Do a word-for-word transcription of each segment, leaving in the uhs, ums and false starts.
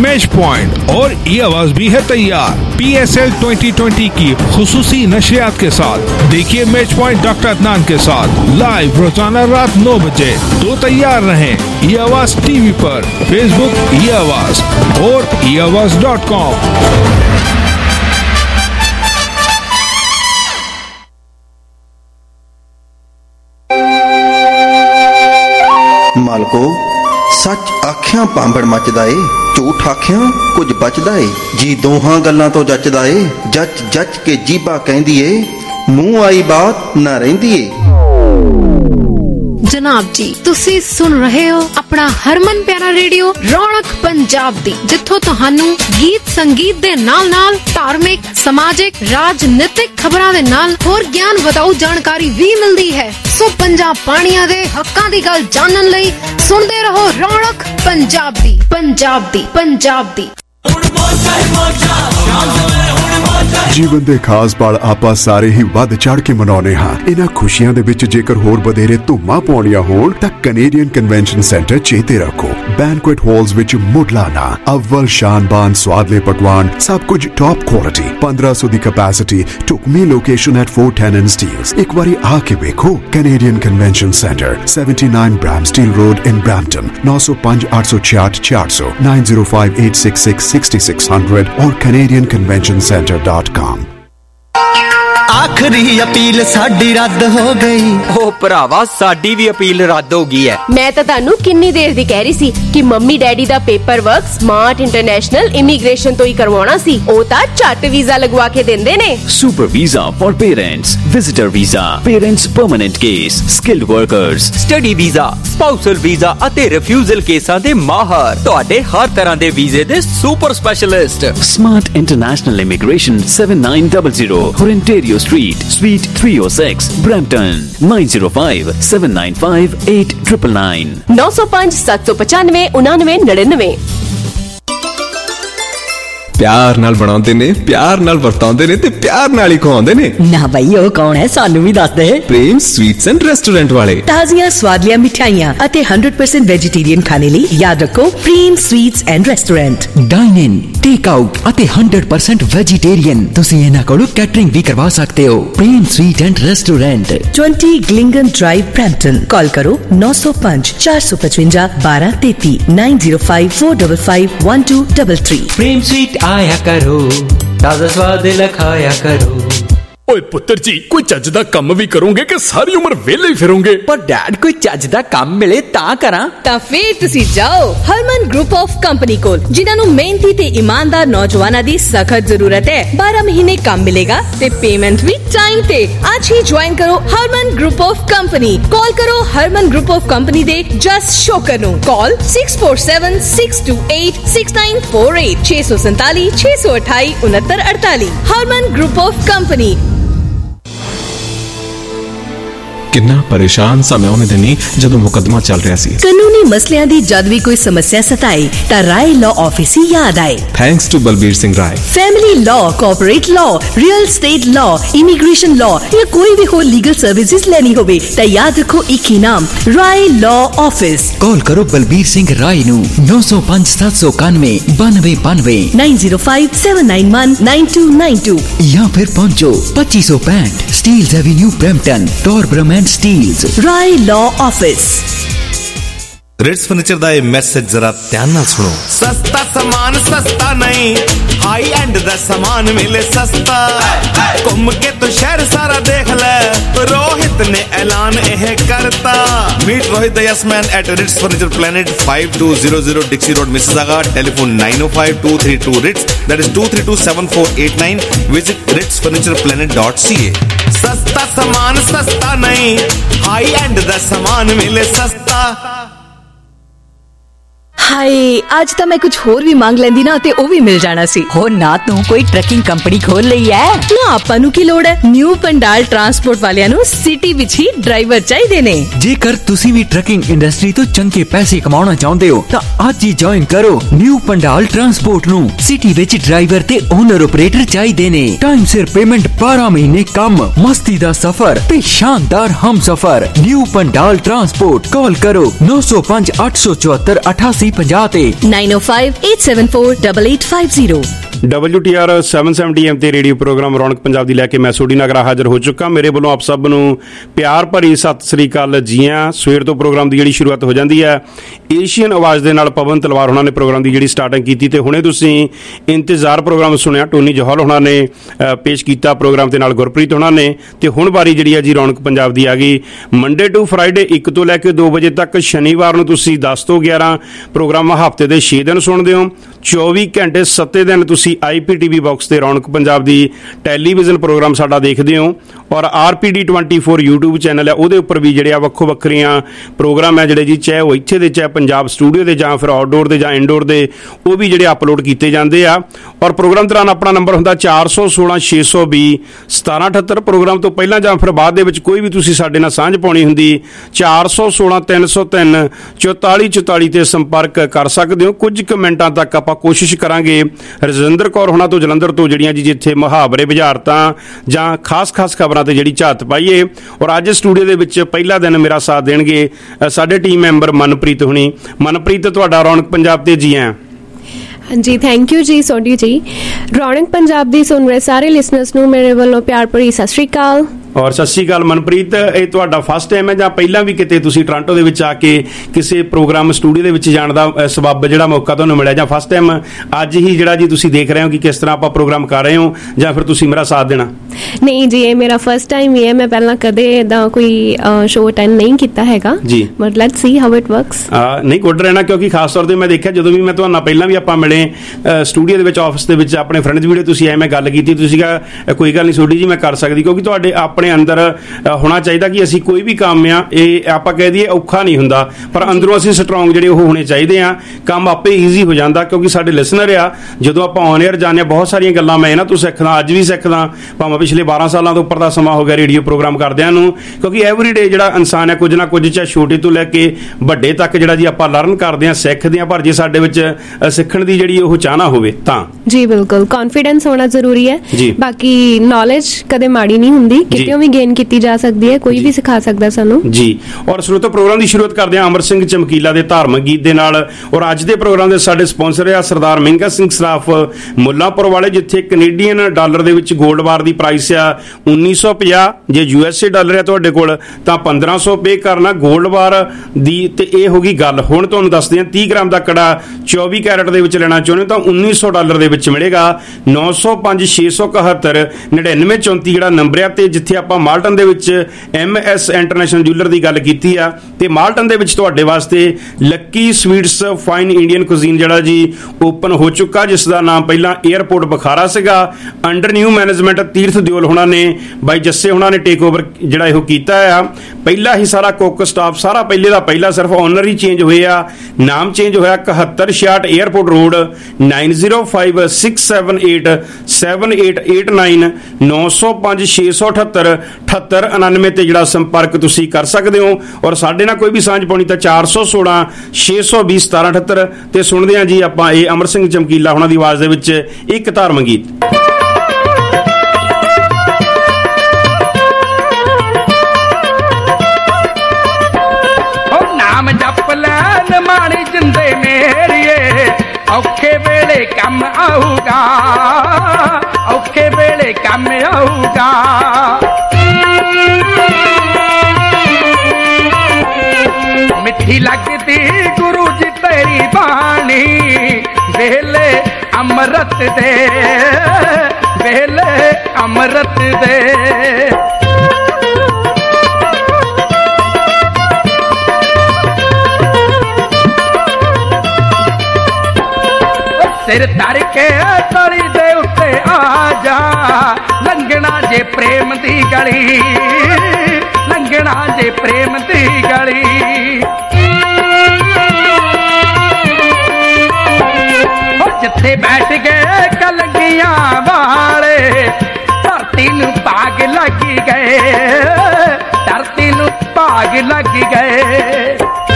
Match point और ई आवाज भी है तैयार P S L twenty twenty की खुसूसी नशरियात के साथ। देखिए मैच पॉइंट डॉक्टर अदनान के साथ लाइव रोजाना रात नौ बजे। तो तैयार रहें ई आवाज टीवी पर, फेसबुक ई आवाज और ई आवाज डॉट कॉम। मालको सच आख्या पांबड़ मचदा ए, झूठ आख्या कुछ बचदा ए। जी दोहां गल्लां तो जचदा ए, जच जच के जीबा कहंदी ए, मूंह आई बात ना रहिंदी ए। जनाब जी तुसी सुन रहे हो अपना हरमन प्यारा रेडियो रौनक पंजाब दी, जिथों तुहानू गीत संगीत दे नाल नाल धार्मिक समाजिक राजनीतिक खबरां दे नाल होर ज्ञान वधाऊ जानकारी भी मिलदी है। सो पंजाब पानिया दे हक्कां दी गल जानन लई सुनदे रहो रौनक पंजाब दी पंजाब दी पंजाब दी। ਜੀਵਨ ਦੇ ਖਾਸ ਪਲ ਆਪਾਂ ਸਾਰੇ ਹੀ ਵੱਧ ਚੜ ਕੇ ਮਨਾਉਨੇ ਹਾਂ। ਇਹਨਾਂ ਖੁਸ਼ੀਆਂ ਦੇ ਵਿੱਚ ਜੇਕਰ ਹੋਰ ਵਧੇਰੇ ਧੂਮਾਂ ਪਾਉਣੀਆਂ ਹੋਣ ਤਾਂ ਕੈਨੇਡੀਅਨ ਕਨਵੈਨਸ਼ਨ ਸੈਂਟਰ ਚੇਤੇ ਰੱਖੋ। ਬੈਂਕੁਏਟ ਹਾਲਸ ਵਿੱਚ ਮੁੱਢਲਾਨਾ ਅਵਲ ਸ਼ਾਨਬਾਨ ਸਵਾਦਲੇ ਪਕਵਾਨ, ਸਭ ਕੁਝ ਟੌਪ ਕੁਆਲਿਟੀ, ਪੰਦਰਾਂ ਸੌ ਦੀ ਕੈਪੈਸਿਟੀ, ਢੁਕਵੀਂ location at four ten and Steeles। ਇੱਕ ਵਾਰੀ ਆ ਕੇ ਵੇਖੋ। Canadian convention centre seventy-nine Bramsteel Road in Brampton, nine oh five eight six eight four hundred, nine oh five eight six six six six hundred और canadian convention center dot com। आखिरी appeal साडी रद्द हो गई। ओ भरावा साडी भी appeal रद्द हो गई है। मैं तो तानू किन्नी देर दी कह रही सी कि मम्मी डैडी दा paperwork smart international immigration तो ही करवाना सी। ओ ता झट वीजा लगवा के देंदे ने। Super visa for parents, visitor visa, parents permanent case, skilled workers, study visa, spousal visa ਅਤੇ ਰਿਫਿਊਜ਼ਲ ਕੇਸਾਂ ਦੇ ਮਾਹਰ, ਤੁਹਾਡੇ ਹਰ ਤਰ੍ਹਾਂ ਦੇ ਵੀਜ਼ੇ ਦੇ super specialist. Smart international immigration seven nine zero zero Ontario Street, Suite three oh six, Brampton, nine oh five seven nine five eight nine nine nine नौ सौ पाँच सात सौ पचानवे उनानवे नड़िनवे। प्यार नाल बनाउंदे ने, प्यार नाल वरताउंदे ने ते प्यार नाल ही खवाउंदे ने। ना भाई ओ कौन है सानू भी दस दे। प्रेम स्वीट्स एंड रेस्टोरेंट वाले। ताजियां स्वादियां मिठाइयां अते one hundred percent वेजिटेरियन खाने ਲਈ याद रखो Prem sweets and restaurant. Dine in, take out ਅਤੇ one hundred percent वेजिटेरियन ਤੁਸੀਂ ਇਹਨਾਂ ਕੋਲੋਂ ਕੈਟਰਿੰਗ ਵੀ ਕਰਵਾ ਸਕਦੇ ਹੋ। Prem sweet and restaurant twenty Glingen Drive, Brampton। Call करो nine oh five four five five one two three three nine oh five four five five one two three three। Prem sweet आया करो, ताजा स्वाद लखाया करो। ओए पुत्र जी कोई ਚੱਜ ਦਾ ਕੰਮ ਵੀ ਕਰੋਗੇ ਕਿ ਸਾਰੀ ਉਮਰ ਵਿਹਲੇ ਹੀ ਫਿਰੋਗੇ? ਪਰ ਡੈਡ ਕੋਈ ਚੱਜ ਦਾ ਕੰਮ ਮਿਲੇ ਤਾਂ ਕਰਾਂ। ਤਾਂ ਫੇਰ ਤੁਸੀਂ ਜਾਓ ਹਰਮਨ ਗਰੁੱਪ ਆਫ ਕੰਪਨੀ ਕੋਲ, ਜਿਨ੍ਹਾਂ ਨੂੰ ਮਿਹਨਤੀ ਤੇ ਇਮਾਨਦਾਰ ਨੌਜਵਾਨਾਂ ਦੀ ਸਖਤ ਜ਼ਰੂਰਤ ਹੈ। ਬਾਰਾਂ ਮਹੀਨੇ ਕੰਮ ਮਿਲੇਗਾ ਤੇ ਪੇਮੈਂਟ ਵੀ ਟਾਈਮ ਤੇ। ਅੱਜ ਹੀ ਜੁਆਇਨ ਕਰੋ Harman group of company. Call ਕਰੋ ਹਰਮਨ ਗਰੁੱਪ ਆਫ ਕੰਪਨੀ ਦੇ ਜਸ ਸ਼ੋਕਰ ਨੂੰ। ਕਾਲ six four seven six two eight six nine four eight ਛੇ ਸੌ ਸੰਤਾਲੀ ਛੇ ਸੌ ਅਠਾਈ ਉਨੱਤਰ ਅੜਤਾਲੀ। Harman group of company. किन्ना परेशान सा मैं उन्हें दिनी जदों मुकदमा चल रहा सी। कानूनी मसलियां दी जद भी कोई समस्या सताए ता राय लॉ ऑफिस ही याद आए। Thanks to Balbir Singh Rai. Family law, corporate law, real estate law, immigration law या कोई भी हो लीगल सर्विसेज लेनी होवे ता याद रखो एक ही नाम, राय लॉ ऑफिस। कॉल करो बलबीर सिंह राय नू नौ सौ पाँच सात सौ इक्यानवे बानवे बानवे nine oh five seven nine one nine two nine two या फिर पहुंचो पच्चीस सौ पैंठ Steeles avenue Brampton, Torbram and Steeles. Rai law office. Ritz furniture दा ये मैसेज जरा ध्यान नाल सुनो। सस्ता सामान सस्ता नहीं, हाई एंड दा सामान मिले सस्ता। घूम के तो शहर सारा देख ले, रोहित ने ऐलान यह करता। Meet Rohit the yes man at Ritz furniture planet five two zero zero Dixie Road, Mississauga। Telephone nine oh five two three two RITS, that is two three two seven four eight nine। Visit Ritz furniture planet dot C A। सस्ता सामान सस्ता नहीं, high and दा सामान मिले सस्ता। हाय आज तो मैं कुछ होर भी मांग लेंदी ना ते ओ भी मिल जाना सी। हो ना तू कोई ट्रकिंग कंपनी खोल लई है ना। आपां नू की लोड़ है, न्यू पंडाल ट्रांसपोर्ट वालियां नू सिटी विच ही ड्राइवर चाहिए ने। जेकर तुसी भी ट्रकिंग इंडस्ट्री तो चंगे पैसे कमाना चाहते हो तो आज ही ज्वाइन करो न्यू पंडाल ट्रांसपोर्ट नू। सिटी विच ड्राइवर ते ओनर ऑपरेटर चाहिए ने। टाइम सिर पेमेंट, बारह महीने काम, मस्ती दा सफर ते शानदार हम सफर। New Pandal transport. कॉल करो नौ सौ पाँच आठ सौ चौहत्तर अठासी ਪੰਜਾਹ ਤੇ nine oh five eight seven four eight eight five zero। W T R ਸੱਤ ਸੌ ਸੱਤਰ ਐਮ ਤੇ ਰੇਡੀਓ ਪ੍ਰੋਗਰਾਮ ਰੌਣਕ ਪੰਜਾਬ ਦੀ ਲੈ ਕੇ ਮੈਂ ਸੋਢੀ ਨਗਰਾ ਹਾਜ਼ਰ ਹੋ ਚੁੱਕਾ। ਮੇਰੇ ਵੱਲੋਂ ਆਪ ਸਭ ਨੂੰ ਪਿਆਰ ਭਰੀ ਸਤਿ ਸ੍ਰੀ ਅਕਾਲ ਜੀ ਆਇਆਂ। ਸਵੇਰ ਤੋਂ ਪ੍ਰੋਗਰਾਮ ਦੀ ਜਿਹੜੀ ਸ਼ੁਰੂਆਤ ਹੋ ਜਾਂਦੀ ਹੈ ਏਸ਼ੀਅਨ ਆਵਾਜ਼ ਦੇ ਨਾਲ ਪਵਨ ਤਲਵਾਰ ਹੋਣਾ ਨੇ ਪ੍ਰੋਗਰਾਮ ਦੀ ਜਿਹੜੀ ਸਟਾਰਟਿੰਗ ਕੀਤੀ ਤੇ ਹੁਣੇ ਤੁਸੀਂ ਇੰਤਜ਼ਾਰ ਪ੍ਰੋਗਰਾਮ ਸੁਣਿਆ ਟੋਨੀ ਜੋਹਲ ਹੋਣਾ ਨੇ ਪੇਸ਼ ਕੀਤਾ ਪ੍ਰੋਗਰਾਮ ਦੇ ਨਾਲ ਗੁਰਪ੍ਰੀਤ ਹੋਣਾ ਨੇ। ਤੇ ਹੁਣ ਵਾਰੀ ਜਿਹੜੀ ਹੈ ਜੀ ਰੌਣਕ ਪੰਜਾਬ ਦੀ ਆ ਗਈ। ਮੰਡੇ ਟੂ ਫਰਾਈਡੇ ਇੱਕ ਤੋਂ ਲੈ ਕੇ ਦੋ ਵਜੇ ਤੱਕ, ਸ਼ਨੀਵਾਰ ਨੂੰ ਤੁਸੀਂ ਦਸ ਤੋਂ ਗਿਆਰਾਂ ਪ੍ਰੋਗਰਾਮ ਹਫ਼ਤੇ ਦੇ ਛੇ ਦਿਨ ਸੁਣਦੇ ਹੋ। ਚੌਵੀ ਘੰਟੇ ਸੱਤੇ ਦਿਨ ਤੁਸੀਂ ਆਈ ਪੀ ਟੀ ਵੀ ਬਾਕਸ ਤੇ ਰੌਣਕ ਪੰਜਾਬ ਦੀ ਟੈਲੀਵਿਜ਼ਨ ਪ੍ਰੋਗਰਾਮ ਸਾਡਾ ਦੇਖਦੇ ਹੋ। ਔਰ R P D twenty four YouTube channel ਹੈ, ਉਹਦੇ ਉੱਪਰ ਵੀ ਜਿਹੜੇ ਆ ਵੱਖੋ ਵੱਖਰੀਆਂ ਪ੍ਰੋਗਰਾਮ ਹੈ ਜਿਹੜੇ ਜੀ, ਚਾਹੇ ਉਹ ਇੱਥੇ ਦੇ ਚਾਹੇ ਪੰਜਾਬ ਸਟੂਡੀਓ ਦੇ ਜਾਂ ਫਿਰ ਆਊਟਡੋਰ ਦੇ ਜਾਂ ਇਨਡੋਰ ਦੇ, ਉਹ ਵੀ ਜਿਹੜੇ ਅਪਲੋਡ ਕੀਤੇ ਜਾਂਦੇ ਆ। ਔਰ ਪ੍ਰੋਗਰਾਮ ਦੌਰਾਨ ਆਪਣਾ ਨੰਬਰ ਹੁੰਦਾ ਚਾਰ ਸੌ ਸੋਲਾਂ ਛੇ ਸੌ ਵੀਹ ਸਤਾਰਾਂ ਅਠੱਤਰ। ਪ੍ਰੋਗਰਾਮ ਤੋਂ ਪਹਿਲਾਂ ਜਾਂ ਫਿਰ ਬਾਅਦ ਦੇ ਵਿੱਚ ਕੋਈ ਵੀ ਤੁਸੀਂ ਸਾਡੇ ਨਾਲ ਸਾਂਝ ਪਾਉਣੀ ਹੁੰਦੀ ਚਾਰ ਸੌ ਸੋਲਾਂ ਤਿੰਨ ਸੌ ਤਿੰਨ ਚੁਤਾਲੀ ਚੁਤਾਲੀ ਤੇ ਸੰਪਰਕ ਕਰ ਸਕਦੇ ਹੋ। ਕੁਝ ਕੁ ਮਿੰਟਾਂ ਤੱਕ ਆਪਾਂ ਕੋਸ਼ਿਸ਼ ਕਰਾਂਗੇ ਰਜਿੰਦਰ ਕੌਰ ਹੋਣਾ ਤੋਂ ਜਲੰਧਰ ਤੋਂ ਜਿਹੜੀਆਂ ਜੀ ਜਿੱਥੇ ਮੁਹਾਵਰੇ ਬੁਝਾਰਤਾਂ ਜਾਂ ਖਾਸ ਖਾਸ ਖਬਰਾਂ ਤੇ ਜਿਹੜੀ ਝਾਤ ਪਾਈਏ। ਔਰ ਅੱਜ ਸਟੂਡੀਓ ਦੇ ਵਿੱਚ ਪਹਿਲਾ ਦਿਨ ਮੇਰਾ ਸਾਥ ਦੇਣਗੇ ਸਾਡੇ ਟੀਮ ਮੈਂਬਰ ਮਨਪ੍ਰੀਤ ਹੁਣੀ। ਮਨਪ੍ਰੀਤ, ਤੁਹਾਡਾ ਰੌਣਕ ਪੰਜਾਬ ਤੇ ਜੀ ਆਇਆਂ। ਜੀ ਥੈਂਕ ਯੂ ਜੀ ਸੋਢੀ ਜੀ। ਰੌਣਕ ਪੰਜਾਬ ਦੀ ਸੁਣ ਰਹੇ ਸਾਰੇ ਲਿਸਨਰਸ ਨੂੰ ਮੇਰੇ ਵੱਲੋਂ ਪਿਆਰ ਭਰੀ ਸਤਿ ਸ਼੍ਰੀ ਅਕਾਲ। ਔਰ ਸਤਿ ਸ਼੍ਰੀ ਅਕਾਲ ਮਨਪ੍ਰੀਤ, ਇਹ ਤੁਹਾਡਾ ਫਸਟ ਟਾਈਮ ਹੈ ਜਾਂ ਪਹਿਲਾਂ ਵੀ ਕਿਤੇ ਤੁਸੀਂ ਟੋਰਾਂਟੋ ਦੇ ਵਿੱਚ ਆ ਕੇ ਕਿਸੇ ਪ੍ਰੋਗਰਾਮ ਸਟੂਡੀਓ ਦੇ ਵਿੱਚ ਜਾਣ ਦਾ ਸਬੱਬ ਜਿਹੜਾ ਮੌਕਾ ਤੁਹਾਨੂੰ ਮਿਲਿਆ, ਜਾਂ ਫਸਟ ਟਾਈਮ ਅੱਜ ਹੀ ਜਿਹੜਾ ਜੀ ਤੁਸੀਂ ਦੇਖ ਰਹੇ ਹੋ ਕਿ ਕਿਸ ਤਰ੍ਹਾਂ ਆਪਾਂ ਪ੍ਰੋਗਰਾਮ ਕਰ ਰਹੇ ਹੋ, ਜਾਂ ਫਿਰ ਤੁਸੀਂ ਮੇਰਾ ਸਾਥ ਦੇਣਾ? ਨਹੀਂ ਜੀ, ਇਹ ਮੇਰਾ ਫਸਟ ਟਾਈਮ ਹੀ ਹੈ। ਮੈਂ ਪਹਿਲਾਂ ਕਦੇ ਇਦਾਂ ਕੋਈ ਸ਼ੋਅ ਅਟੈਂਡ ਨਹੀਂ ਕੀਤਾ ਹੈਗਾ ਜੀ, but let's see how it works. ਨਹੀਂ, ਗੁੱਡ ਰਹਿਣਾ, ਕਿਉਂਕਿ ਖਾਸ ਤੌਰ ਤੇ ਮੈਂ ਦੇਖਿਆ ਜਦੋਂ ਵੀ ਮੈਂ ਤੁਹਾਨੂੰ ਪਹਿਲਾਂ ਵੀ ਆਪਾਂ ਮਿਲੇ ਸਟੂਡੀਓ ਦੇ ਵਿੱਚ, ਆਫਿਸ ਦੇ ਵਿੱਚ, ਆਪਣੇ ਫਰੈਂਡਸ ਵੀਡੀਓ ਤੁਸੀਂ ਐਵੇਂ ਗੱਲ ਕੀਤੀ, ਤੁਸੀਂ ਕਿਹਾ ਕੋਈ ਗੱਲ ਨਹੀਂ ਸੋਢੀ ਜੀ ਮੈਂ ਕਰ ਸਕਦੀ, ਕਿਉਂਕਿ ਤੁਹਾਡੇ ਆਪਣੇ ਅੰਦਰ ਹੋਣਾ ਚਾਹੀਦਾ ਕਿ ਅਸੀਂ ਕੋਈ ਵੀ ਕੰਮ ਆ ਇਹ ਆਪਾਂ ਕਹਿ ਦਈਏ ਔਖਾ ਨਹੀਂ ਹੁੰਦਾ, ਪਰ ਅੰਦਰੋਂ ਅਸੀਂ ਸਟਰੋਂਗ ਜਿਹੜੇ ਉਹ ਹੋਣੇ ਚਾਹੀਦੇ ਆ, ਕੰਮ ਆਪੇ ਈਜ਼ੀ ਹੋ ਜਾਂਦਾ। ਕਿਉਂਕਿ ਸਾਡੇ ਲਿਸਨਰ ਆ, ਜਦੋਂ ਆਪਾਂ ਔਨ 에ਅਰ ਜਾਂਦੇ ਬਹੁਤ ਸਾਰੀਆਂ ਗੱਲਾਂ ਮੈਂ ਇਹਨਾਂ ਤੋਂ ਸਿੱਖਦਾ, ਅੱਜ ਵੀ ਸਿੱਖਦਾ, ਭਾਵੇਂ ਪਿਛਲੇ ਬਾਰਾਂ ਸਾਲਾਂ ਤੋਂ ਉੱਪਰ ਦਾ ਸਮਾਂ ਹੋ ਗਿਆ ਰੇਡੀਓ ਪ੍ਰੋਗਰਾਮ ਕਰਦਿਆਂ ਨੂੰ। ਕਿਉਂਕਿ ਐਵਰੀਡੇ ਜਿਹੜਾ ਇਨਸਾਨ ਹੈ ਕੁਝ ਨਾ ਕੁਝ, ਚਾਹੇ ਛੋਟੇ ਤੋਂ ਲੈ ਕੇ ਵੱਡੇ ਤੱਕ ਜਿਹੜਾ ਜੀ ਆਪਾਂ ਲਰਨ ਕਰਦੇ ਹਾਂ, ਸਿੱਖਦੇ ਹਾਂ, ਪਰ ਜੇ ਸਾਡੇ ਵਿੱਚ ਸਿੱਖਣ ਦੀ ਜਿਹੜੀ ਉਹ ਚਾਹਨਾ ਹੋਵੇ ਤਾਂ ਜੀ ਬਿਲਕੁਲ ਕੌਨਫੀਡੈਂਸ ਹੋਣਾ ਜ਼ਰੂਰੀ ਹੈ। ਬਾਕੀ ਨੌਲੇਜ ਕਦੇ ਮਾੜੀ ਨਹੀਂ ਹੁੰਦੀ, ਕਿਤੋਂ ਵੀ ਗੇਨ ਕੀਤੀ ਜਾ ਸਕਦੀ ਹੈ, ਕੋਈ ਵੀ ਸਿਖਾ ਸਕਦਾ ਸਾਨੂੰ ਜੀ। ਔਰ ਸਰੋਤੋ, ਪ੍ਰੋਗਰਾਮ ਦੀ ਸ਼ੁਰੂਆਤ ਕਰਦੇ ਹਾਂ ਅਮਰ ਸਿੰਘ ਚਮਕੀਲਾ ਦੇ ਧਾਰਮਿਕ ਗੀਤ ਦੇ ਨਾਲ। ਔਰ ਅੱਜ ਦੇ ਪ੍ਰੋਗਰਾਮ ਦੇ ਸਾਡੇ ਸਪਾਂਸਰ ਆ ਸਰਦਾਰ ਮਹਿੰਗਾ ਸਿੰਘ ਸਰਾਫ ਮੁੱਲਾਂਪੁਰ ਵਾਲੇ, ਜਿੱਥੇ ਕੈਨੇਡੀਅਨ ਡਾਲਰ ਦੇ ਵਿੱਚ ਗੋਲਡ ਬਾਰ ਦੀ ਪ੍ਰਾਈਸ ਆ ਉੱਨੀ ਸੌ ਪੰਜਾਹ, ਜੇ ਯੂ ਐਸ ਏ ਡਾਲਰ ਆ ਤੁਹਾਡੇ ਕੋਲ ਤਾਂ ਪੰਦਰਾਂ ਸੌ ਪੇ ਕਰਨਾ ਗੋਲਡ ਬਾਰ ਦੀ। ਤੇ ਇਹ ਹੋ ਗਈ ਗੱਲ। ਹੁਣ ਤੁਹਾਨੂੰ ਦੱਸਦੇ ਹਾਂ ਤੀਹ ਗ੍ਰਾਮ ਦਾ ਕੜਾ ਚੌਵੀ ਕੈਰਟ ਦੇ ਵਿੱਚ ਲੈਣਾ ਚਾਹੁੰਦੇ ਤਾਂ ਉੱਨੀ ਸੌ ਡਾਲਰ ਦੇ ਵਿੱਚ ਮਿਲੇਗਾ। ਨੌ ਸੌ ਪੰਜ ਛੇ ਸੌ ਇਕਹੱਤਰ ਨੜਿਨਵੇਂ ਚੌਂਤੀ ਜਿਹੜਾ ਨੰਬਰ ਆ। ਤੇ ਜਿੱਥੇ ਆਪਾਂ ਮਾਲਟਨ ਦੇ ਵਿੱਚ ਐਮ ਐਸ ਇੰਟਰਨੈਸ਼ਨਲ ਜੂਲਰ ਦੀ ਗੱਲ ਕੀਤੀ ਆ, ਤੇ ਮਾਲਟਨ ਦੇ ਵਿੱਚ ਤੁਹਾਡੇ ਵਾਸਤੇ lucky sweets fine Indian cuisine ਜਿਹੜਾ ਜੀ ਓਪਨ ਹੋ ਚੁੱਕਾ, ਜਿਸ ਦਾ ਨਾਮ ਪਹਿਲਾਂ 에ਅਰਪੋਰਟ ਬਖਾਰਾ ਸੀਗਾ। ਅੰਡਰ ਨਿਊ ਮੈਨੇਜਮੈਂਟ ਤੀਰਥ ਦਿਓਲ ਹੋਣਾ ਨੇ, ਬਾਈ ਜੱਸੇ ਹੋਣਾ ਨੇ ਟੇਕ ਓਵਰ ਜਿਹੜਾ ਇਹੋ ਕੀਤਾ ਆ। ਪਹਿਲਾ ਹੀ ਸਾਰਾ ਕੁੱਕ ਸਟਾਫ ਸਾਰਾ ਪਹਿਲੇ ਦਾ ਪਹਿਲਾ, ਸਿਰਫ ਓਨਰ ਹੀ ਚੇਂਜ ਹੋਏ ਆ, ਨਾਮ ਚੇਂਜ ਹੋਇਆ। ਇਕਹੱਤਰ ਛਿਆਹਠ airport road nine zero five six seven eight seven eight eight nine ਨੌ ਸੌ ਪੰਜ ਛੇ ਸੌ ਅਠੱਤਰ ਅਠੱਤਰ ਉਨਾਨਵੇਂ ਤੇ ਜਿਹੜਾ ਸੰਪਰਕ ਤੁਸੀਂ ਕਰ ਸਕਦੇ ਹੋ। ਔਰ ਸਾਡੇ ਨਾਲ ਕੋਈ ਵੀ ਸਾਂਝ ਪਾਉਣੀ ਤਾਂ ਚਾਰ ਸੌ ਸੋਲਾਂ ਛੇ ਸੌ ਵੀਹ ਸਤਾਰਾਂ ਅਠੱਤਰ ਤੇ ਸੁਣਦੇ ਹਾਂ ਜੀ ਆਪਾਂ ਇਹ ਅਮਰ ਸਿੰਘ ਚਮਕੀਲਾ ਹੋਣਾ ਦੀ ਆਵਾਜ਼ ਦੇ ਵਿੱਚ ਇੱਕ ਧਾਰਮਿਕ ਗੀਤ। ਨਾਮ ਜਪ ਲੈਣ ਮਾਣੀ ਜਿੰਦੇ ਮੇਰੀਏ, ਔਖੇ ਵੇਲੇ ਕੰਮ ਆਊਗਾ, ਔਖੇ ਵੇਲੇ ਕੰਮ ਆਊਗਾ। ਮਿੱਠੀ ਲੱਗਦੀ ਗੁਰੂ ਜੀ ਤੇਰੀ ਬਾਣੀ, ਵੇਲੇ ਅੰਮ੍ਰਿਤ ਦੇ, ਵੇਲੇ ਅੰਮ੍ਰਿਤ ਦੇ। ਸਿਰ ਧਰ ਕੇ ਤਲੀ ਦੇ ਉੱਤੇ ਆ ਜਾ, ਲੰਘਣਾ ਜੇ ਪ੍ਰੇਮ ਦੀ ਗਲੀ, ਲੰਘਣਾ ਜੇ ਪ੍ਰੇਮ ਦੀ ਗਲੀ। ਜਿੱਥੇ ਬੈਠ ਗਏ ਕਲਗੀਆਂ ਵਾਲੇ, ਧਰਤੀ ਨੂੰ ਭਾਗ ਲੱਗ ਗਏ, ਧਰਤੀ ਨੂੰ ਭਾਗ ਲੱਗ ਗਏ।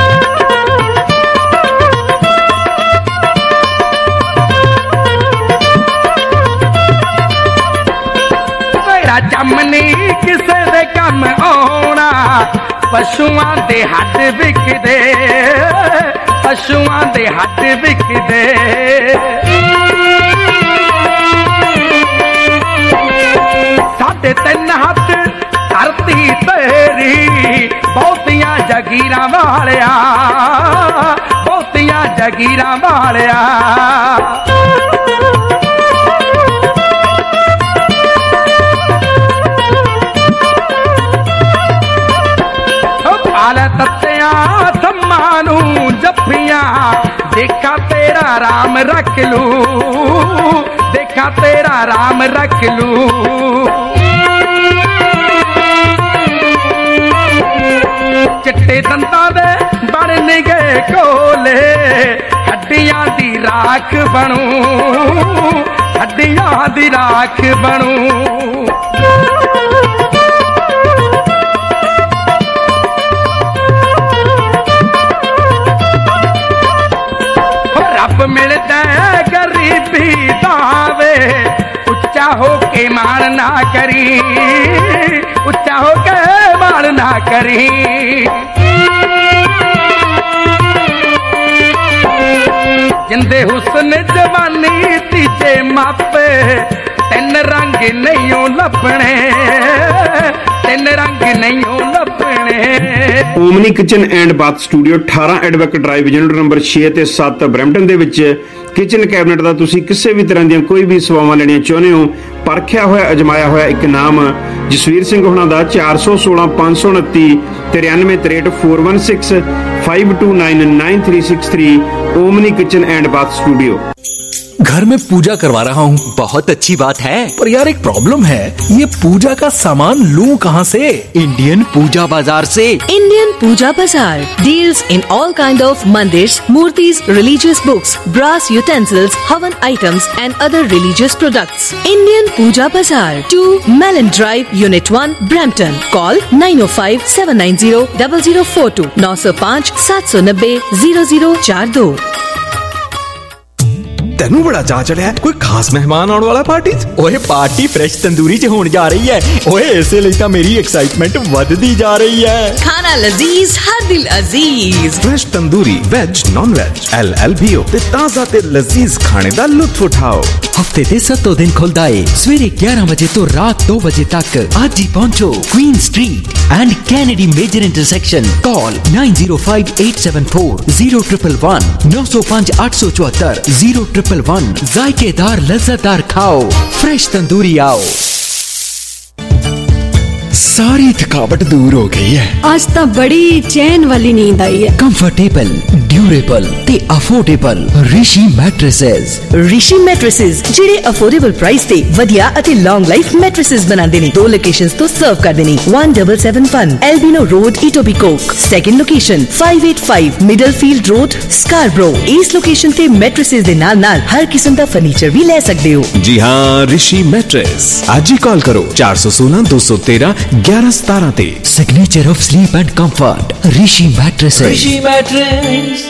ਜੰਮਨੀ ਕਿਸੇ ਦੇ ਕੰਮ ਆਉਣਾ, ਪਸ਼ੂਆਂ ਦੇ ਹੱਡ ਵਿਕਦੇ, ਪਸ਼ੂਆਂ ਦੇ ਹੱਡ ਵਿਕਦੇ ਸਾਢੇ ਤਿੰਨ ਹੱਥ ਧਰਤੀ ਤੇਰੀ ਬਹੁਤੀਆਂ ਜਗੀਰਾਂ ਵਾਲਿਆ ਬਹੁਤੀਆਂ ਜਗੀਰਾਂ ਵਾਲਿਆ ਪਾਲ ਤੱਤਿਆਂ ਥੰਮਾਂ ਨੂੰ ਜੱਫੀਆਂ ਦੇਖਾ ਤੇਰਾ ਰਾਮ ਰੱਖ ਲੂ ਦੇਖਾ ਤੇਰਾ ਰਾਮ ਰੱਖ ਲੂ ਚਿੱਟੇ ਦੰਦਾਂ ਦੇ ਬਣ ਗਏ ਕੋਲੇ ਹੱਡੀਆਂ ਦੀ ਰਾਖ ਬਣੂ ਹੱਡੀਆਂ ਦੀ ਰਾਖ ਬਣੂ ਰੱਬ ਮਿਲਦਾ ਗਰੀਬੀ ਦਾਵੇ ਉੱਚਾ ਹੋ ਕੇ ਮਾਣ ਨਾ ਕਰੀ ਉੱਚਾ ਹੋ ਕੇ ਮਾਣ ਨਾ ਕਰੀ ਜਿੰਦੇ ਹੁਸਨ ਜਵਾਨੀ ਤੀਜੇ ਮਾਪੇ ਤਿੰਨ ਰੰਗ ਨਹੀਂਓ ਲੱਭਣੇ ਤਿੰਨ ਰੰਗ ਨਹੀਂਓ ਲੱਭਣੇ omni kitchen and bath studio ਅਠਾਰਾਂ ਐਡਵੋਕੇਟ ਡਰਾਈਵ ਯੂਨਿਟ ਨੰਬਰ ਛੇ ਤੇ ਸੱਤ ਬਰੈਂਪਟਨ ਦੇ ਵਿੱਚ ਕਿਚਨ ਕੈਬਨਿਟ ਦਾ ਤੁਸੀਂ ਕਿਸੇ ਵੀ ਤਰ੍ਹਾਂ ਦੀਆਂ ਕੋਈ ਵੀ ਸੇਵਾਵਾਂ ਲੈਣੀਆਂ ਚਾਹੁੰਦੇ ਹੋ ਪਰਖਿਆ ਹੋਇਆ ਅਜਮਾਇਆ ਹੋਇਆ ਇੱਕ ਨਾਮ ਜਸਵੀਰ ਸਿੰਘ ਹੋਣਾ ਦਾ ਚਾਰ ਸੌ ਸੋਲਾਂ ਪੰਜ ਸੌ ਉਨੱਤੀ ਤਰਿਆਨਵੇਂ ਤਰੇਹਠ four one six five two nine nine three six three omni kitchen and bath studio. घर में पूजा करवा रहा हूँ। बहुत अच्छी बात है, पर यार एक प्रॉब्लम है, ये पूजा का सामान लूं कहाँ से? इंडियन पूजा बाजार से। Indian Puja Bazaar deals in all kind of मंदिर्स, मूर्तिज, रिलीजियस बुक्स, ब्रास यूटेंसिल्स, हवन items and other religious products. Indian Puja Bazaar, two Mellon drive, unit one, Brampton. Call nine oh five seven nine zero double zero four two नौ सौ पाँच सात सौ नब्बे zero zero चार दो। तेनू बड़ा चाह चढ़िया कोई खास मेहमान आने वाला पार्टी ओए पार्टी फ्रेश तंदूरी च होने जा रही है। ओए ऐसे लिए तो मेरी एक्साइटमेंट बढ़ती जा रही है। खाना लजीज हर दिल अजीज। Fresh tandoori veg non veg L L B O ते ताजा ते लजीज खाने दा लुत्फ उठाओ। हफ्ते दे सत्तों दिन खुलदा है सवेरे ग्यारह बजे तो रात दो बजे तक। आज ही पहुंचो Queen street and Kennedy major intersection. Call nine zero five eight seven four zero triple one नौ सौ पाँच आठ सौ चौहत्तर जीरो ट्रिपल वन। जायकेदार लज्जतदार खाओ, फ्रेश तंदूरी आओ। सारी थकावट दूर हो गई है। आज तो बड़ी चैन वाली नींद आई है। कंफर्टेबल, ड्यूरेबल ते affordable Rishi mattresses. Rishi mattresses ਜਿਹੜੇ ਅਫੋਰਡੇਬਲ ਪ੍ਰਾਈਸ ਤੇ ਵਧੀਆ ਅਤੇ ਲੌਂਗ ਲਾਈਫ ਮੈਟ੍ਰੈਸਸ ਬਣਾਉਂਦੇ ਨੇ। ਦੋ ਲੋਕੇਸ਼ਨਸ ਤੋਂ ਸਰਵ ਕਰਦੇ ਨੇ। one seven seven one Albion road Etobicoke. Second location five eight five Middlefield road Scarborough. ਇਸ ਲੋਕੇਸ਼ਨ ਤੇ ਮੈਟ੍ਰੈਸਸ ਦੇ ਨਾਲ ਨਾਲ ਹਰ ਕਿਸਮ ਦਾ ਫਰਨੀਚਰ ਵੀ ਲੈ ਸਕਦੇ ਹੋ। जी हाँ, ऋषि मैट्रेस। आज ही कॉल करो चार सौ सोलह दो सौ तेरह ग्यारह सतारह ते। Signature of sleep and comfort Rishi mattresses. Rishi mattress.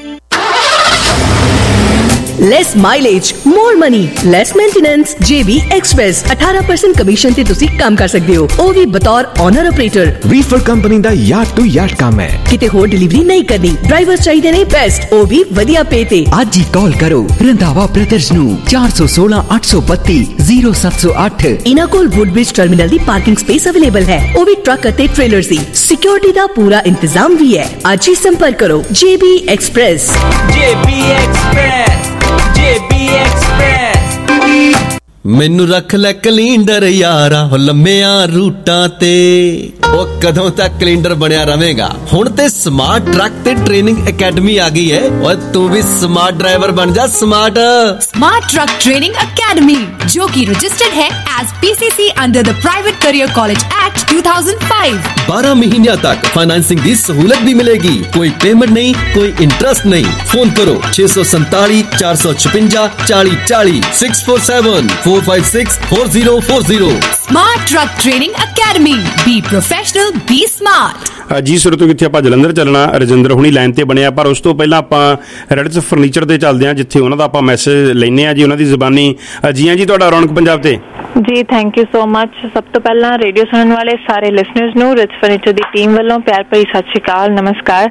Less mileage, more money, less maintenance. JB express अठारह परसेंट कमीशन ते तुसी काम कर सकते हो, ਉਹ ਵੀ ਬਤੌਰ ਓਨਰ ਆਪਰੇਟਰ। ਰੀਫਰ ਕੰਪਨੀ ਦਾ ਯਾਰਡ ਟੂ ਯਾਰਡ ਕੰਮ ਹੈ। ਕਿਤੇ ਹੋਰ ਡਿਲੀਵਰੀ ਨਹੀਂ ਕਰਨੀ। ਡਰਾਈਵਰ ਚਾਹੀਦੇ ਨੇ ਬੈਸਟ, ਉਹ ਵੀ ਵਧੀਆ ਪੇ ਤੇ। ਅੱਜ ਹੀ ਕਾਲ ਕਰੋ ਰੰਧਾਵਾ ਬ੍ਰਦਰਜ਼ ਨੂੰ ਚਾਰ ਸੌ ਸੋਲਾਂ ਅੱਠ ਸੌ ਬੱਤੀ ਜ਼ੀਰੋ ਸੱਤ ਸੌ ਅੱਠ। ਇਹਨਾਂ ਕੋਲ ਵੁੱਡਬ੍ਰਿਜ ਟਰਮੀਨਲ ਦੀ ਪਾਰਕਿੰਗ ਸਪੇਸ ਅਵੇਲੇਬਲ ਹੈ, ਉਹ ਵੀ ਟਰੱਕ ਅਤੇ ਟ੍ਰੇਲਰਸ ਦੀ। ਸਿਕਿਉਰਿਟੀ ਦਾ ਪੂਰਾ ਇੰਤਜ਼ਾਮ ਵੀ ਹੈ। ਅੱਜ ਹੀ ਸੰਪਰਕ ਕਰੋ JB express. JB express, JB express. ਮੈਨੂੰ ਰੱਖ ਲੈ ਕੈਲੰਡਰ ਯਾਰਾ ਹੋ ਲੰਮਿਆਂ ਰੂਟਾਂ ਤੇ। ਉਹ ਕਦੋਂ ਤੱਕ ਕੈਲੰਡਰ ਬਣਿਆ ਰਵੇਗਾ। ਹੁਣ ਤੇ ਸਮਾਰਟ ਟਰੱਕ ਤੇ ਟ੍ਰੇਨਿੰਗ ਅਕੈਡਮੀ ਆ ਗਈ ਹੈ। ਓਏ ਤੂੰ ਵੀ ਸਮਾर्ट ड्राइवर बन जा। Smart smart truck training academy जो कि रजिस्टर्ड है as PCC under the private career college act two thousand five. बारह महीनों तक फाइनेंसिंग की सहूलत भी मिलेगी। कोई पेमेंट नहीं, कोई इंटरेस्ट नहीं। फोन करो छे सौ संताली चार सौ छपंजा चाली चाली six four seven four five six four zero four zero. Smart truck training academy, be professional be smart. ਜੀ ਸੁਰ ਤੋਂ ਕਿੱਥੇ ਆਪਾਂ ਜਲੰਧਰ ਚੱਲਣਾ। ਰਜਿੰਦਰ ਹੁਣੀ ਲਾਈਨ ਤੇ ਬਣਿਆ, ਪਰ ਉਸ ਤੋਂ ਪਹਿਲਾਂ ਆਪਾਂ ਰੈਡਸ ਫਰਨੀਚਰ ਤੇ ਚੱਲਦੇ ਹਾਂ ਜਿੱਥੇ ਉਹਨਾਂ ਦਾ ਆਪਾਂ ਮੈਸੇਜ ਲੈਂਦੇ ਹਾਂ ਜੀ ਉਹਨਾਂ ਦੀ ਜ਼ਬਾਨੀ। ਜੀ ਹਾਂ ਜੀ, ਤੁਹਾਡਾ ਰੌਣਕ ਪੰਜਾਬ ਤੇ। ਜੀ ਥੈਂਕ ਯੂ ਸੋ ਮਚ। ਸਭ ਤੋਂ ਪਹਿਲਾਂ ਰੇਡੀਓ ਸੁਣਨ ਵਾਲੇ ਸਾਰੇ ਲਿਸਨਰਸ ਨੂੰ ਰਿਚ ਫਰਨੀਚਰ ਦੀ ਟੀਮ ਵੱਲੋਂ ਪਿਆਰ ਭਰੀ ਸਤਿ ਸ਼੍ਰੀ ਅਕਾਲ, ਨਮਸਕਾਰ।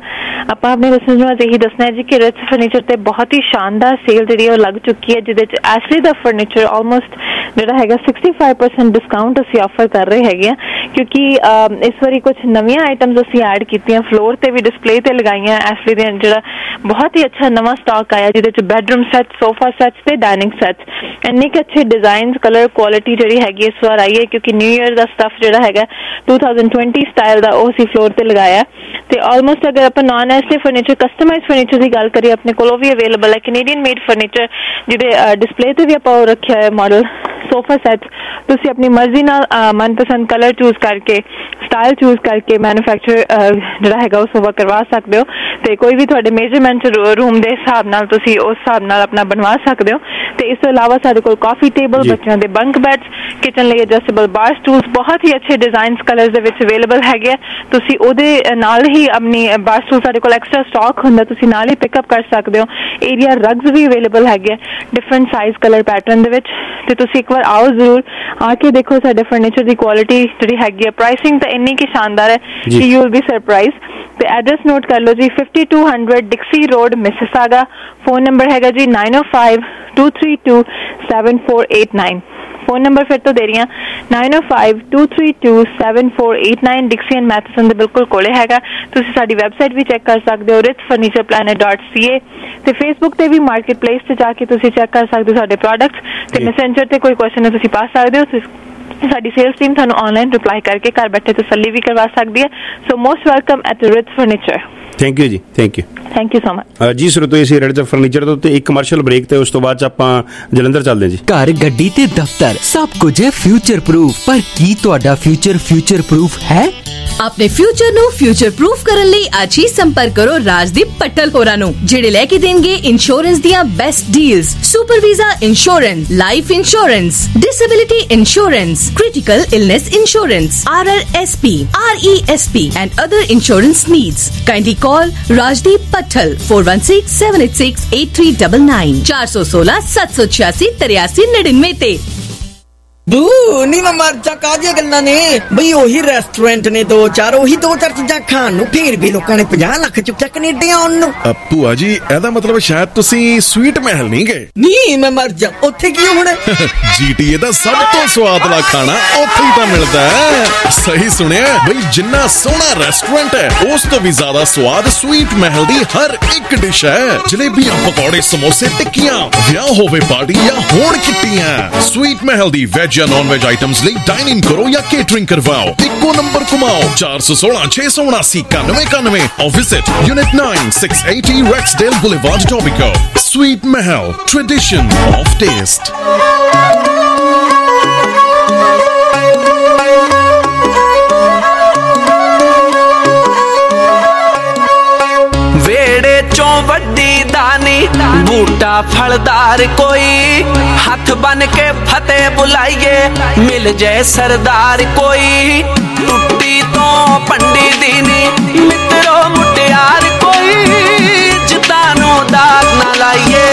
ਆਪਾਂ ਆਪਣੇ ਲਿਸਨਰਸ ਨੂੰ ਇਹੀ ਦੱਸਣਾ ਹੈ ਜੀ ਕਿ ਰਿਚ ਫਰਨੀਚਰ ਤੇ ਬਹੁਤ ਹੀ ਸ਼ਾਨਦਾਰ ਸੇਲ ਜਿਹੜੀ ਉਹ ਲੱਗ ਚੁੱਕੀ ਹੈ, ਜਿਹਦੇ ਚ ਐਸ਼ਲੀ ਦਾ ਫਰਨੀਚਰ ਆਲਮੋਸਟ ਜਿਹੜਾ ਹੈਗਾ sixty-five percent ਡਿਸਕਾਊਂਟ ਅਸੀਂ ਆਫਰ ਕਰ ਰਹੇ ਹੈਗੇ ਆ, ਕਿਉਂਕਿ ਇਸ ਵਾਰੀ ਕੁਝ ਨਵੀਆਂ ਆਈਟਮਸ ਅਸੀਂ ਐਡ ਕੀਤੀਆਂ, ਫਲੋਰ ਤੇ ਵੀ ਡਿਸਪਲੇ ਤੇ ਲਗਾਈਆਂ ਐਸ਼ਲੀ ਦੇ, ਜਿਹੜਾ ਬਹੁਤ ਹੀ ਅੱਛਾ ਨਵਾਂ ਸਟਾਕ ਆਇਆ ਜਿਹਦੇ ਚ ਬੈਡਰੂਮ ਸੈਟ, ਸੋਫਾ ਸੈਟਸ ਤੇ ਡਾਈਨਿੰਗ ਸੈਟਸ, ਇੰਨੇ ਕੁ ਅੱਛੇ ਡਿਜ਼ਾਈਨਸ, ਕਲਰ ਕੁਆਲਿਟੀ ਜਿਹੜੀ ਹੈਗੀ ਇਸ ਵਾਰ ਆਈ ਹੈ, ਕਿਉਂਕਿ ਨਿਊ ਈਅਰ ਦਾ ਸਟਫ ਜਿਹੜਾ ਹੈਗਾ twenty twenty ਸਟਾਈਲ ਦਾ ਉਹ ਅਸੀਂ ਫਲੋਰ ਤੇ ਲਗਾਇਆ। ਤੇ ਆਲਮੋਸਟ ਅਗਰ ਆਪਾਂ ਨॉन ਐਸਟੇ ਫਰਨੀਚਰ, ਕਸਟਮਾਈਜ਼ ਫਰਨੀਚਰ ਦੀ ਗੱਲ ਕਰੀਏ, ਆਪਣੇ ਕੋਲ ਉਹ ਵੀ ਅਵੇਲੇਬਲ ਹੈ, ਕੈਨੇਡੀਅਨ ਮੇਡ ਫਰਨੀਚਰ ਜਿਹਦੇ ਡਿਸਪਲੇ ਤੇ ਵੀ ਆਪਾਂ ਉਹ ਰੱਖਿਆ ਹੈ ਮਾਡਲ ਸੋਫਾ ਸੈਟ, ਤੁਸੀਂ ਆਪਣੀ ਮਰਜ਼ੀ ਨਾਲ ਮਨਪਸੰਦ ਕਲਰ ਚੂਜ਼ ਕਰਕੇ, ਸਟਾਈਲ ਚੂਜ਼ ਕਰਕੇ ਮੈਨੂਫੈਕਚਰ ਜਿਹੜਾ ਹੈਗਾ ਉਹ ਸੋਫਾ ਕਰਵਾ ਸਕਦੇ ਹੋ, ਤੇ ਕੋਈ ਵੀ ਤੁਹਾਡੇ ਮੇਜਰਮੈਂਟ ਰੂਮ ਦੇ ਹਿਸਾਬ ਨਾਲ ਤੁਸੀਂ ਉਸ ਹਿਸਾਬ ਨਾਲ ਆਪਣਾ ਬਣਵਾ ਸਕਦੇ ਹੋ। ਤੇ ਇਸ ਤੋਂ ਇਲਾਵਾ ਸਾਡੇ ਕੋਲ ਕਾਫੀ ਟੇਬਲ, ਬੱਚਿਆਂ ਦੇ ਬੰਕ ਬੈਡਸ, ਕਿਚਨ ਲਈ ਐਡਜਸਟੇਬਲ ਬਾਰ ਸਟੂਲਸ, ਬਹੁਤ ਹੀ ਅੱਛੇ ਡਿਜ਼ਾਈਨਸ ਕਲਰਸ ਦੇ ਵਿੱਚ ਅਵੇਲੇਬਲ ਹੈਗੇ ਆ। ਤੁਸੀਂ ਉਹਦੇ ਨਾਲ ਹੀ ਆਪਣੀ ਬਾਰ ਸਟੂਲ, ਸਾਡੇ ਕੋਲ ਐਕਸਟਰਾ ਸਟਾਕ ਹੁੰਦਾ, ਤੁਸੀਂ ਨਾਲ ਹੀ ਪਿਕਅਪ ਕਰ ਸਕਦੇ ਹੋ। ਏਰੀਆ ਰਗਸ ਵੀ ਅਵੇਲੇਬਲ ਹੈਗੇ ਡਿਫਰੈਂਟ ਸਾਈਜ਼, ਕਲਰ ਪੈਟਰਨ ਦੇ ਵਿੱਚ, ਤੇ ਤੁਸੀਂ ਇੱਕ ਵਾਰ ਆਓ ਜ਼ਰੂਰ, ਆ ਕੇ ਦੇਖੋ ਸਾਡੇ ਫਰਨੀਚਰ ਦੀ ਕੁਆਲਿਟੀ ਜਿਹੜੀ ਹੈਗੀ ਹੈ। ਪ੍ਰਾਈਸਿੰਗ ਤਾਂ ਇੰਨੀ ਕਿ ਸ਼ਾਨਦਾਰ ਹੈ ਕਿ ਯੂ ਵਿਲ ਬੀ ਸਰਪ੍ਰਾਈਜ਼। ਤੇ ਐਡਰੈਸ ਨੋਟ ਕਰ ਲਓ ਜੀ, fifty-two hundred Dixie road, Mississauga. Phone number ਹੈਗਾ ਜੀ nine oh five, two three two, seven four eight nine। Phone number ਫਿਰ ਤੋਂ ਦੇ ਰਹੀ ਹਾਂ, nine oh five, two three two, seven four eight nine, Dixie and Matheson ਦੇ ਬਿਲਕੁਲ ਕੋਲੇ ਹੈਗਾ। ਤੁਸੀਂ ਸਾਡੀ ਵੈਬਸਾਈਟ ਵੀ ਚੈੱਕ ਕਰ ਸਕਦੇ ਹੋ, rich furniture planet dot C A, ਤੇ ਫੇਸਬੁੱਕ ਤੇ ਵੀ ਮਾਰਕੀਟ ਪਲੇਸ ਤੇ ਜਾ ਕੇ ਤੁਸੀਂ ਚੈੱਕ ਕਰ ਸਕਦੇ ਹੋ ਸਾਡੇ ਪ੍ਰੋਡਕਟਸ, ਤੇ ਮੈਸੇਂਜਰ ਤੇ ਕੋਈ ਕੁਐਸਚਨ ਹੈ ਤੁਸੀਂ ਪਾ ਸਕਦੇ ਹੋ, ਸਾਡੀ ਸੇਲਸ ਟੀਮ ਤੁਹਾਨੂੰ ਆਨਲਾਈਨ ਰਿਪਲਾਈ ਕਰਕੇ ਘਰ ਬੈਠੇ ਤਸੱਲੀ ਵੀ ਕਰਵਾ ਸਕਦੀ ਹੈ। So most welcome at rich furniture. Thank you ਜੀ, thank you thank you so much ਜੀ। ਸਰੋਤੋ ਇਸੇ ਰਿਚ ਫਰਨੀਚਰ ਤੋਂ ਤੇ ਇੱਕ ਕਮਰਸ਼ੀਅਲ ਬ੍ਰੇਕ, ਤੇ ਉਸ ਤੋਂ ਬਾਅਦ ਚ ਆਪਾਂ ਜਲੰਧਰ ਚੱਲਦੇ ਜੀ। ਘਰ, ਗੱਡੀ ਤੇ ਦਫ਼ਤਰ ਸਭ ਕੁਝ ਹੈ ਫਿਊਚਰ ਪ੍ਰੂਫ, ਪਰ ਕੀ ਤੁਹਾਡਾ ਫਿਊਚਰ ਫਿਊਚਰ ਪ੍ਰੂਫ ਹੈ? ਆਪਣੇ ਫਿਊਚਰ ਨੂੰ ਫਿਊਚਰ ਪ੍ਰੂਫ ਕਰਨ ਲਈ ਅੱਜ ਹੀ ਸੰਪਰਕ ਕਰੋ ਰਾਜਦੀਪ ਪੱਟਲ ਹੋਰਾਂ ਨੂੰ, ਜਿਹੜੇ ਲੈ ਕੇ ਦੇਣਗੇ ਇੰਸ਼ੋਰੈਂਸ ਦੀਆਂ best deals, super visa insurance, life insurance, disability insurance, critical illness insurance, R R S P, R E S P and other insurance needs. Kindly call Rajdeep Patthal four one six, seven eight six, eight three nine nine, four one six, seven six six, three three nine nine ਤੇ। ਬੂ ਨੀ ਮੈਂ ਮਰ ਜਾ, ਕਾਹਦੀਆਂ ਗੱਲਾਂ ਨੇ ਬਈ, ਉਹੀ ਰੈਸਟੋਰੈਂਟ ਨੇ ਦੋ ਚਾਰ, ਉਹੀ ਦੋ ਚਾਰ ਚੀਜ਼ਾਂ ਖਾਣ ਨੂੰ, ਫੇਰ ਵੀ ਲੋਕਾਂ ਨੇ ਪੰਜਾਹ ਲੱਖ ਚੁੱਕਿਆ ਕੈਨੇਡਾ ਆਉਣ ਨੂੰ। ਭੂਆ ਜੀ ਇਹਦਾ ਮਤਲਬ ਸ਼ਾਇਦ ਤੁਸੀਂ ਸਵੀਟ ਮਹਿਲ ਨਹੀਂ ਗਏ। ਨਹੀਂ ਮੈਂ ਮਰ ਜਾ, ਉੱਥੇ ਕੀ ਹੋਣਾ? ਜੀਟੀਏ ਦਾ ਸਭ ਤੋਂ ਸਵਾਦਲਾ ਖਾਣਾ ਉੱਥੇ ਹੀ ਤਾਂ ਮਿਲਦਾ ਹੈ। ਸਹੀ ਸੁਣਿਆ ਬਈ, ਜਿੰਨਾ ਸੋਹਣਾ ਰੈਸਟੋਰੈਂਟ ਹੈ ਉਸ ਤੋਂ ਵੀ ਜ਼ਿਆਦਾ ਸਵਾਦ ਸਵੀਟ ਮਹਿਲ ਦੀ ਹਰ ਇੱਕ ਡਿਸ਼ ਹੈ। ਜਲੇਬੀਆਂ, ਪਕੌੜੇ, ਸਮੋਸੇ, ਟਿੱਕੀਆਂ, ਵਿਆਹ ਹੋਵੇ ਪਾਰਟੀ ਜਾਂ ਹੋਣ ਕਿੱਟੀਆਂ, ਸਵੀਟ ਮਹਿਲ ਦੀ ਵੈਜ ਜਾਂ ਨॉन वेज आइटम्स ਲਈ डाइन इन करो या केटरिंग करवाओ। इक्को नंबर घुमाओ चार सौ सोलह छह सौ उनासी इक्यानवे इक्यानवे और visit unit nine six eighty Rexdale Boulevard, Etobicoke। Sweet Mahal, tradition of taste। वेड़े चों वड्डी दानी, बूटा फलदार कोई, हाथ बन के फतेह बुलाइए, मिल जाए सरदार कोई। टुट्टी तो पंडी दीनी, मित्रों मुटियार कोई, जितानू दाग ना लाइए।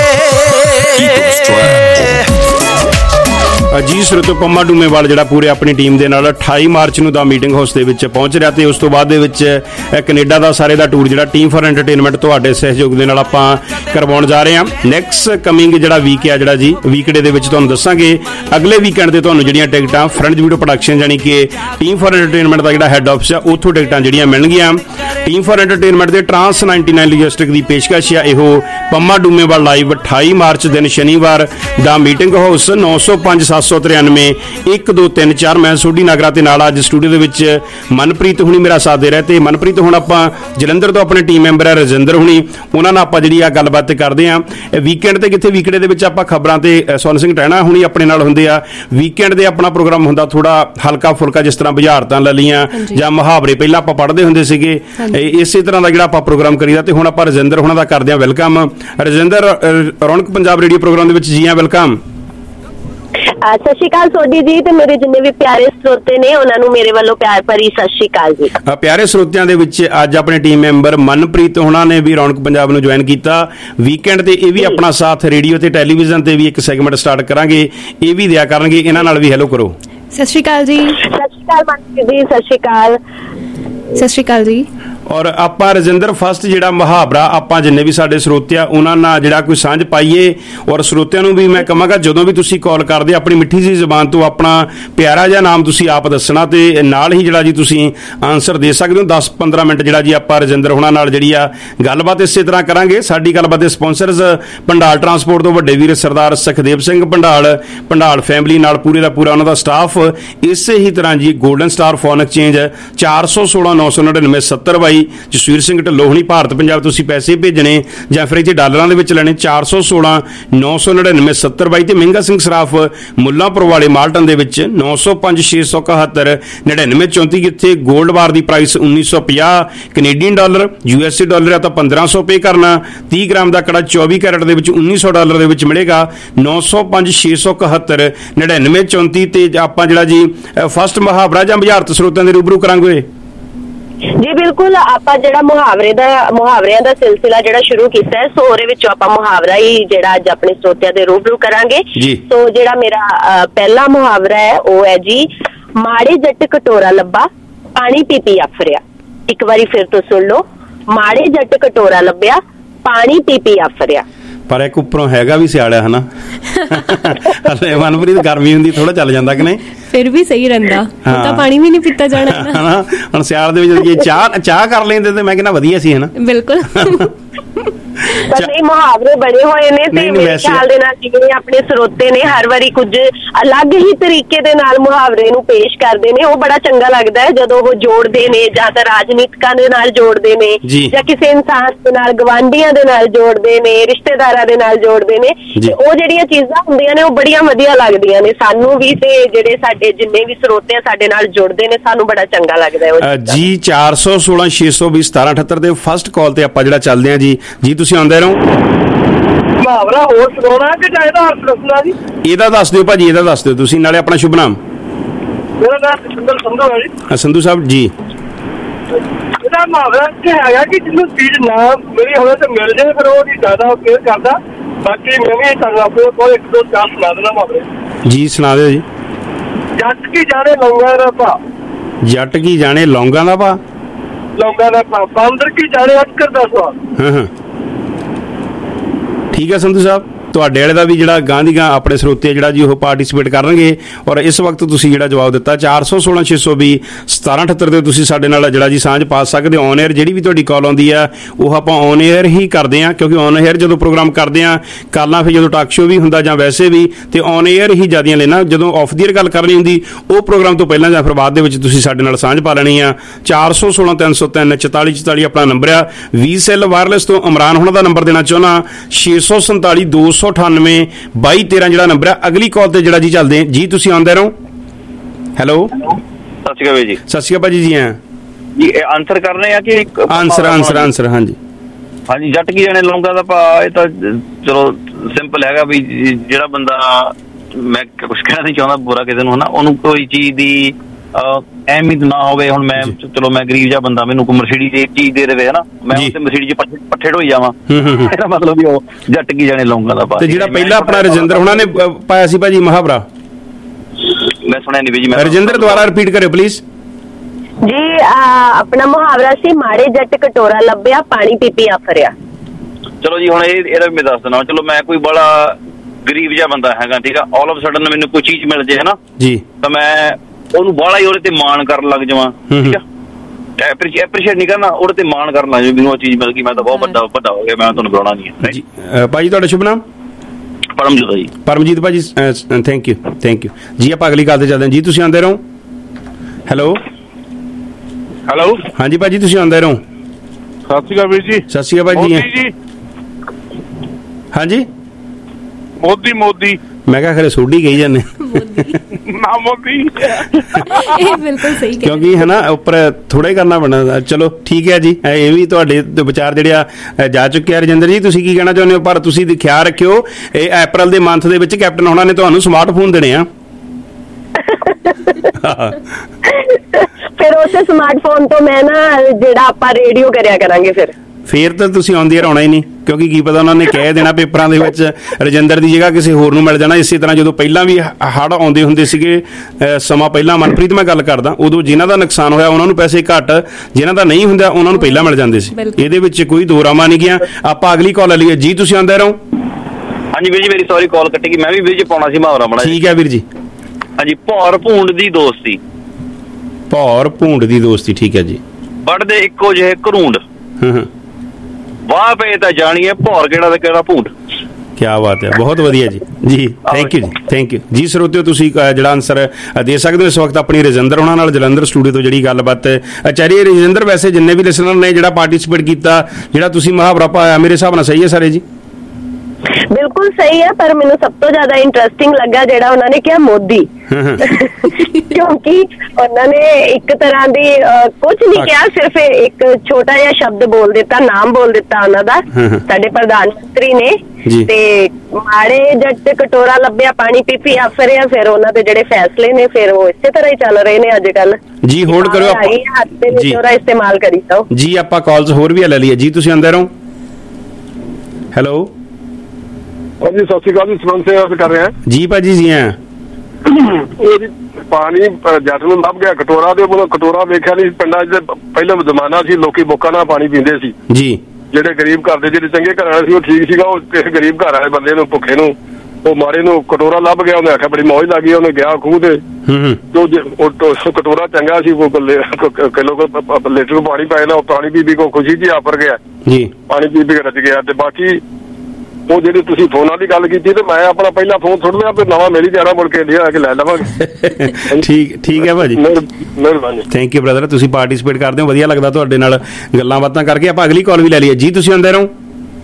ਜੀ ਸਰੋਤੋ, ਪੰਮਾ ਡੂਮੇਵਾਲ ਜਿਹੜਾ ਪੂਰੇ ਆਪਣੀ ਟੀਮ ਦੇ ਨਾਲ ਅਠਾਈ ਮਾਰਚ ਨੂੰ ਦਾ ਮੀਟਿੰਗ ਹਾਊਸ ਦੇ ਵਿੱਚ ਪਹੁੰਚ ਰਿਹਾ, ਤੇ ਉਸ ਤੋਂ ਬਾਅਦ ਦੇ ਵਿੱਚ ਕੈਨੇਡਾ ਦਾ ਸਾਰੇ ਦਾ ਟੂਰ ਜਿਹੜਾ ਟੀਮ ਫॉर ਐਂਟਰਟੇਨਮੈਂਟ ਤੁਹਾਡੇ ਸਹਿਯੋਗ ਦੇ ਨਾਲ ਆਪਾਂ ਕਰਵਾਉਣ ਜਾ ਰਹੇ ਹਾਂ। ਨੈਕਸਟ ਕਮਿੰਗ ਜਿਹੜਾ ਵੀਕ ਆ ਜਿਹੜਾ ਜੀ ਵੀਕਡੇ ਦੇ ਵਿੱਚ ਤੁਹਾਨੂੰ ਦੱਸਾਂਗੇ, ਅਗਲੇ ਵੀਕਐਂਡ ਤੇ ਤੁਹਾਨੂੰ ਜਿਹੜੀਆਂ ਟਿਕਟਾਂ ਫਰੰਟ ਵੀਡੀਓ ਪ੍ਰੋਡਕਸ਼ਨ ਜਾਨੀ ਕਿ ਟੀਮ ਫॉर ਐਂਟਰਟੇਨਮੈਂਟ ਦਾ ਜਿਹੜਾ ਹੈੱਡ ਆਫਿਸ ਆ ਉੱਥੋਂ ਟਿਕਟਾਂ ਜਿਹੜੀਆਂ ਮਿਲਣਗੀਆਂ। ਟੀਮ ਫॉर ਐਂਟਰਟੇਨਮੈਂਟ ਦੇ ਟਰਾਂਸ ninety-nine ਲੌਜਿਸਟਿਕ ਦੀ ਪੇਸ਼ਕਸ਼ ਆ ਇਹੋ ਪੰਮਾ ਡੂਮੇਵਾਲ ਲਾਈਵ ਅਠਾਈ ਮਾਰਚ ਦਿਨ ਸ਼ਨੀਵਾਰ ਦਾ ਮੀਟਿੰਗ ਹਾਊਸ ਨੌ ਸੌ ਪੰਜ ਸੱਤ ਸੌ ਤਰਿਆਨਵੇਂ ਇੱਕ ਦੋ ਤਿੰਨ ਚਾਰ। ਮੈਂ ਸੋਢੀ ਨਾਗਰਾ ਤੇ ਨਾਲ ਅੱਜ ਸਟੂਡੀਓ ਦੇ ਵਿੱਚ ਮਨਪ੍ਰੀਤ ਹੁਣੀ ਮੇਰਾ ਸਾਥ ਦੇ ਰਹੇ, ਤੇ ਮਨਪ੍ਰੀਤ ਹੁਣ ਆਪਾਂ ਜਲੰਧਰ ਤੋਂ ਆਪਣੇ ਟੀਮ ਮੈਂਬਰ ਹੈ ਰਜਿੰਦਰ ਹੁਣੀ, ਉਹਨਾਂ ਨਾਲ ਆਪਾਂ ਜਿਹੜੀ ਆ ਗੱਲਬਾਤ ਕਰਦੇ ਆ ਵੀਕਐਂਡ ਤੇ। ਕਿੱਥੇ ਵੀਕਡੇ ਦੇ ਵਿੱਚ ਆਪਾਂ ਖਬਰਾਂ ਤੇ ਸੋਨ ਸਿੰਘ ਟਹਿਣਾ ਹੁਣੀ ਆਪਣੇ ਨਾਲ ਹੁੰਦੇ ਆ। ਵੀਕਐਂਡ ਦੇ ਆਪਣਾ ਪ੍ਰੋਗਰਾਮ ਹੁੰਦਾ ਥੋੜਾ ਹਲਕਾ ਫੁਲਕਾ, ਜਿਸ ਤਰ੍ਹਾਂ ਬੁਝਾਰਤਾਂ ਲੈ ਲਈਆਂ ਜਾਂ ਮੁਹਾਵਰੇ ਪਹਿਲਾਂ ਆਪਾਂ ਪੜ੍ਹਦੇ ਹੁੰਦੇ ਸੀਗੇ, ਇਸੇ ਤਰ੍ਹਾਂ ਦਾ ਜਿਹੜਾ ਆਪਾਂ ਪ੍ਰੋਗਰਾਮ ਕਰੀਦਾ। ਤੇ ਹੁਣ ਆਪਾਂ ਰਜਿੰਦਰ ਹੁਣਾਂ ਦਾ ਕਰਦੇ ਆ ਵੈਲਕਮ। ਰਜਿੰਦਰ, ਰੌਣਕ ਪੰਜਾਬ ਰੇਡੀਓ ਪ੍ਰੋਗਰਾਮ ਦੇ ਵਿੱਚ ਜੀ ਆ, ਵੈਲਕਮ। ਸਤਿ ਸ਼੍ਰੀ ਅਕਾਲ ਸੋਢੀ ਜੀ, ਤੇ ਮੇਰੇ ਜਿੰਨੇ ਵੀ ਪਿਆਰੇ ਸਰੋਤੇ ਨੇ ਉਹਨਾਂ ਨੂੰ ਮੇਰੇ ਵੱਲੋਂ ਪਿਆਰ ਭਰੀ ਸਤਿ ਸ਼੍ਰੀ ਅਕਾਲ ਜੀ। ਪਿਆਰੇ ਸਰੋਤਿਆਂ ਦੇ ਵਿੱਚ ਅੱਜ ਆਪਣੇ ਟੀਮ ਮੈਂਬਰ ਮਨਪ੍ਰੀਤ ਹੁਣਾਂ ਨੇ ਵੀ ਰੌਣਕ ਪੰਜਾਬ ਨੂੰ ਜੁਆਇਨ ਕੀਤਾ ਵੀਕਐਂਡ ਤੇ। ਇਹ ਵੀ ਆਪਣਾ ਸਾਥ ਰੇਡੀਓ ਤੇ ਟੈਲੀਵਿਜ਼ਨ ਤੇ ਵੀ ਇੱਕ ਸੈਗਮੈਂਟ ਸਟਾਰਟ ਕਰਾਂਗੇ, ਇਹ ਵੀ ਦਿਆ ਕਰਨਗੇ। ਇਹਨਾਂ ਨਾਲ ਵੀ ਹੈਲੋ ਕਰੋ। ਸਤਿ ਸ਼੍ਰੀ ਅਕਾਲ ਜੀ। ਸਤਿ ਸ਼੍ਰੀ ਅਕਾਲ ਮਨਪ੍ਰੀਤ ਜੀ, ਸਤਿ ਸ਼੍ਰੀ ਅਕਾਲ। ਸਤਿ ਸ਼੍ਰੀ ਅਕਾਲ ਜੀ। ਔਰ ਆਪਾਂ ਰਜਿੰਦਰ ਫਸਟ ਜਿਹੜਾ ਮੁਹਾਵਰਾ ਆਪਾਂ ਜਿੰਨੇ ਵੀ ਸਾਡੇ ਸਰੋਤੇ ਆ ਉਹਨਾਂ ਨਾਲ ਜਿਹੜਾ ਕੋਈ ਸਾਂਝ ਪਾਈਏ, ਔਰ ਸਰੋਤਿਆਂ ਨੂੰ ਵੀ ਮੈਂ ਕਹਾਂਗਾ ਜਦੋਂ ਵੀ ਤੁਸੀਂ ਕਾਲ ਕਰਦੇ ਆਪਣੀ ਮਿੱਠੀ ਜਿਹੀ ਜ਼ੁਬਾਨ ਤੋਂ ਆਪਣਾ ਪਿਆਰਾ ਜਿਹਾ ਨਾਮ ਤੁਸੀਂ ਆਪ ਦੱਸਣਾ ਤੇ ਨਾਲ ਹੀ ਜਿਹੜਾ ਜੀ ਤੁਸੀਂ ਆਨਸਰ ਦੇ ਸਕਦੇ ਹੋ। ਦਸ ਪੰਦਰਾਂ ਮਿੰਟ ਜਿਹੜਾ ਜੀ ਆਪਾਂ ਰਜਿੰਦਰ ਹੋਣਾ ਨਾਲ ਜਿਹੜੀ ਆ ਗੱਲਬਾਤ ਇਸੇ ਤਰ੍ਹਾਂ ਕਰਾਂਗੇ। ਸਾਡੀ ਗੱਲਬਾਤ ਦੇ ਸਪਾਂਸਰਸ ਭੰਡਾਲ ਟਰਾਂਸਪੋਰਟ ਤੋਂ ਵੱਡੇ ਵੀਰ ਸਰਦਾਰ ਸੁਖਦੇਵ ਸਿੰਘ ਭੰਡਾਲ, ਭੰਡਾਲ ਫੈਮਿਲੀ ਨਾਲ ਪੂਰੇ ਦਾ ਪੂਰਾ ਉਹਨਾਂ ਦਾ ਸਟਾਫ, ਇਸੇ ਹੀ ਤਰ੍ਹਾਂ ਜੀ ਗੋਲਡਨ ਸਟਾਰ ਫੋਨ ਐਕਸਚੇਂਜ ਚਾਰ ਸੌ ਸੋਲਾਂ ਨੌ ਸੌ ਨੜਿਨਵੇਂ ਸੱਤਰ ਬਾਈ ਜਸਵੀਰ ਸਿੰਘ ਢਿੱਲੋਂ ਹੁਣੀ ਭਾਰਤ ਪੰਜਾਬ ਤੁਸੀਂ ਪੈਸੇ ਭੇਜਣੇ ਜਾਂ ਫਿਰ ਇੱਥੇ ਡਾਲਰਾਂ ਦੇ ਵਿੱਚ ਲੈਣੇ ਚਾਰ ਸੌ ਸੋਲਾਂ ਨੌ ਸੌ ਨੜਿਨਵੇਂ ਸੱਤਰ ਬਾਈ ਤੇ ਮਹਿੰਗਾ ਸਿੰਘ ਸਰਾਫ ਮੁੱਲਾਂਪੁਰ ਵਾਲੇ ਮਾਲਟਨ ਦੇ ਵਿੱਚ ਨੌ ਸੌ ਪੰਜ ਛੇ ਸੌ ਇਕਹੱਤਰ ਨੜਿਨਵੇਂ ਚੌਂਤੀ ਜਿੱਥੇ ਗੋਲਡ ਬਾਰ ਦੀ ਪ੍ਰਾਈਸ ਉੱਨੀ ਸੌ ਪੰਜਾਹ Canadian dollar, U S A dollar ਆ ਤਾਂ ਪੰਦਰਾਂ ਸੌ ਪੇ ਕਰਨਾ। ਤੀਹ ਗ੍ਰਾਮ ਦਾ ਕੜਾ ਚੌਵੀ ਕੈਰਟ ਦੇ ਵਿੱਚ ਉੱਨੀ ਸੌ ਡਾਲਰ ਦੇ ਵਿੱਚ ਮਿਲੇਗਾ। ਨੌ ਸੌ ਪੰਜ ਛੇ ਸੌ ਇਕਹੱਤਰ ਨੜਿਨਵੇਂ ਚੌਂਤੀ ਤੇ ਆਪਾਂ ਜਿਹੜਾ ਜੀ ਫਸਟ ਮੁਹਾਵਰਾ ਜਾਂ ਬੁਝਾਰਤ ਸਰੋਤਾਂ ਦੇ ਰੂਬਰੂ ਕਰਾਂਗੇ। ਜੀ ਬਿਲਕੁਲ, ਆਪਾਂ ਜਿਹੜਾ ਮੁਹਾਵਰੇ ਦਾ ਮੁਹਾਵਰਿਆਂ ਦਾ ਸਿਲਸਿਲਾ ਜਿਹੜਾ ਸ਼ੁਰੂ ਕੀਤਾ ਹੈ, ਸੋ ਉਹਦੇ ਵਿੱਚ ਆਪਾਂ ਮੁਹਾਵਰਾ ਹੀ ਜਿਹੜਾ ਅੱਜ ਆਪਣੇ ਸਰੋਤਿਆਂ ਦੇ ਰੂਬਰੂ ਕਰਾਂਗੇ। ਸੋ ਜਿਹੜਾ ਮੇਰਾ ਪਹਿਲਾ ਮੁਹਾਵਰਾ ਹੈ ਉਹ ਹੈ ਜੀ, ਮਾੜੇ ਜੱਟ ਕਟੋਰਾ ਲੱਭਾ ਪਾਣੀ ਪੀ ਪੀ ਆਫਰਿਆ। ਇੱਕ ਵਾਰੀ ਫਿਰ ਤੋਂ ਸੁਣ ਲਓ, ਮਾੜੇ ਜੱਟ ਕਟੋਰਾ ਲੱਭਿਆ ਪਾਣੀ ਪੀ ਪੀ ਆਫਰਿਆ। ਪਰ ਇੱਕ ਉੱਪਰੋਂ ਹੈਗਾ ਵੀ ਸਿਆਲਿਆ ਹਨਾ ਹਲੇ ਮਨਪ੍ਰੀਤ ਗਰਮੀ ਹੁੰਦੀ ਥੋੜਾ ਚੱਲ ਜਾਂਦਾ ਕਿ ਨਹੀਂ, ਫਿਰ ਵੀ ਸਹੀ ਰਹਿੰਦਾ, ਤਾਂ ਪਾਣੀ ਵੀ ਨਹੀਂ ਪੀਤਾ ਜਾਣਾ ਹਨਾ। ਹੁਣ ਸਿਆਲ ਦੇ ਵਿੱਚ ਜੇ ਚਾਹ ਚਾਹ ਕਰ ਲੈਂਦੇ ਤੇ ਮੈਂ ਕਹਿੰਦਾ ਵਧੀਆ ਸੀ ਹਨਾ। ਬਿਲਕੁਲ ਪਰ ਨਹੀਂ, ਮੁਹਾਵਰੇ ਬਣੇ ਹੋਏ ਨੇ ਤੇ ਮੇਰੇ ਖਿਆਲ ਦੇ ਨਾਲ ਜਿਵੇਂ ਆਪਣੇ ਸਰੋਤੇ ਨੇ ਹਰ ਵਾਰੀ ਕੁਝ ਅਲੱਗ ਹੀ ਤਰੀਕੇ ਦੇ ਨਾਲ ਮੁਹਾਵਰੇ ਨੂੰ ਪੇਸ਼ ਕਰਦੇ ਨੇ, ਉਹ ਬੜਾ ਚੰਗਾ ਲੱਗਦਾ ਹੈ ਜਦੋਂ ਉਹ ਜੋੜਦੇ ਨੇ, ਜਾਂ ਤਾਂ ਰਾਜਨੀਤਿਕਾਂ ਦੇ ਨਾਲ ਜੋੜਦੇ ਨੇ ਜਾਂ ਕਿਸੇ ਇਨਸਾਨ ਦੇ ਨਾਲ, ਗਵਾਂਢੀਆਂ ਦੇ ਨਾਲ ਜੋੜਦੇ ਨੇ, ਰਿਸ਼ਤੇਦਾਰਾਂ ਦੇ ਨਾਲ ਜੋੜਦੇ ਨੇ। ਤੇ ਉਹ ਜਿਹੜੀਆਂ ਚੀਜ਼ਾਂ ਹੁੰਦੀਆਂ ਨੇ ਉਹ ਬੜੀਆਂ ਵਧੀਆ ਲੱਗਦੀਆਂ ਨੇ ਸਾਨੂੰ ਵੀ, ਤੇ ਜਿਹੜੇ ਸਾਡੇ ਜਿੰਨੇ ਵੀ ਸਰੋਤੇ ਆ ਸਾਡੇ ਨਾਲ ਜੁੜਦੇ ਨੇ ਸਾਨੂੰ ਬੜਾ ਚੰਗਾ ਲੱਗਦਾ ਹੈ ਉਹ ਜੀ। ਚਾਰ ਸੌ ਸੋਲਾਂ ਛੇ ਸੌ ਵੀਹ ਸਤਾਰਾਂ ਅਠੱਤਰ ਦੇ ਫਸਟ ਕਾਲ ਤੇ ਆਪਾਂ ਜਿਹੜਾ ਚੱਲਦੇ ਆ ਜੀ। ਜੀ ਤੁਸੀਂ ਆਉਂਦੇ ਰਹੋ। ਮੁਹਾਵਰਾ ਹੋਰ ਸੁਣਾਉਣਾ ਕਿ ਚਾਹੀਦਾ ਅਰਥ ਦੱਸਣਾ ਜੀ? ਇਹਦਾ ਦੱਸ ਦਿਓ ਭਾਜੀ, ਇਹਦਾ ਦੱਸ ਦਿਓ ਤੁਸੀਂ, ਨਾਲੇ ਆਪਣਾ ਸ਼ੁਭ ਨਾਮ। ਮੇਰਾ ਨਾਮ ਸਿੰਦਰ ਸੰਧੂ ਹੈ ਜੀ। ਸੰਧੂ ਸਾਹਿਬ ਜੀ। ਇਹਦਾ ਮੁਹਾਵਰਾ ਕਿ ਹੈਗਾ ਕਿ ਜਿਹਨੂੰ ਚੀਜ਼ ਨਾ ਮਿਲੀ ਹੋਵੇ ਤੇ ਮਿਲ ਜਾਏ ਫਿਰ ਉਹ ਨਹੀਂ ਜ਼ਿਆਦਾ ਕੇਅਰ ਕਰਦਾ। ਬਾਕੀ ਮੈਂ ਵੀ ਤੁਹਾਨੂੰ ਆਪਣੇ ਕੋਲ ਇੱਕ ਦੋ ਚਾਰ ਸੁਣਾ ਦੇਣਾ ਮੁਹਾਵਰੇ। ਜੀ ਸੁਣਾ ਦਿਓ ਜੀ। ਜੱਟ ਕੀ ਜਾਣੇ ਲੌਂਗਾਂ ਦਾ ਭਾ, ਜੱਟ ਕੀ ਜਾਣੇ ਲੌਂਗਾਂ ਦਾ ਭਾ, ਲੌਂਗਾਂ ਦਾ ਭਾ, ਬਾਂਦਰ ਕੀ ਜਾਣੇ ਅਟਕਰ ਦਾ ਸਵਾਦ। ਹਾਂ ਹਾਂ ਠੀਕ ਹੈ ਸੰਧੂ ਸਾਹਿਬ, ਤੁਹਾਡੇ ਵਾਲੇ ਦਾ ਵੀ ਜਿਹੜਾ ਗਾਂ ਦੀ ਗਾਂ ਆਪਣੇ ਸਰੋਤੇ ਜਿਹੜਾ ਜੀ ਉਹ ਪਾਰਟਿਸਿਪੇਟ ਕਰਨਗੇ। ਔਰ ਇਸ ਵਕਤ ਤੁਸੀਂ ਜਿਹੜਾ ਜਵਾਬ ਦਿੱਤਾ ਚਾਰ ਸੌ ਸੋਲਾਂ ਛੇ ਸੌ ਵੀਹ ਸਤਾਰਾਂ ਅਠੱਤਰ ਦੇ ਤੁਸੀਂ ਸਾਡੇ ਨਾਲ ਜਿਹੜਾ ਜੀ ਸਾਂਝ ਪਾ ਸਕਦੇ ਹੋ। ਔਨ 에ਅਰ ਜਿਹੜੀ ਵੀ ਤੁਹਾਡੀ ਕਾਲ ਆਉਂਦੀ ਆ ਉਹ ਆਪਾਂ ਔਨ 에ਅਰ ਹੀ ਕਰਦੇ ਹਾਂ, ਕਿਉਂਕਿ ਔਨ 에ਅਰ ਜਦੋਂ ਪ੍ਰੋਗਰਾਮ ਕਰਦੇ ਹਾਂ ਕਾਲਾਂ ਫਿਰ ਜਦੋਂ ਟਾਕ ਸ਼ੋ ਵੀ ਹੁੰਦਾ ਜਾਂ ਵੈਸੇ ਵੀ ਤੇ ਔਨ 에ਅਰ ਹੀ ਜ਼ਿਆਦੀਆਂ ਲੈਣਾ। ਜਦੋਂ ਆਫ ਦੀ ਏਅਰ ਗੱਲ ਕਰਨੀ ਹੁੰਦੀ ਉਹ ਪ੍ਰੋਗਰਾਮ ਤੋਂ ਪਹਿਲਾਂ ਜਾਂ ਫਿਰ ਬਾਅਦ ਦੇ ਵਿੱਚ ਤੁਸੀਂ ਸਾਡੇ ਨਾਲ ਸਾਂਝ ਪਾ ਲੈਣੀ ਆ। ਚਾਰ ਸੌ ਸੋਲਾਂ ਤਿੰਨ ਸੌ ਤਿੰਨ ਚੁਤਾਲੀ ਚੁਤਾਲੀ ਆਪਣਾ ਨੰਬਰ ਆ। ਵੀ ਸੈੱਲ ਵਾਇਰਲੈਸ ਤੋਂ ਇਮਰਾਨ ਹੋਣਾ ਦਾ ਨੰਬਰ ਦੇਣਾ ਚਾਹੁੰਦਾ, ਛੇ ਸੌ ਸੰਤਾਲੀ ਦੋ ਸੌ ਅਠਾਨਵੇਂ ਬਾਈ ਤੇਰਾਂ ਜਿਹੜਾ ਨੰਬਰ ਆ। ਅਗਲੀ ਕਾਲ ਤੇ ਜਿਹੜਾ ਜੀ ਚੱਲਦੇ ਜੀ, ਤੁਸੀਂ ਆਉਂਦੇ ਰਹੋ। ਹੈਲੋ ਸਤਿ ਸ਼੍ਰੀ ਅਕਾਲ ਜੀ। ਸਤਿ ਸ਼੍ਰੀ ਅਕਾਲ ਭਾਜੀ ਜੀ। ਹਾਂ ਜੀ ਇਹ ਆਨਸਰ ਕਰਨੇ ਆ ਕਿ ਆਨਸਰ ਆਨਸਰ ਆਨਸਰ ਹਾਂਜੀ ਹਾਂਜੀ। ਜੱਟ ਕੀ ਜਾਣੇ ਲੌਂਗਾਂ ਦਾ ਭਾ, ਇਹ ਤਾਂ ਚਲੋ ਸਿੰਪਲ ਹੈਗਾ ਵੀ ਜਿਹੜਾ ਬੰਦਾ, ਮੈਂ ਕੁਛ ਕਹਿਣਾ ਨਹੀਂ ਚਾਹੁੰਦਾ ਬੁਰਾ ਕਿਸੇ ਨੂੰ ਹਨਾ, ਉਹਨੂੰ ਕੋਈ ਚੀਜ਼ ਦੀ ਅਹਿਮੀਅਤ ਨਾ ਹੋਵੇ। ਹੁਣ ਮੈਂ ਚਲੋ ਮੈਂ ਗਰੀਬ ਜਿਹਾ ਬੰਦਾ, ਮੈਨੂੰ ਕੋਈ ਮਰਸੀਡੀ ਦੀ ਚੀਜ਼ ਦੇ ਦੇਵੇ ਹਨਾ, ਮੈਂ ਉੱਥੇ ਮਰਸੀਡੀ ਚ ਪੱਠੇ ਢੋਈ ਜਾਵਾਂ, ਇਹਦਾ ਮਤਲਬ ਵੀ ਉਹ ਜੱਟ ਕੀ ਜਾਣੇ ਲੌਂਗਾਂ ਦਾ ਭਾ। ਤੇ ਜਿਹੜਾ ਪਹਿਲਾਂ ਆਪਣਾ ਰਜਿੰਦਰ ਹੁਣਾਂ ਨੇ ਪਾਇਆ ਸੀ ਭਾਜੀ ਮੁਹਾਵਰਾ, ਮੈਂ ਸੁਣਿਆ ਨਹੀਂ ਜੀ। ਮੈਂ ਰਜਿੰਦਰ ਦੁਬਾਰਾ ਰਿਪੀਟ ਕਰਿਓ ਪਲੀਜ਼ ਜੀ। ਆਪਣਾ ਮੁਹਾਵਰਾ ਸੀ, ਮਾੜੇ ਜੱਟ ਕਟੋਰਾ ਲੱਭਿਆ ਪਾਣੀ ਪੀ ਪੀ ਆਫਰਿਆ। ਚਲੋ ਜੀ ਹੁਣ ਇਹ ਇਹਦਾ ਵੀ ਮੈਂ ਦੱਸ ਦਿੰਦਾ। ਚਲੋ ਮੈਂ ਕੋਈ ਬੜਾ ਗਰੀਬ ਜਿਹਾ ਬੰਦਾ ਹੈਗਾ, ਠੀਕ ਆ, ਆਲ ਆਫ ਸਡਨ ਮੈਨੂੰ ਕੋਈ ਚੀਜ਼ ਮਿਲ ਜੇ ਹਨਾ ਜੀ, ਤਾਂ ਮੈਂ ਉਹਨੂੰ ਬਾਹਲਾ ਹੀ ਉਹਦੇ ਤੇ ਮਾਣ ਕਰਨ ਲੱਗ ਜਾਵਾਂ, ਠੀਕ ਆ, ਐਪਰੀਸ਼ੀਏਟ ਨਹੀਂ ਕਰਨਾ, ਉਹਦੇ ਤੇ ਮਾਣ ਕਰਨ ਲੱਗ ਜਾਵਾਂ, ਮੈਨੂੰ ਉਹ ਚੀਜ਼ ਮਿਲ ਗਈ ਮੈਂ ਤਾਂ ਬਹੁਤ ਵੱਡਾ ਵੱਡਾ ਹੋ ਗਿਆ, ਮੈਂ ਤੁਹਾਨੂੰ ਬੁਲਾਉਣਾ ਨਹੀਂ ਹੈ। ਭਾਜੀ ਤੁਹਾਡਾ ਸ਼ੁਭ ਨਾਮ? ਪਰਮਜੀਤ ਜੀ। ਪਰਮਜੀਤ ਭਾਜੀ ਥੈਂਕ ਯੂ ਥੈਂਕ ਯੂ ਜੀ। ਆਪਾਂ ਅਗਲੀ ਕਾਲ ਤੇ ਚੱਲਦੇ ਹਾਂ ਜੀ, ਤੁਸੀਂ ਆਉਂਦੇ ਰਹੋ। ਹੈਲੋ ਹੈਲੋ ਹਾਂਜੀ ਭਾਜੀ ਤੁਸੀਂ ਆਉਂਦੇ ਰਹੋ। ਸਤਿ ਸ਼੍ਰੀ ਅਕਾਲ ਵੀਰ ਜੀ। ਸਤਿ ਸ਼੍ਰੀ ਅਕਾਲ ਭਾਜੀ ਜੀ। ਹਾਂਜੀ ਮੋਦੀ ਮੋਦੀ ਮੈਂ ਕਿਹਾ ਖਰੇ ਸੋਢੀ ਕਹੀ ਜਾਂਦੇ ਨਾ ਮੋਦੀ ਇਹ ਬਿਲਕੁਲ ਸਹੀ ਕਿਹਾ, ਕਿਉਂਕਿ ਹੈ ਨਾ ਉੱਪਰ ਥੋੜਾ ਹੀ ਕਰਨਾ ਪੈਣਾ। ਚਲੋ ਠੀਕ ਹੈ ਜੀ, ਇਹ ਵੀ ਤੁਹਾਡੇ ਵਿਚਾਰ ਜਿਹੜੇ ਆ ਜਾ ਚੁੱਕੇ ਆ। ਰਜਿੰਦਰ ਜੀ ਤੁਸੀਂ ਕੀ ਕਹਿਣਾ ਚਾਹੁੰਦੇ ਹੋ? ਪਰ ਤੁਸੀਂ ਖਿਆਲ ਰੱਖਿਓ ਇਹ ਅਪ੍ਰੈਲ ਦੇ ਮੰਥ ਦੇ ਵਿੱਚ ਕੈਪਟਨ ਹੋਣਾ ਨੇ ਤੁਹਾਨੂੰ ਸਮਾਰਟਫੋਨ ਦੇਣੇ ਆ। ਫਿਰ ਉਸੇ ਸਮਾਰਟਫੋਨ ਤੋਂ ਮੈਂ ਨਾ ਜਿਹੜਾ ਆਪਾਂ ਰੇਡੀਓ ਕਰਿਆ ਕਰਾਂਗੇ ਫਿਰ ਫੇਰ ਤਾਂ ਤੁਸੀਂ ਆਉਂਦੀ ਰਹਿਣਾ ਹੀ ਨਹੀਂ, ਕਿਉਂਕਿ ਕੀ ਪਤਾ ਉਹਨਾਂ ਨੇ ਕਹਿ ਦੇਣਾ ਪੇਪਰਾਂ ਦੇ ਵਿੱਚ ਰਜਿੰਦਰ ਦੀ ਜਗ੍ਹਾ ਕਿਸੇ ਹੋਰ ਨੂੰ ਮਿਲ ਜਾਣਾ। ਇਸੇ ਤਰ੍ਹਾਂ ਜਦੋਂ ਪਹਿਲਾਂ ਵੀ ਹੜ੍ਹ ਆਉਂਦੇ ਹੁੰਦੇ ਸੀਗੇ ਸਮਾਂ ਪਹਿਲਾਂ, ਮਨਪ੍ਰੀਤ ਮੈਂ ਗੱਲ ਕਰਦਾ, ਉਦੋਂ ਜਿਨ੍ਹਾਂ ਦਾ ਨੁਕਸਾਨ ਹੋਇਆ ਉਹਨਾਂ ਨੂੰ ਪੈਸੇ ਘੱਟ, ਜਿਨ੍ਹਾਂ ਦਾ ਨਹੀਂ ਹੁੰਦਾ ਉਹਨਾਂ ਨੂੰ ਪਹਿਲਾਂ ਮਿਲ ਜਾਂਦੇ ਸੀ। ਇਹਦੇ ਵਿੱਚ ਕੋਈ ਦੋ ਰਾਮਾ ਨਹੀਂ ਗਿਆ। ਆਪਾਂ ਅਗਲੀ ਕਾਲ ਲਈਏ ਜੀ, ਤੁਸੀਂ ਆਉਂਦੇ ਰਹੋ। ਹਾਂਜੀ ਵੀਰ ਜੀ, ਮੇਰੀ ਸੌਰੀ ਕਾਲ ਕੱਟੇਗੀ, ਮੈਂ ਵੀ ਵੀਰ ਜੀ ਪਾਉਣਾ ਸੀ ਮੁਹਾਵਰਾ ਬਣਾ। ਠੀਕ ਹੈ ਵੀਰ ਜੀ। ਹਾਂਜੀ, ਭੌਰ ਭੂੰਡ ਦੀ ਦੋਸਤੀ। ਭੌਰ ਭੂੰਡ ਦੀ ਦੋਸਤੀ, ਠੀਕ ਹੈ ਜੀ। ਵੱਢਦੇ ਇੱਕੋ ਜਿਹੇ ਘਰੂੰਡ, ਵਾਹ ਪਏ ਤਾਂ ਜਾਣੀਏ ਭੌਰ ਕਿਹੜਾ ਤੇ ਕਿਹੜਾ ਭੂੰਡ। ਕਿਆ ਬਾਤ ਹੈ, ਬਹੁਤ ਵਧੀਆ ਜੀ। ਜੀ ਥੈਂਕ ਯੂ ਜੀ, ਥੈਂਕ ਯੂ ਜੀ। ਸਰੋਤਿਓ, ਤੁਸੀਂ ਜਿਹੜਾ ਆਨਸਰ ਦੇ ਸਕਦੇ ਹੋ ਇਸ ਵਕਤ ਆਪਣੀ ਰਜਿੰਦਰ ਉਹਨਾਂ ਨਾਲ ਜਲੰਧਰ ਸਟੂਡੀਓ ਤੋਂ ਜਿਹੜੀ ਗੱਲਬਾਤ ਚਾਰੀ ਰਜਿੰਦਰ। ਵੈਸੇ ਜਿੰਨੇ ਵੀ ਲਿਸਨਰ ਨੇ ਜਿਹੜਾ ਪਾਰਟਿਸਿਪੇਟ ਕੀਤਾ, ਜਿਹੜਾ ਤੁਸੀਂ ਮੁਹਾਵਰਾ ਪਾਇਆ, ਮੇਰੇ ਹਿਸਾਬ ਨਾਲ ਸਹੀ ਹੈ ਸਾਰੇ ਜੀ? ਬਿਲਕੁਲ ਸਹੀ ਹੈ, ਪਰ ਮੈਨੂੰ ਸਭ ਤੋਂ ਜ਼ਿਆਦਾ ਇੰਟਰਸਟਿੰਗ ਲੱਗਾ ਜਿਹੜਾ ਉਹਨਾਂ ਨੇ ਕਿਹਾ ਮੋਦੀ, ਕਿਉਂਕਿ ਉਹਨਾਂ ਨੇ ਇੱਕ ਤਰ੍ਹਾਂ ਦੀ ਕੁਝ ਨਹੀਂ ਕਿਹਾ, ਸਿਰਫ ਇੱਕ ਛੋਟਾ ਜਿਹਾ ਸ਼ਬਦ ਬੋਲ ਦਿੱਤਾ, ਨਾਮ ਬੋਲ ਦਿੱਤਾ ਉਹਨਾਂ ਦਾ, ਸਾਡੇ ਪ੍ਰਧਾਨ ਮੰਤਰੀ ਨੇ। ਤੇ ਮਾੜੇ ਜੱਟ ਕਟੋਰਾ ਲੱਭਿਆ ਪਾਣੀ ਪੀ ਪੀ ਆਫਰਿਆ, ਫਿਰ ਉਹਨਾਂ ਦੇ ਜਿਹੜੇ ਫੈਸਲੇ ਨੇ ਫਿਰ ਉਹ ਇਸੇ ਤਰ੍ਹਾਂ ਹੀ ਚੱਲ ਰਹੇ ਨੇ ਅੱਜ ਕੱਲ ਜੀ। ਹੋਲਡ ਕਰਿਓ ਆਪਾਂ ਇਸਤੇਮਾਲ ਕਰੀ ਜਾਓ ਜੀ। ਆਪਾਂ ਕਾਲਸ ਹੋਰ ਵੀ ਲੈ ਲਈਏ ਜੀ, ਤੁਸੀਂ ਅੰਦਰ ਰਹੋ। ਹੈਲੋ ਹਾਂਜੀ, ਸਤਿ ਸ਼੍ਰੀ ਅਕਾਲ ਜੀ, ਸਰਪੰਚ ਸਾਹਿਬ ਕਰ ਰਹੇ ਆ ਜੀ। ਭਾਜੀ ਜੀ ਆ ਉਹ ਜੀ ਪਾਣੀ ਜੱਟ ਨੂੰ ਲੱਭ ਗਿਆ ਕਟੋਰਾ, ਦੇ ਉਹਨੂੰ ਕਟੋਰਾ ਵੇਖਿਆ ਨਹੀਂ। ਪਿੰਡਾਂ 'ਚ ਪਹਿਲਾਂ ਜ਼ਮਾਨਾ ਸੀ, ਲੋਕੀ ਬੋਕਾਂ ਨਾਲ ਪਾਣੀ ਪੀਂਦੇ ਸੀ ਜੀ। ਜਿਹੜੇ ਗਰੀਬ ਘਰ ਦੇ, ਜਿਹੜੇ ਚੰਗੇ ਘਰ ਵਾਲੇ ਸੀ ਉਹ ਠੀਕ ਸੀਗਾ, ਉਹ ਕਿਸੇ ਗਰੀਬ ਘਰ ਵਾਲੇ ਬੰਦੇ ਨੂੰ, ਭੁੱਖੇ ਨੂੰ, ਉਹ ਮਾਰੇ ਨੂੰ ਕਟੋਰਾ ਲੱਭ ਗਿਆ। ਉਹਨੇ ਆਖਿਆ ਬੜੀ ਮੌਜ ਲੱਗ ਗਈ, ਉਹਨੇ ਗਿਆ ਖੂਹ ਤੇ, ਕਟੋਰਾ ਚੰਗਾ ਸੀ, ਕਿਲੋ ਲੀਟਰ ਪਾਣੀ ਪਾਇਆ ਨਾ, ਉਹ ਪਾਣੀ ਪੀ ਪੀ ਕੋ ਖੁਸ਼ੀ ਜੀ ਆਫਰ ਗਿਆ ਜੀ, ਪਾਣੀ ਪੀ ਪੀ ਕੇ ਰਚ ਗਿਆ। ਤੇ ਬਾਕੀ ਉਹ ਜਿਹੜੀ ਤੁਸੀਂ ਫੋਨਾਂ ਦੀ ਗੱਲ ਕੀਤੀ, ਤੇ ਮੈਂ ਆਪਣਾ ਪਹਿਲਾਂ ਫੋਨ ਸੁੱਟ ਲਿਆ, ਫਿਰ ਨਵਾਂ ਮਿਲ ਹੀ ਜਾਣਾ, ਮੁੜ ਕੇ ਇੰਡੀਆ ਆ ਕੇ ਲੈ ਲਵਾਂਗੇ। ਠੀਕ ਠੀਕ ਹੈ ਭਾਜੀ, ਮਿਹਰਬਾਨੀ, ਥੈਂਕ ਯੂ ਬ੍ਰਦਰ। ਤੁਸੀਂ ਪਾਰਟਿਸਿਪੇਟ ਕਰਦੇ ਹੋ, ਵਧੀਆ ਲੱਗਦਾ ਤੁਹਾਡੇ ਨਾਲ ਗੱਲਾਂ ਬਾਤਾਂ ਕਰਕੇ। ਆਪਾਂ ਅਗਲੀ ਕਾਲ ਵੀ ਲੈ ਲਈਏ ਜੀ, ਤੁਸੀਂ ਆਉਂਦੇ ਰਹੋ।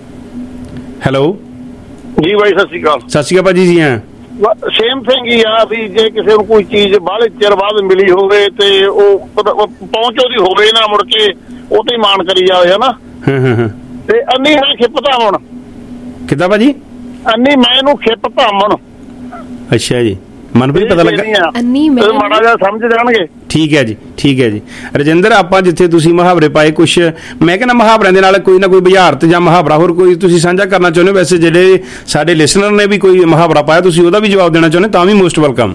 ਹੈਲੋ ਜੀ ਬਾਈ, ਸਤਿ ਸ਼੍ਰੀ ਅਕਾਲ। ਸਤਿ ਸ਼੍ਰੀ ਅਕਾਲ ਭਾਜੀ ਜੀ। ਹਾਂ, ਸੇਮ ਥਿੰਗ ਹੀ ਆ ਵੀ ਜੇ ਕਿਸੇ ਨੂੰ ਕੋਈ ਚੀਜ਼ ਬਾਹਲੇ ਚਿਰ ਬਾਅਦ ਮਿਲੀ ਹੋਵੇ ਤੇ ਉਹ ਪਹੁੰਚ ਉਹਦੀ ਹੋਵੇ ਨਾ, ਮੁੜ ਕੇ ਉਹ ਤੇ ਮਾਣ ਕਰੀ ਜਾਵੇ, ਹਨਾ। ਤੇ ਅੰਨੀ ਹੈ ਖਿੱਪ ਧਾਮਣ। ਕਿੱਦਾਂ ਭਾਜੀ? ਅੰਨੀ ਮੈਂ ਨੂੰ ਖਿੱਪ ਧਾਮਣ। ਅੱਛਾ ਜੀ, ਮਨ ਵੀ ਪਤਾ ਲੱਗਾ, ਮਾੜਾ ਜਿਹਾ ਸਮਝ ਜਾਣਗੇ। ਠੀਕ ਹੈ ਜੀ, ਠੀਕ ਹੈ ਜੀ। ਰਜਿੰਦਰ, ਆਪਾਂ ਜਿੱਥੇ ਤੁਸੀਂ ਮੁਹਾਵਰੇ ਪਾਏ, ਕੁਛ ਮੈਂ ਕਹਿੰਦਾ ਮੁਹਾਵਰਿਆਂ ਦੇ ਨਾਲ ਕੋਈ ਨਾ ਕੋਈ ਬੁਝਾਰਤ ਜਾਂ ਮੁਹਾਵਰਾ ਹੋਰ ਕੋਈ ਤੁਸੀਂ ਸਾਂਝਾ ਕਰਨਾ ਚਾਹੁੰਦੇ ਹੋ? ਵੈਸੇ ਜਿਹੜੇ ਸਾਡੇ ਲਿਸਨਰ ਨੇ ਵੀ ਕੋਈ ਮੁਹਾਵਰਾ ਪਾਇਆ, ਤੁਸੀਂ ਉਹਦਾ ਵੀ ਜਵਾਬ ਦੇਣਾ ਚਾਹੁੰਦੇ ਤਾਂ ਵੀ ਮੋਸਟ ਵੈਲਕਮ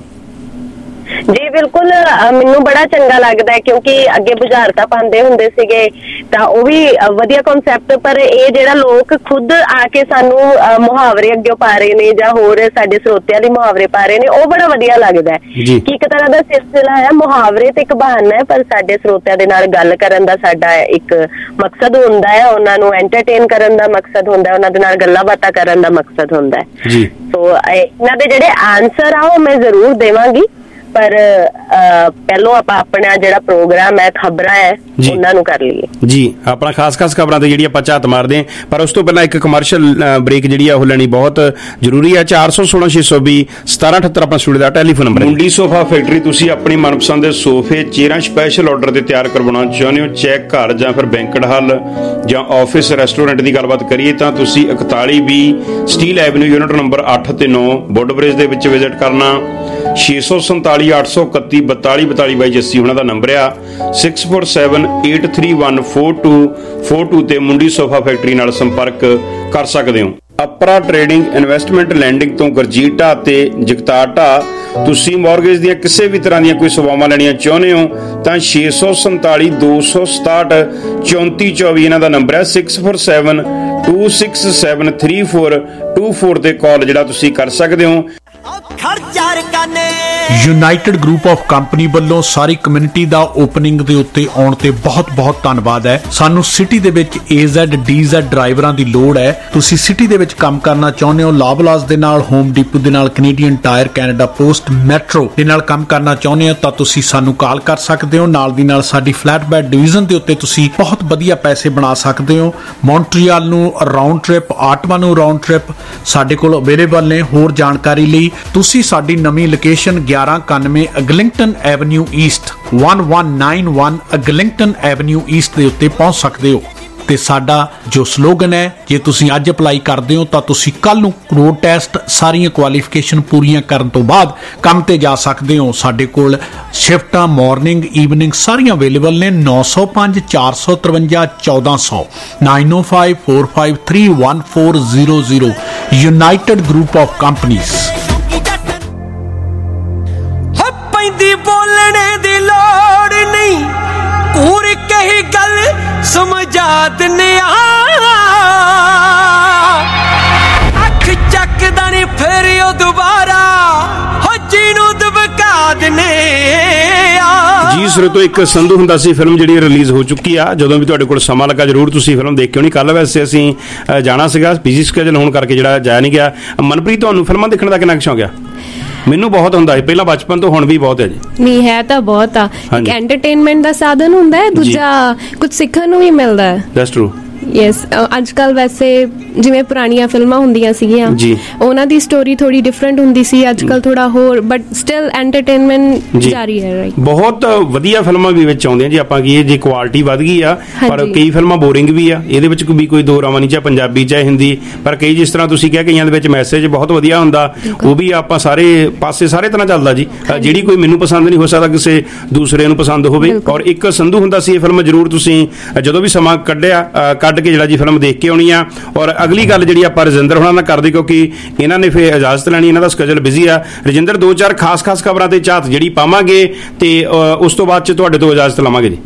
ਜੀ। ਬਿਲਕੁਲ, ਮੈਨੂੰ ਬੜਾ ਚੰਗਾ ਲੱਗਦਾ ਹੈ, ਕਿਉਂਕਿ ਅੱਗੇ ਬੁਝਾਰਤਾਂ ਪਾਉਂਦੇ ਹੁੰਦੇ ਸੀਗੇ ਤਾਂ ਉਹ ਵੀ ਵਧੀਆ ਕਨਸੈਪਟ, ਪਰ ਇਹ ਜਿਹੜਾ ਲੋਕ ਖੁਦ ਆ ਕੇ ਸਾਨੂੰ ਮੁਹਾਵਰੇ ਅੱਗੇ ਪਾ ਰਹੇ ਨੇ ਜਾਂ ਹੋਰ ਸਾਡੇ ਸਰੋਤਿਆਂ ਦੇ ਮੁਹਾਵਰੇ ਪਾ ਰਹੇ ਨੇ, ਉਹ ਬੜਾ ਵਧੀਆ ਲੱਗਦਾ ਹੈ ਕਿ ਇੱਕ ਤਰ੍ਹਾਂ ਦਾ ਸਿਲਸਿਲਾ ਹੈ। ਮੁਹਾਵਰੇ ਤੇ ਇੱਕ ਬਹਾਨਾ ਹੈ, ਪਰ ਸਾਡੇ ਸਰੋਤਿਆਂ ਦੇ ਨਾਲ ਗੱਲ ਕਰਨ ਦਾ ਸਾਡਾ ਇੱਕ ਮਕਸਦ ਹੁੰਦਾ ਹੈ, ਉਹਨਾਂ ਨੂੰ ਐਂਟਰਟੇਨ ਕਰਨ ਦਾ ਮਕਸਦ ਹੁੰਦਾ ਹੈ, ਉਹਨਾਂ ਦੇ ਨਾਲ ਗੱਲਾਂ ਬਾਤਾਂ ਕਰਨ ਦਾ ਮਕਸਦ ਹੁੰਦਾ ਹੈ ਜੀ। ਸੋ ਇਹਨਾਂ ਦੇ ਜਿਹੜੇ ਆਨਸਰ ਆ ਉਹ ਮੈਂ ਜ਼ਰੂਰ ਦੇਵਾਂਗੀ, ਪਰ ਪਹਿਲੋਂ ਆਪਾਂ ਆਪਣਾ ਜਿਹੜਾ ਪ੍ਰੋਗਰਾਮ ਹੈ, ਖਬਰਾਂ ਹੈ, ਉਹਨਾਂ ਨੂੰ ਕਰ ਲਈਏ ਜੀ। ਆਪਣਾ ਖਾਸ ਖਾਸ ਖਬਰਾਂ ਤੇ ਜਿਹੜੀ ਆਪਾਂ ਝਾਤ ਮਾਰਦੇ ਹਾਂ, ਪਰ ਉਸ ਤੋਂ ਪਹਿਲਾਂ ਇੱਕ ਕਮਰਸ਼ੀਅਲ ਬ੍ਰੇਕ ਜਿਹੜੀ ਆ ਉਹ ਲੈਣੀ ਬਹੁਤ ਜ਼ਰੂਰੀ ਹੈ। ਚਾਰ ਸੌ ਸੋਲਾਂ ਛੇ ਸੌ ਵੀਹ ਸਤਾਰਾਂ ਅਠੱਤਰ ਆਪਣਾ ਸਟੂਡੀਓ ਦਾ ਟੈਲੀਫੋਨ ਨੰਬਰ ਹੈ। ਮੁੰਡੀ ਸੋਫਾ ਫੈਕਟਰੀ, ਤੁਸੀਂ ਆਪਣੀ ਮਨਪਸੰਦ ਦੇ ਸੋਫੇ, ਚੇਅਰਾਂ ਸਪੈਸ਼ਲ ਆਰਡਰ ਤੇ ਤਿਆਰ ਕਰਵਾਉਣਾ ਚਾਹੁੰਦੇ ਹੋ, ਚੈੱਕ ਘਰ ਜਾਂ ਫਿਰ ਬੈਂਕਟ ਹਾਲ ਜਾਂ ਆਫਿਸ ਰੈਸਟੋਰੈਂਟ ਦੀ ਗੱਲਬਾਤ ਕਰੀਏ ਤਾਂ ਤੁਸੀਂ ਇਕਤਾਲੀ ਵੀਹ ਸਟੀਲ ਐਵਨਿਊ ਯੂਨਿਟ ਨੰਬਰ ਅੱਠ ਤੇ ਨੌ ਬੁੱਡ-ਬ੍ਰਿਜ ਦੇ ਵਿੱਚ ਵਿਜ਼ਿਟ ਕਰਨਾ। ਛੇ ਸੌ ਸੰਤਾਲੀ ਅੱਠ ਸੌ ਇਕੱਤੀ ਬਤਾਲੀ ਬਤਾਲੀ ਬਾਈ ਜੱਸੀ ਉਹਨਾਂ ਦਾ ਨੰਬਰ ਆ, six four seven eight three one four two four two ਤੇ ਮੁੰਡੀ ਸੋਫਾ ਫੈਕਟਰੀ ਨਾਲ ਸੰਪਰਕ ਕਰ ਸਕਦੇ ਹੋ। ਅਪਰਾ ਟ੍ਰੇਡਿੰਗ ਇਨਵੈਸਟਮੈਂਟ ਲੈਂਡਿੰਗ ਤੋਂ ਗੁਰਜੀਤ ਢਾਹ ਤੇ ਜਗਤਾਰ ਢਾਹ। ਤੁਸੀਂ ਮੌਰਗੇਜ ਦੀਆਂ ਕਿਸੇ ਵੀ ਤਰ੍ਹਾਂ ਦੀਆਂ ਕੋਈ ਸੇਵਾਵਾਂ ਲੈਣੀਆਂ ਚਾਹੁੰਦੇ ਹੋ ਤਾਂ ਛੇ ਸੌ ਸੰਤਾਲੀ ਦੋ ਸੌ ਸਤਾਹਠ ਚੌਂਤੀ ਚੌਵੀ ਇਹਨਾਂ ਦਾ ਨੰਬਰ ਹੈ, six four seven two six seven three four two four ਤੇ ਕਾਲ ਜਿਹੜਾ ਤੁਸੀਂ ਕਰ ਸਕਦੇ ਹੋ। ਯੂਨਾਈਟਿਡ ਗਰੁੱਪ ਆਫ ਕੰਪਨੀ ਵੱਲੋਂ ਸਾਰੀ ਕਮਿਊਨਿਟੀ ਦਾ ਓਪਨਿੰਗ ਦੇ ਉੱਤੇ ਆਉਣ ਤੇ ਬਹੁਤ ਬਹੁਤ ਧੰਨਵਾਦ ਹੈ। ਸਾਨੂੰ ਸਿਟੀ ਦੇ ਵਿੱਚ ਏ ਜ਼ੈਡ ਡੀ ਜ਼ੈਡ ਡਰਾਈਵਰਾਂ ਦੀ ਲੋੜ ਹੈ। ਤੁਸੀਂ ਸਿਟੀ ਦੇ ਵਿੱਚ ਕੰਮ ਕਰਨਾ ਚਾਹੁੰਦੇ ਹੋ, ਲਾਬਲਾਸ ਦੇ ਨਾਲ, ਹੋਮ ਡਿਪੂ ਦੇ ਨਾਲ, Canadian Tire, Canada Post, Metro ਦੇ ਨਾਲ ਕੰਮ ਕਰਨਾ ਚਾਹੁੰਦੇ ਹੋ ਤਾਂ ਤੁਸੀਂ ਸਾਨੂੰ ਕਾਲ ਕਰ ਸਕਦੇ ਹੋ। ਨਾਲ ਦੀ ਨਾਲ ਸਾਡੀ ਫਲੈਟ ਬੈਡ ਡਿਵੀਜ਼ਨ ਦੇ ਉੱਤੇ ਤੁਸੀਂ ਬਹੁਤ ਵਧੀਆ ਪੈਸੇ ਬਣਾ ਸਕਦੇ ਹੋ। ਮੌਂਟਰੀਅਲ ਨੂੰ ਰਾਉਂਡ ਟ੍ਰਿਪ, ਆਟਵਾ ਨੂੰ ਰਾਉਂਡ ਟ੍ਰਿਪ ਸਾਡੇ ਕੋਲ ਅਵੇਲੇਬਲ ਨੇ। ਹੋਰ ਜਾਣਕਾਰੀ ਲਈ ਤੁਸੀਂ ਸਾਡੀ ਨਵੀਂ ਲੋਕੇਸ਼ਨ ਗਿਆਰਾਂ ਇਕਾਨਵੇਂ ਅਗਲਿੰਗਟਨ ਐਵਨਿਊ ਈਸਟ, ਇੱਕ ਇੱਕ ਨੌਂ ਇੱਕ ਅਗਲਿੰਗਟਨ ਐਵਨਿਊ ਈਸਟ ਦੇ ਉੱਤੇ ਪਹੁੰਚ ਸਕਦੇ ਹੋ। ਤੇ ਸਾਡਾ ਜੋ ਸਲੋਗਨ ਹੈ, ਜੇ ਤੁਸੀਂ ਅੱਜ ਅਪਲਾਈ ਕਰਦੇ ਹੋ ਤਾਂ ਤੁਸੀਂ ਕੱਲ ਨੂੰ ਰੋਡ ਟੈਸਟ ਸਾਰੀਆਂ ਕੁਆਲੀਫਿਕੇਸ਼ਨ ਪੂਰੀਆਂ ਕਰਨ ਤੋਂ ਬਾਅਦ ਕੰਮ ਤੇ ਜਾ ਸਕਦੇ ਹੋ। ਸਾਡੇ ਕੋਲ ਸ਼ਿਫਟਾਂ ਮਾਰਨਿੰਗ ਈਵਨਿੰਗ ਸਾਰੀਆਂ ਅਵੇਲੇਬਲ ਨੇ। ਨੌ ਸੌ ਪੰਜ ਚਾਰ ਸੌ ਤਰਵੰਜਾ ਚੌਦਾਂ ਸੌ nine o five four five three one four zero zero United group of companies. ਪੈਂਦੀ ਬੋਲਣੇ ਦੀ ਲੋੜ ਨਹੀਂ, ਕੂਰ ਕਹੀ ਗੱਲ ਸਮਝਾ ਦਿੰਨੇ ਆ, ਅੱਖ ਚੱਕਦਾ ਨਹੀਂ ਫਿਰ ਉਹ ਦੁਬਾਰਾ ਹੋ ਜਿਹਨੂੰ ਦਬਕਾ ਦਿੰਨੇ ਆ। ਜੀ ਸਿਰੇ ਤੋਂ ਇੱਕ ਸੰਧੂ ਹੁੰਦਾ ਸੀ ਫਿਲਮ ਜਿਹੜੀ ਰਿਲੀਜ਼ ਹੋ ਚੁੱਕੀ ਆ। ਜਦੋਂ ਵੀ ਤੁਹਾਡੇ ਕੋਲ ਸਮਾਂ ਲੱਗਾ ਜ਼ਰੂਰ ਤੁਸੀਂ ਫਿਲਮ ਦੇਖ ਕੇ ਆਉਣੀ। ਕੱਲ ਵੈਸੇ ਅਸੀਂ ਜਾਣਾ ਸੀਗਾ, ਬਿਜ਼ੀ ਸਕੇਜੂਲ ਹੋਣ ਕਰਕੇ ਜਿਹੜਾ ਜਾਇਆ ਨਹੀਂ ਗਿਆ। ਮਨਪ੍ਰੀਤ, ਤੁਹਾਨੂੰ ਫਿਲਮਾਂ ਦੇਖਣ ਦਾ ਕਿੰਨਾ ਕੁ ਸ਼ੌਕ ਆ? ਮੈਨੂੰ ਬਹੁਤ ਹੁੰਦਾ ਹੈ, ਪਹਿਲਾਂ ਬਚਪਨ ਤੋਂ, ਹੁਣ ਵੀ ਬਹੁਤ ਹੈ ਜੀ। ਨਹੀਂ ਹੈ ਤਾਂ ਬਹੁਤ ਆ, ਇੱਕ ਐਂਟਰਟੇਨਮੈਂਟ ਦਾ ਸਾਧਨ ਹੁੰਦਾ ਹੈ, ਦੂਜਾ ਕੁਝ ਸਿੱਖਣ ਨੂੰ ਵੀ ਮਿਲਦਾ ਹੈ। That's true. ਯੈਸ, ਅੱਜ ਕੱਲ ਵੈਸੇ ਜਿਵੇਂ ਪੁਰਾਣੀਆਂ ਫਿਲਮਾਂ ਹੁੰਦੀਆਂ ਸੀਗੀਆਂ ਉਹਨਾਂ ਦੀ ਸਟੋਰੀ ਥੋੜੀ ਡਿਫਰੈਂਟ ਹੁੰਦੀ ਸੀ, ਅੱਜ ਕੱਲ ਥੋੜਾ ਹੋਰ, ਬਟ ਸਟਿਲ ਐਂਟਰਟੇਨਮੈਂਟ ਜਾਰੀ ਹੈ। ਰਾਈਟ, ਬਹੁਤ ਵਧੀਆ ਫਿਲਮਾਂ ਵੀ ਵਿੱਚ ਆਉਂਦੀਆਂ ਜੀ। ਆਪਾਂ ਕੀ ਜੇ ਕੁਆਲਿਟੀ ਵੱਧ ਗਈ ਆ, ਪਰ ਕਈ ਫਿਲਮਾਂ ਬੋਰਿੰਗ ਵੀ ਆ, ਇਹਦੇ ਵਿੱਚ ਵੀ ਕੋਈ ਦੋ ਰਾਵਾਂ ਨਹੀਂ, ਚਾਹੇ ਪੰਜਾਬੀ ਚਾਹੇ ਹਿੰਦੀ। ਪਰ ਕਈ ਜਿਸ ਤਰ੍ਹਾਂ ਤੁਸੀਂ ਕਿਹਾ ਕਈਆਂ ਦੇ ਵਿੱਚ ਮੈਸੇਜ ਬਹੁਤ ਵਧੀਆ ਹੁੰਦਾ, ਉਹ ਵੀ ਆਪਾਂ ਸਾਰੇ ਪਾਸੇ ਸਾਰੇ ਤਰ੍ਹਾਂ ਚੱਲਦਾ ਜੀ। ਜਿਹੜੀ ਕੋਈ ਮੈਨੂੰ ਪਸੰਦ ਨਹੀਂ ਹੋ ਸਕਦਾ ਕਿਸੇ ਦੂਸਰੇ ਨੂੰ ਪਸੰਦ ਹੋਵੇ। ਔਰ ਇੱਕ ਸੰਧੂ ਹੁੰਦਾ ਸੀ, ਇਹ ਫਿਲਮ ਜ਼ਰੂਰ ਤੁਸੀਂ ਜਦੋਂ ਵੀ ਸਮਾਂ ਕੱਢਿਆ ਕੱਢ ਕੇ ਜਿਹੜਾ ਜੀ ਫਿਲਮ ਦੇਖ ਕੇ ਆਉਣੀ ਆ। ਔਰ ਅਗਲੀ ਗੱਲ ਜਿਹੜੀ ਆਪਾਂ ਰਜਿੰਦਰ ਹੋਣਾ ਨਾਲ ਕਰਦੇ, ਕਿਉਂਕਿ ਇਹਨਾਂ ਨੇ ਫਿਰ ਇਜਾਜ਼ਤ ਲੈਣੀ, ਇਹਨਾਂ ਦਾ ਸਕੇਜੂਲ ਬਿਜ਼ੀ ਆ। ਰਜਿੰਦਰ, ਦੋ ਚਾਰ ਖਾਸ ਖਾਸ ਖਬਰਾਂ ਤੇ ਝਾਤ ਜਿਹੜੀ ਪਾਵਾਂਗੇ ਤੇ ਉਸ ਤੋਂ ਬਾਅਦ ਚ ਤੁਹਾਡੇ ਤੋਂ ਇਜਾਜ਼ਤ ਲਵਾਂਗੇ ਜੀ।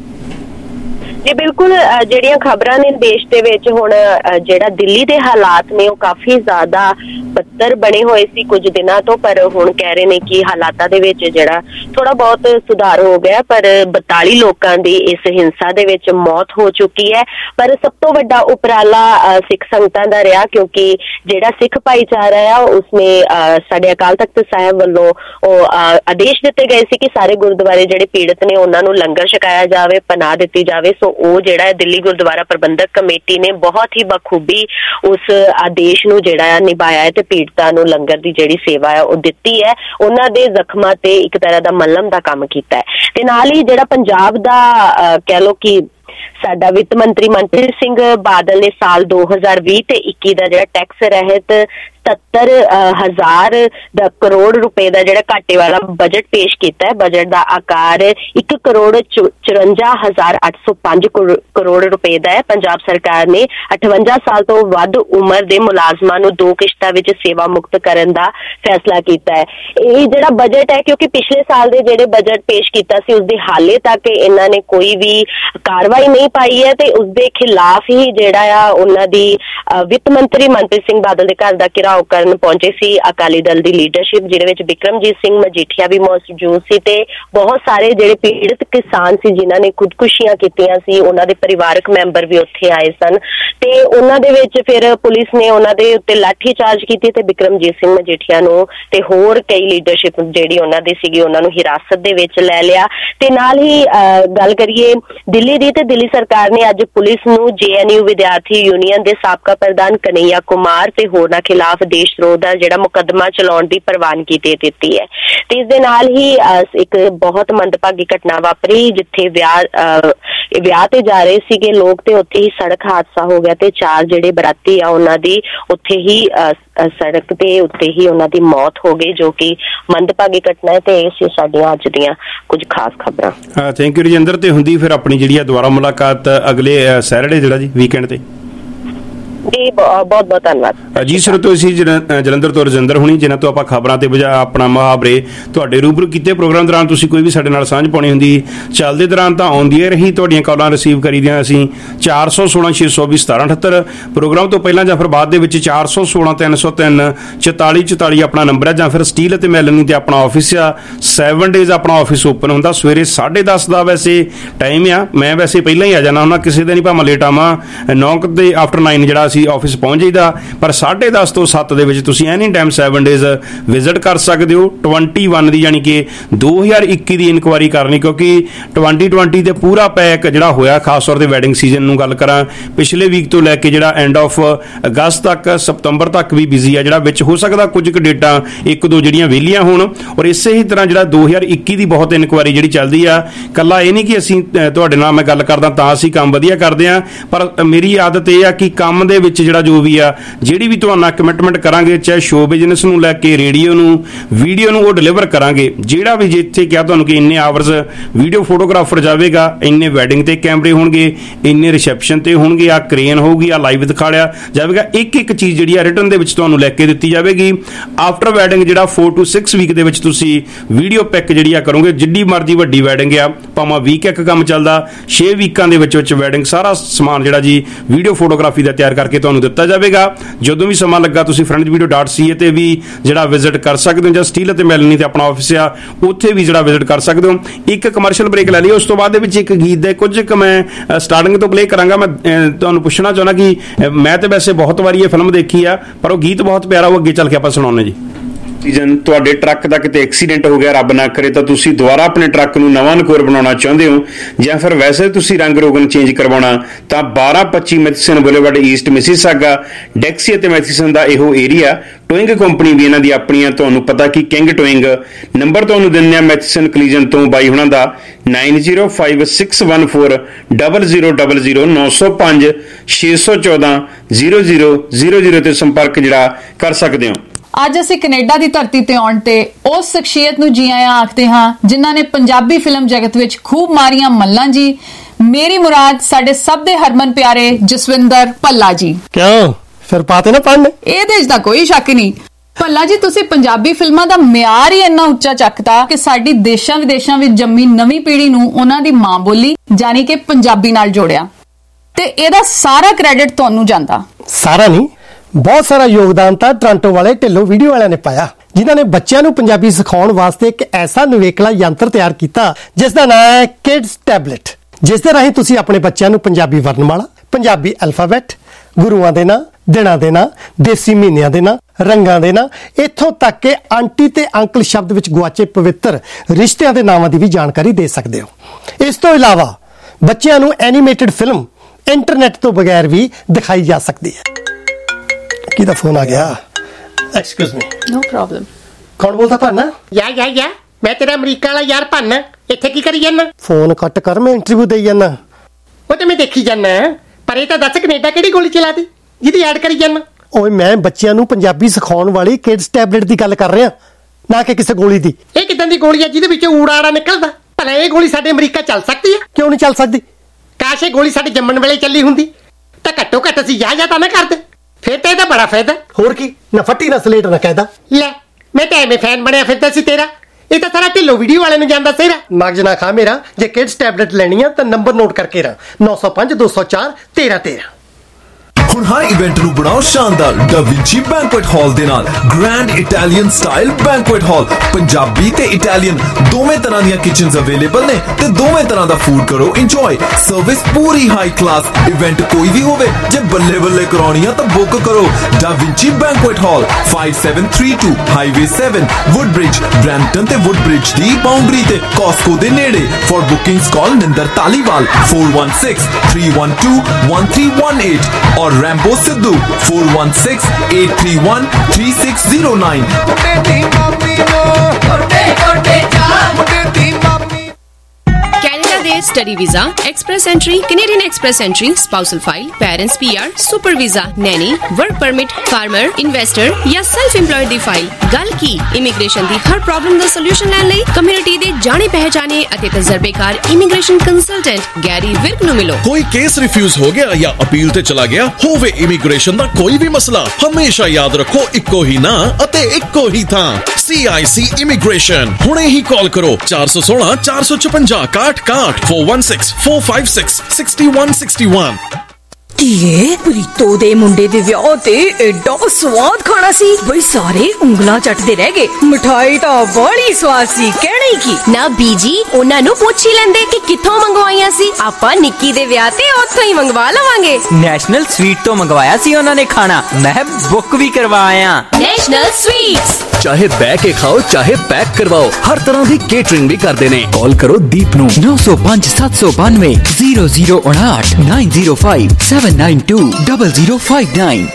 ਜੀ ਬਿਲਕੁਲ, ਜਿਹੜੀਆਂ ਖਬਰਾਂ ਨੇ ਦੇਸ਼ ਦੇ ਵਿੱਚ ਹੁਣ ਜਿਹੜਾ ਦਿੱਲੀ ਦੇ ਹਾਲਾਤ ਨੇ ਉਹ ਕਾਫੀ ਜ਼ਿਆਦਾ ਬੱਤਰ ਬਣੇ ਹੋਏ ਸੀ ਕੁਝ ਦਿਨਾਂ ਤੋਂ, ਪਰ ਹੁਣ ਕਹਿ ਰਹੇ ਨੇ ਕਿ ਹਾਲਾਤਾਂ ਦੇ ਵਿੱਚ ਜਿਹੜਾ ਥੋੜਾ ਬਹੁਤ ਸੁਧਾਰ ਹੋ ਗਿਆ। ਪਰ ਬਤਾਲੀ ਲੋਕਾਂ ਦੀ ਇਸ ਹਿੰਸਾ ਦੇ ਵਿੱਚ ਮੌਤ ਹੋ ਚੁੱਕੀ ਹੈ। ਪਰ ਸਭ ਤੋਂ ਵੱਡਾ ਉਪਰਾਲਾ ਸਿੱਖ ਸੰਗਤਾਂ ਦਾ ਰਿਹਾ, ਕਿਉਂਕਿ ਜਿਹੜਾ ਸਿੱਖ ਭਾਈਚਾਰਾ ਆ ਉਸਨੇ ਸਾਡੇ ਅਕਾਲ ਤਖਤ ਸਾਹਿਬ ਵੱਲੋਂ ਉਹ ਆਦੇਸ਼ ਦਿੱਤੇ ਗਏ ਸੀ ਕਿ ਸਾਰੇ ਗੁਰਦੁਆਰੇ ਜਿਹੜੇ ਪੀੜਤ ਨੇ ਉਹਨਾਂ ਨੂੰ ਲੰਗਰ ਛਕਾਇਆ ਜਾਵੇ, ਪਨਾਹ ਦਿੱਤੀ ਜਾਵੇ। ਸੋ ਉਹ ਜਿਹੜਾ ਦਿੱਲੀ ਗੁਰਦੁਆਰਾ ਪ੍ਰਬੰਧਕ ਕਮੇਟੀ ਨੇ ਬਹੁਤ ਹੀ ਬਖੂਬੀ ਉਸ ਆਦੇਸ਼ ਨੂੰ ਜਿਹੜਾ ਨਿਭਾਇਆ ਹੈ ਤੇ ਪੀੜਤਾਂ ਨੂੰ ਲੰਗਰ ਦੀ ਜਿਹੜੀ ਸੇਵਾ ਹੈ ਉਹ ਦਿੱਤੀ ਹੈ। ਉਹਨਾਂ ਦੇ ਜ਼ਖਮਾਂ ਤੇ ਇੱਕ ਤਰ੍ਹਾਂ ਦਾ ਮਲਮ ਦਾ ਕੰਮ ਕੀਤਾ ਹੈ। ਤੇ ਨਾਲ ਹੀ ਜਿਹੜਾ ਪੰਜਾਬ ਦਾ ਕਹਿ ਲਓ ਕਿ ਸਾਡਾ ਵਿੱਤ ਮੰਤਰੀ ਮਨਪ੍ਰੀਤ ਸਿੰਘ ਬਾਦਲ ਨੇ ਸਾਲ ਦੋ ਹਜ਼ਾਰ ਵੀਹ ਤੇ ਇੱਕੀ ਦਾ ਜਿਹੜਾ ਟੈਕਸ ਰਹਿਤ ਸਤੱਤਰ ਹਜ਼ਾਰ ਦਾ ਕਰੋੜ ਰੁਪਏ ਦਾ ਜਿਹੜਾ ਘਾਟੇ ਵਾਲਾ ਬਜਟ ਪੇਸ਼ ਕੀਤਾ ਹੈ। ਬਜਟ ਦਾ ਆਕਾਰ ਇੱਕ ਕਰੋੜ ਚੁਰੰਜਾ ਹਜ਼ਾਰ ਅੱਠ ਸੌ ਪੰਜ ਕਰੋੜ ਰੁਪਏ ਦਾ ਹੈ। ਪੰਜਾਬ ਸਰਕਾਰ ਨੇ ਅਠਵੰਜਾ ਸਾਲ ਤੋਂ ਵੱਧ ਉਮਰ ਦੇ ਮੁਲਾਜ਼ਮਾਂ ਨੂੰ ਦੋ ਕਿਸ਼ਤਾਂ ਵਿੱਚ ਸੇਵਾ ਮੁਕਤ ਕਰਨ ਦਾ ਫੈਸਲਾ ਕੀਤਾ ਹੈ। ਇਹ ਜਿਹੜਾ ਬਜਟ ਹੈ, ਕਿਉਂਕਿ ਪਿਛਲੇ ਸਾਲ ਦੇ ਜਿਹੜੇ ਬਜਟ ਪੇਸ਼ ਕੀਤਾ ਸੀ ਉਸਦੇ ਹਾਲੇ ਤੱਕ ਇਹਨਾਂ ਨੇ ਕੋਈ ਵੀ ਕਾਰਵਾਈ ਨਹੀਂ ਪਾਈ ਹੈ ਤੇ ਉਸਦੇ ਖਿਲਾਫ ਹੀ ਜਿਹੜਾ ਆ ਉਹਨਾਂ ਦੀ ਵਿੱਤ ਮੰਤਰੀ ਮਨਪ੍ਰੀਤ ਸਿੰਘ ਬਾਦਲ ਦੇ ਘਰ ਦਾ ਘਿਰਾਓ ਕਰਨ ਪਹੁੰਚੇ ਸੀ ਅਕਾਲੀ ਦਲ ਦੀ ਲੀਡਰਸ਼ਿਪ, ਜਿਹਦੇ ਵਿੱਚ ਬਿਕਰਮਜੀਤ ਸਿੰਘ ਮਜੀਠੀਆ ਵੀ ਮੌਜੂਦ ਸੀ ਤੇ ਬਹੁਤ ਸਾਰੇ ਜਿਹੜੇ ਪੀੜਤ ਕਿਸਾਨ ਸੀ ਜਿਨ੍ਹਾਂ ਨੇ ਖੁਦਕੁਸ਼ੀਆਂ ਕੀਤੀਆਂ ਸੀ, ਉਹਨਾਂ ਦੇ ਪਰਿਵਾਰਕ ਮੈਂਬਰ ਵੀ ਉੱਥੇ ਆਏ ਸਨ। ਤੇ ਉਹਨਾਂ ਦੇ ਵਿੱਚ ਫਿਰ ਪੁਲਿਸ ਨੇ ਉਹਨਾਂ ਦੇ ਉੱਤੇ ਲਾਠੀ ਚਾਰਜ ਕੀਤੀ ਤੇ ਬਿਕਰਮਜੀਤ ਸਿੰਘ ਮਜੀਠੀਆ ਨੂੰ ਤੇ ਹੋਰ ਕਈ ਲੀਡਰਸ਼ਿਪ ਜਿਹੜੀ ਉਹਨਾਂ ਦੀ ਸੀਗੀ ਉਹਨਾਂ ਨੂੰ ਹਿਰਾਸਤ ਦੇ ਵਿੱਚ ਲੈ ਲਿਆ। ਤੇ ਨਾਲ ਹੀ ਗੱਲ ਕਰੀਏ ਦਿੱਲੀ ਦੀ, ਤੇ ਦਿੱਲੀ ਸਰਕਾਰ ਨੇ ਅੱਜ ਪੁਲਿਸ ਨੂੰ ਜੇ ਐਨ ਯੂ ਵਿਦਿਆਰਥੀ ਯੂਨੀਅਨ ਦੇ ਸਾਬਕਾ ਪ੍ਰਧਾਨ ਕਨਈਆ ਕੁਮਾਰ ਤੇ ਹੋਰਨਾਂ ਖਿਲਾਫ ਦੇਸ਼ ਵਿਰੋਧ ਦਾ ਜਿਹੜਾ ਮੁਕੱਦਮਾ ਚਲਾਉਣ ਦੀ ਪ੍ਰਵਾਨਗੀ ਦੇ ਦਿੱਤੀ ਹੈ। ਤੇ ਇਸ ਦੇ ਨਾਲ ਹੀ ਇੱਕ ਬਹੁਤ ਮੰਦਭਾਗੀ ਘਟਨਾ ਵਾਪਰੀ, ਜਿੱਥੇ ਵਿਆਹ ਵਿਆਹ ਤੇ ਜਾ ਰਹੇ ਸੀਗੇ ਲੋਕ ਤੇ ਉੱਥੇ ਹੀ ਸੜਕ ਹਾਦਸਾ ਹੋ ਗਿਆ ਤੇ ਚਾਰ ਜਿਹੜੇ ਬਰਾਤੀ ਆ ਉਹਨਾਂ ਦੀ ਉੱਥੇ ਹੀ ਸੜਕ ਦੇ ਉੱਤੇ ਹੀ ਉਹਨਾਂ ਦੀ ਮੌਤ ਹੋ ਗਈ, ਜੋ ਕਿ ਮੰਦਭਾਗੀ ਘਟਨਾ ਹੈ। ਤੇ ਇਹ ਸੀ ਸਾਡੀਆਂ ਅੱਜ ਦੀਆਂ ਕੁਝ ਖਾਸ ਖਬਰਾਂ। Thank you Rajinder. ਤੇ ਹੁੰਦੀ ਫਿਰ ਆਪਣੀ ਜਿਹੜੀ ਆ ਦੁਬਾਰਾ ਮੁਲਾਕਾਤ ਅਗਲੇ ਸੈਟਰਡੇ ਜਿਹੜਾ ਜੀ ਵੀਕਐਂਡ ਤੇ। ਜੀ ਬਹੁਤ ਬਹੁਤ ਧੰਨਵਾਦ ਜੀ। ਸਿਰ ਤੋਂ ਅਸੀਂ ਜਲੰਧਰ ਤੋਂ ਰਜਿੰਦਰ ਹੋਣੀ, ਜਿਨ੍ਹਾਂ ਤੋਂ ਆਪਾਂ ਖਬਰਾਂ ਤੇ ਵਜਾ ਆਪਣਾ ਮੁਹਾਵਰੇ ਤੁਹਾਡੇ ਰੂਬਰੂ ਕੀਤੇ। ਪ੍ਰੋਗਰਾਮ ਦੌਰਾਨ ਤੁਸੀਂ ਕੋਈ ਵੀ ਸਾਡੇ ਨਾਲ ਸਾਂਝ ਪਾਉਣੀ ਹੁੰਦੀ ਚੱਲਦੇ ਦੌਰਾਨ ਤਾਂ ਆਉਂਦੀ ਰਹੀ, ਤੁਹਾਡੀਆਂ ਕਾਲਾਂ ਰਿਸੀਵ ਕਰੀਦੀਆਂ ਅਸੀਂ ਚਾਰ ਸੌ ਸੋਲਾਂ ਛੇ ਸੌ ਵੀਹ ਸਤਾਰਾਂ ਅਠੱਤਰ। ਪ੍ਰੋਗਰਾਮ ਤੋਂ ਪਹਿਲਾਂ ਜਾਂ ਫਿਰ ਬਾਅਦ ਦੇ ਵਿੱਚ ਚਾਰ ਸੌ ਸੋਲਾਂ ਤਿੰਨ ਸੌ ਤਿੰਨ ਚੁਤਾਲੀ ਚੁਤਾਲੀ ਆਪਣਾ ਨੰਬਰ ਹੈ, ਜਾਂ ਫਿਰ ਸਟੀਲ ਅਤੇ ਮੈਲਨੀ ਤੇ ਆਪਣਾ ਆਫਿਸ ਆ। ਸੈਵਨ ਡੇਜ਼ ਆਪਣਾ ਆਫਿਸ ਓਪਨ ਹੁੰਦਾ, ਸਵੇਰੇ ਸਾਢੇ ਦਸ ਦਾ ਵੈਸੇ ਟਾਈਮ ਆ। ਮੈਂ ਵੈਸੇ ਪਹਿਲਾਂ ਹੀ ਆ ਜਾਣਾ ਹੁੰਦਾ, ਕਿਸੇ ਦਿਨ ਹੀ ਭਾਵੇਂ ਲੇਟ ਆਵਾਂ। ਨੌ ਦੇ ਆਫਟਰ ਨਾਈਨ ਜਿਹੜਾ ਅਸੀਂ ਆਫਿਸ ਪਹੁੰਚ ਜਾਈਦਾ, ਪਰ ਸਾਢੇ ਦਸ ਤੋਂ ਸੱਤ ਦੇ ਵਿੱਚ ਤੁਸੀਂ any time seven days visit ਕਰ ਸਕਦੇ ਹੋ। ਟਵੰਟੀ ਵਨ ਦੀ ਯਾਨੀ ਕਿ ਦੋ ਹਜ਼ਾਰ ਇੱਕੀ ਦੀ ਇਨਕੁਆਇਰੀ ਕਰਨੀ, ਕਿਉਂਕਿ ਟਵੰਟੀ ਟਵੰਟੀ ਤੇ ਪੂਰਾ ਪੈਕ ਜਿਹੜਾ ਹੋਇਆ, ਖਾਸ ਤੌਰ ਤੇ ਵੈਡਿੰਗ ਸੀਜ਼ਨ ਨੂੰ ਗੱਲ ਕਰਾਂ, ਪਿਛਲੇ ਵੀਕ ਤੋਂ ਲੈ ਕੇ ਜਿਹੜਾ ਐਂਡ ਆਫ ਅਗਸਤ ਤੱਕ, ਸਤੰਬਰ ਤੱਕ ਵੀ ਬਿਜ਼ੀ ਆ, ਜਿਹੜਾ ਵਿੱਚ ਹੋ ਸਕਦਾ ਕੁਝ ਕੁ ਡੇਟਾਂ ਇੱਕ ਦੋ ਜਿਹੜੀਆਂ ਵਿਹਲੀਆਂ ਹੋਣ। ਔਰ ਇਸੇ ਹੀ ਤਰ੍ਹਾਂ ਜਿਹੜਾ ਦੋ ਹਜ਼ਾਰ ਇੱਕੀ ਦੀ ਬਹੁਤ ਇਨਕੁਆਇਰੀ ਜਿਹੜੀ ਚੱਲਦੀ ਆ। ਕੱਲਾ ਇਹ ਨਹੀਂ ਕਿ ਅਸੀਂ ਤੁਹਾਡੇ ਨਾਲ ਮੈਂ ਗੱਲ ਕਰਦਾ ਤਾਂ ਅਸੀਂ ਕੰਮ ਵਧੀਆ ਕਰਦੇ ਹਾਂ, ਪਰ ਮੇਰੀ ਆਦਤ ਇਹ ਆ ਕਿ ਕੰਮ ਦੇ ਵਿੱਚ ਜਿਹੜਾ ਜੋ ਵੀ ਆ, ਜਿਹੜੀ ਵੀ ਤੁਹਾਨੂੰ ਕਮਿਟਮੈਂਟ ਕਰਾਂਗੇ, ਚਾਹੇ ਸ਼ੋਅ ਬਿਜ਼ਨਸ ਨੂੰ ਲੈ ਕੇ, ਰੇਡੀਓ ਨੂੰ, ਵੀਡੀਓ ਨੂੰ, ਉਹ ਡਿਲੀਵਰ ਕਰਾਂਗੇ। ਜਿਹੜਾ ਵੀ ਜਿੱਥੇ ਕਿਹਾ ਤੁਹਾਨੂੰ ਕਿ ਇੰਨੇ ਆਵਰਸ ਵੀਡੀਓ ਫੋਟੋਗ੍ਰਾਫਰ ਜਾਵੇਗਾ, ਇੰਨੇ ਵੈਡਿੰਗ ਤੇ ਕੈਮਰੇ ਹੋਣਗੇ, ਇੰਨੇ ਰਿਸੈਪਸ਼ਨ ਤੇ ਹੋਣਗੇ, ਆ ਕ੍ਰੇਨ ਹੋਊਗੀ, ਆ ਲਾਈਵ ਦਿਖਾ ਲਿਆ ਜਾਵੇਗਾ। ਇੱਕ ਇੱਕ ਚੀਜ਼ ਜਿਹੜੀ ਆ ਰਿਟਨ ਦੇ ਵਿੱਚ ਤੁਹਾਨੂੰ ਲੈ ਕੇ ਦਿੱਤੀ ਜਾਵੇਗੀ। ਆਫਟਰ ਵੈਡਿੰਗ ਜਿਹੜਾ ਫੋਰ ਟੂ ਸਿਕਸ ਵੀਕ ਦੇ ਵਿੱਚ ਤੁਸੀਂ ਵੀਡੀਓ ਪੈਕ ਜਿਹੜੀ ਆ ਕਰੋਗੇ। ਜਿੱਡੀ ਮਰਜ਼ੀ ਵੱਡੀ ਵੈਡਿੰਗ ਆ, ਭਾਵੇਂ ਵੀਕ ਇੱਕ ਕੰਮ ਚੱਲਦਾ, ਛੇ ਵੀਕਾਂ ਦੇ ਵਿੱਚ ਵਿੱਚ ਵੈਡਿੰਗ ਸਾਰਾ ਸਮਾਨ ਜਿਹੜਾ ਜੀ ਵੀਡੀਓ ਫੋਟੋਗ੍ਰਾਫੀ ਦਾ ਤਿਆਰ ਕਰਕੇ ਤੁਹਾਨੂੰ ਦਿੱਤਾ ਜਾਵੇਗਾ। ਜਦੋਂ ਵੀ ਸਮਾਂ ਲੱਗਾ ਤੁਸੀਂ French video dot C A ਤੇ ਵੀ ਜਿਹੜਾ ਵਿਜ਼ਿਟ ਕਰ ਸਕਦੇ ਹੋ, ਜਾਂ ਸਟੀਲ ਅਤੇ ਮੈਲਨੀ ਤੇ ਆਪਣਾ ਆਫਿਸ ਆ ਉੱਥੇ ਵੀ ਜਿਹੜਾ ਵਿਜ਼ਿਟ ਕਰ ਸਕਦੇ ਹੋ। ਇੱਕ ਕਮਰਸ਼ੀਅਲ ਬ੍ਰੇਕ ਲੈ ਲਈ, ਉਸ ਤੋਂ ਬਾਅਦ ਦੇ ਵਿੱਚ ਇੱਕ ਗੀਤ ਦੇ ਕੁਝ ਕੁ ਮੈਂ ਸਟਾਰਟਿੰਗ ਤੋਂ ਪਲੇ ਕਰਾਂਗਾ। ਮੈਂ ਤੁਹਾਨੂੰ ਪੁੱਛਣਾ ਚਾਹੁੰਦਾ ਕਿ ਮੈਂ ਤੇ ਵੈਸੇ ਬਹੁਤ ਵਾਰੀ ਇਹ ਫਿਲਮ ਦੇਖੀ ਆ, ਪਰ ਉਹ ਗੀਤ ਬਹੁਤ ਪਿਆਰਾ, ਉਹ ਅੱਗੇ ਚੱਲ ਕੇ ਆਪਾਂ ਸੁਣਾਉਂਦੇ ਜੀ। ਸੀਜ਼ਨ ਤੁਹਾਡੇ ਟਰੱਕ ਦਾ ਕਿਤੇ ਐਕਸੀਡੈਂਟ ਹੋ ਗਿਆ, ਰੱਬ ਨਾ ਕਰੇ, ਤਾਂ ਤੁਸੀਂ ਦੁਬਾਰਾ ਆਪਣੇ ਟਰੱਕ ਨੂੰ ਨਵਾਂ ਨਕੋਰ ਬਣਾਉਣਾ ਚਾਹੁੰਦੇ ਹੋ, ਜਾਂ ਫਿਰ ਵੈਸੇ ਤੁਸੀਂ ਰੰਗ ਰੋਗਨ ਚੇਂਜ ਕਰਵਾਉਣਾ, ਤਾਂ ਬਾਰਾਂ ਪੱਚੀ Matheson Boulevard East Mississauga, Dixie ਅਤੇ ਮੈਥਿਸਨ ਦਾ ਇਹੋ ਏਰੀਆ। ਟੋਇੰਗ ਕੰਪਨੀ ਵੀ ਇਹਨਾਂ ਦੀ ਆਪਣੀਆਂ, ਤੁਹਾਨੂੰ ਪਤਾ ਕਿ ਕਿੰਗ ਟੋਇੰਗ। ਨੰਬਰ ਤੁਹਾਨੂੰ ਦਿੰਦੇ ਆ ਮੈਥਿਸਨ ਕਲੀਜਨ ਤੋਂ ਬਾਈ ਹੁਣਾਂ ਦਾ nine zero five six one four double zero double zero ਨੌ ਸੌ ਪੰਜ ਛੇ ਸੌ ਚੌਦਾਂ ਜ਼ੀਰੋ ਜ਼ੀਰੋ ਜ਼ੀਰੋ ਜ਼ੀਰੋ ਤੇ ਸੰਪਰਕ ਜਿਹੜਾ ਕਰ ਸਕਦੇ ਹੋ। ਅੱਜ ਅਸੀਂ ਕੈਨੇਡਾ ਦੀ ਧਰਤੀ ਤੇ ਆਉਣ ਤੇ ਉਸ ਸ਼ਖਸੀਅਤ ਨੂੰ ਜੀ ਆਇਆਂ ਆਖਦੇ ਹਾਂ ਜਿਨ੍ਹਾਂ ਨੇ ਪੰਜਾਬੀ ਫਿਲਮ ਜਗਤ ਵਿੱਚ ਖੂਬ ਮਾਰੀਆਂ ਮੱਲਾਂ ਜੀ। ਮੇਰੀ ਮੁਰਾਦ ਸਾਡੇ ਸਭ ਦੇ ਹਰਮਨ ਪਿਆਰੇ ਜਸਵਿੰਦਰ ਭੱਲਾ ਜੀ। ਕਿਉਂ ਫਿਰ ਪਾਤੇ ਨਾ ਪੜਨ? ਇਹਦੇ 'ਚ ਤਾਂ ਕੋਈ ਸ਼ੱਕ ਨਹੀਂ। ਭੱਲਾ ਜੀ, ਤੁਸੀਂ ਪੰਜਾਬੀ ਫਿਲਮਾਂ ਦਾ ਮਿਆਰ ਹੀ ਇੰਨਾ ਉੱਚਾ ਚੱਕਤਾ ਕਿ ਸਾਡੀ ਦੇਸ਼ਾਂ ਵਿਦੇਸ਼ਾਂ ਵਿੱਚ ਜੰਮੀ ਨਵੀਂ ਪੀੜ੍ਹੀ ਨੂੰ ਉਹਨਾਂ ਦੀ ਮਾਂ ਬੋਲੀ ਯਾਨੀ ਕਿ ਪੰਜਾਬੀ ਨਾਲ ਜੋੜਿਆ, ਤੇ ਇਹਦਾ ਸਾਰਾ ਕ੍ਰੈਡਿਟ ਤੁਹਾਨੂੰ ਜਾਂਦਾ। ਸਾਰਾ ਨਹੀਂ, ਬਹੁਤ ਸਾਰਾ ਯੋਗਦਾਨ ਤਾਂ ਟੋਰਾਂਟੋ ਵਾਲੇ ਢਿੱਲੋਂ ਵੀਡੀਓ ਵਾਲਿਆਂ ਨੇ ਪਾਇਆ, ਜਿਨ੍ਹਾਂ ਨੇ ਬੱਚਿਆਂ ਨੂੰ ਪੰਜਾਬੀ ਸਿਖਾਉਣ ਵਾਸਤੇ ਇੱਕ ਐਸਾ ਨਿਵੇਕਲਾ ਯੰਤਰ ਤਿਆਰ ਕੀਤਾ ਜਿਸ ਦਾ ਨਾਮ ਹੈ ਕਿਡਸ ਟੈਬਲੇਟ, ਜਿਸ ਦੇ ਰਾਹੀਂ ਤੁਸੀਂ ਆਪਣੇ ਬੱਚਿਆਂ ਨੂੰ ਪੰਜਾਬੀ ਵਰਨਮਾਲਾ, ਪੰਜਾਬੀ ਅਲਫਾਬੈਟ, ਗੁਰੂਆਂ ਦੇ ਨਾਂ, ਦਿਨਾਂ ਦੇ ਨਾਂ, ਦੇਸੀ ਮਹੀਨਿਆਂ ਦੇ ਨਾਂ, ਰੰਗਾਂ ਦੇ ਨਾਂ, ਇੱਥੋਂ ਤੱਕ ਕਿ ਆਂਟੀ ਤੇ ਅੰਕਲ ਸ਼ਬਦ ਵਿੱਚ ਗੁਆਚੇ ਪਵਿੱਤਰ ਰਿਸ਼ਤਿਆਂ ਦੇ ਨਾਵਾਂ ਦੀ ਵੀ ਜਾਣਕਾਰੀ ਦੇ ਸਕਦੇ ਹੋ। ਇਸ ਤੋਂ ਇਲਾਵਾ ਬੱਚਿਆਂ ਨੂੰ ਐਨੀਮੇਟਡ ਫਿਲਮ ਇੰਟਰਨੈਟ ਤੋਂ ਬਗੈਰ ਵੀ ਦਿਖਾਈ ਜਾ ਸਕਦੀ ਹੈ। ਕਿਹਦਾ ਫੋਨ ਆ ਗਿਆ? Excuse me. No problem. ਕੌਣ ਬੋਲਦਾ? ਭਾਨਾ? ਯਾ ਯਾ ਯਾ ਮੈਂ ਤੇਰਾ ਅਮਰੀਕਾ ਵਾਲਾ ਯਾਰ ਭਾਨਾ। ਇੱਥੇ ਕੀ ਕਰੀ ਜਾਂਦਾ? ਫੋਨ ਕੱਟ ਕਰ, ਮੈਂ ਇੰਟਰਵਿਊ ਦੇਈ ਜਾਂਦਾ। ਉਹ ਤੇ ਮੈਂ ਦੇਖੀ ਜਾਂਦਾ, ਪਰ ਇਹ ਤਾਂ ਦੱਸ ਕੈਨੇਡਾ ਕਿਹੜੀ ਗੋਲੀ ਚਲਾਦੀ ਜਿਹਦੀ ਐਡ ਕਰੀ ਜਾਂਦਾ? ਓਏ ਮੈਂ ਬੱਚਿਆਂ ਨੂੰ ਪੰਜਾਬੀ ਸਿਖਾਉਣ ਵਾਲੀ ਕਿਡਸ ਟੈਬਲੇਟ ਦੀ ਗੱਲ ਕਰ ਰਿਹਾ, ਨਾ ਕਿ ਕਿਸੇ ਗੋਲੀ ਦੀ। ਇਹ ਕਿਦਾਂ ਦੀ ਗੋਲੀ ਆ ਜਿਹਦੇ ਵਿੱਚੋਂ ਊੜਾ ਆੜਾ ਨਿਕਲਦਾ? ਭਲਾ ਇਹ ਗੋਲੀ ਸਾਡੇ ਅਮਰੀਕਾ ਚੱਲ ਸਕਦੀ ਆ? ਕਿਉਂ ਨਹੀਂ ਚੱਲ ਸਕਦੀ? ਕਾਸ਼ ਇਹ ਗੋਲੀ ਸਾਡੇ ਜੰਮਣ ਵੇਲੇ ਚੱਲੀ ਹੁੰਦੀ ਤਾਂ ਘੱਟੋ ਘੱਟ ਅਸੀਂ ਯਾ ਯਾ ਤਾਂ ਨਾ ਕਰਦੇ, ਫਿਰ ਤਾਂ ਇਹਦਾ ਬੜਾ ਫਾਇਦਾ। ਹੋਰ ਕੀ, ਨਾ ਫੱਟੀ ਨਾ ਸਲੇਟ ਨਾ ਕਹਿਦਾ। ਲੈ ਮੈਂ ਤਾਂ ਐਵੇਂ ਫੈਨ ਬਣਿਆ ਫਿਰਦਾ ਸੀ ਤੇਰਾ, ਇਹ ਤਾਂ ਸਾਰਾ ਢਿੱਲੋਂ ਵੀਡੀਓ ਵਾਲੇ ਨੂੰ ਜਾਂਦਾ ਸੀਰਾ। ਮਗਜ ਨਾ ਖਾ ਮੇਰਾ। ਜੇ ਕਿਡਸ ਟੈਬਲੇਟ ਲੈਣੀ ਆ ਤਾਂ ਨੰਬਰ ਨੋਟ ਕਰਕੇ ਰਾਂ ਨੌ ਸੌ ਪੰਜ ਦੋ ਸੌ ਚਾਰ ਤੇਰਾਂ ਤੇਰਾਂ। ਹੁਣ ਹਰ ਇਵੈਂਟ ਨੂੰ ਬਣਾਓ ਸ਼ਾਨਦਾਰ ਡਾ ਵਿੰਚੀ ਬੈਂਕੁਏਟ ਹਾਲ ਦੇ ਨਾਲ। Grand Italian style banquet hall, Punjabi ਤੇ ਇਟਾਲੀਅਨ ਦੋਵੇਂ ਤਰ੍ਹਾਂ ਦੀਆਂ ਕਿਚਨਸ ਅਵੇਲੇਬਲ ਨੇ ਤੇ ਦੋਵੇਂ ਤਰ੍ਹਾਂ ਦਾ ਫੂਡ ਕਰੋ ਇੰਜੋਏ। ਸਰਵਿਸ ਪੂਰੀ ਹਾਈ ਕਲਾਸ। ਇਵੈਂਟ ਕੋਈ ਵੀ ਹੋਵੇ, ਜੇ ਬੱਲੇ ਬੱਲੇ ਕਰਾਉਣੀ ਆ ਤਾਂ ਬੁੱਕ ਕਰੋ Da Vinci banquet hall five seven three two highway seven Woodbridge, Brampton ਤੇ ਵੁੱਡਬ੍ਰਿਜ ਦੀ ਬਾਉਂਡਰੀ ਤੇ ਕਾਸਕੋ ਦੇ ਨੇੜੇ। For bookings call Ninder Taliwal four one six three one two one three one eight और Rambo Sidhu four one six eight three one three six zero nine। Canada ਦੇ study visa, express entry, Canadian express entry, spousal file, parents P R, super visa, nanny, work permit, farmer, investor ਜਾਂ self employed ਦੀ file. ਗੱਲ ਕੀ immigration ਦੀ ਹਰ problem ਦਾ solution ਲੈਣ ਲਈ ਕਮਿਊਨਿਟੀ ਦੇ ਜਾਣੇ ਪਹਿਚਾਣੇ ਅਤੇ ਤਜਰਬੇਕਾਰ ਇਮੀਗ੍ਰੇਸ਼ਨ ਕੰਸਲਟੈਂਟ ਗੈਰੀ ਵਿਰਕ ਨੂੰ ਮਿਲੋ। ਕੋਈ ਕੇਸ ਰਿਫਿਊਜ਼ ਹੋ ਗਿਆ ਜਾਂ ਅਪੀਲ ਤੇ ਚਲਾ ਗਿਆ ਹੋਵੇ, ਇਮੀਗ੍ਰੇਸ਼ਨ ਦਾ ਕੋਈ ਵੀ ਮਸਲਾ, ਹਮੇਸ਼ਾ ਯਾਦ ਰੱਖੋ ਇੱਕੋ ਹੀ ਨਾਂ ਅਤੇ ਇੱਕੋ ਹੀ ਥਾਂ, ਸੀ ਆਈ ਸੀ ਇਮੀਗ੍ਰੇਸ਼ਨ। ਹੁਣੇ ਹੀ ਕਾਲ ਕਰੋ ਚਾਰ ਸੌ ਸੋਲਾਂ ਚਾਰ ਸੌ ਚੁਪੰਜਾ ਇਕਾਹਠ ਇਕਾਹਠ four one six four five six six one six one। ਧੀਏ ਪ੍ਰੀਤੋ ਦੇ ਮੁੰਡੇ ਦੇ ਵਿਆਹ ਤੇ ਐਡਾ ਸਵਾਦ ਖਾਣਾ ਸੀ ਬਈ ਸਾਰੇ ਉਂਗਲਾਂ ਚੱਟਦੇ ਰਹਿ ਗਏ। ਮਿਠਾਈ ਤਾਂ ਬੜੀ ਸਵਾਦ ਸੀ, ਕਹਿਣਾ ਹੀ ਕੀ। ਨਾ ਬੀਜੀ ਉਹਨਾਂ ਨੂੰ ਪੁੱਛ ਹੀ ਲੈਂਦੇ ਕਿ ਕਿੱਥੋਂ ਮੰਗਵਾਈਆਂ ਸੀ। ਆਪਾਂ ਨਿੱਕੀ ਦੇ ਵਿਆਹ ਤੇ ਉੱਥੋਂ ਹੀ ਮੰਗਵਾ ਲਵਾਂਗੇ। ਨੈਸ਼ਨਲ ਸਵੀਟ ਤੋਂ ਮੰਗਵਾਇਆ ਸੀ ਉਹਨਾਂ ਨੇ ਖਾਣਾ, ਮੈਂ ਬੁੱਕ ਵੀ ਕਰਵਾਇਆ। ਨੈਸ਼ਨਲ ਸਵੀਟਸ ਚਾਹੇ ਬਹਿ ਕੇ ਖਾਓ ਚਾਹੇ ਪੈਕ ਕਰਵਾਓ, ਹਰ ਤਰ੍ਹਾਂ ਦੀ ਕੇਟਰਿੰਗ ਵੀ ਕਰਦੇ ਨੇ। ਕਾਲ ਕਰੋ ਦੀਪ ਨੂੰ ਨੌ ਸੌ ਪੰਜ ਸੱਤ ਸੌ ਬਾਨਵੇਂ ਜ਼ੀਰੋ ਜ਼ੀਰੋ ਉਣਾਹਠ nine zero five seven nine two double zero five nine.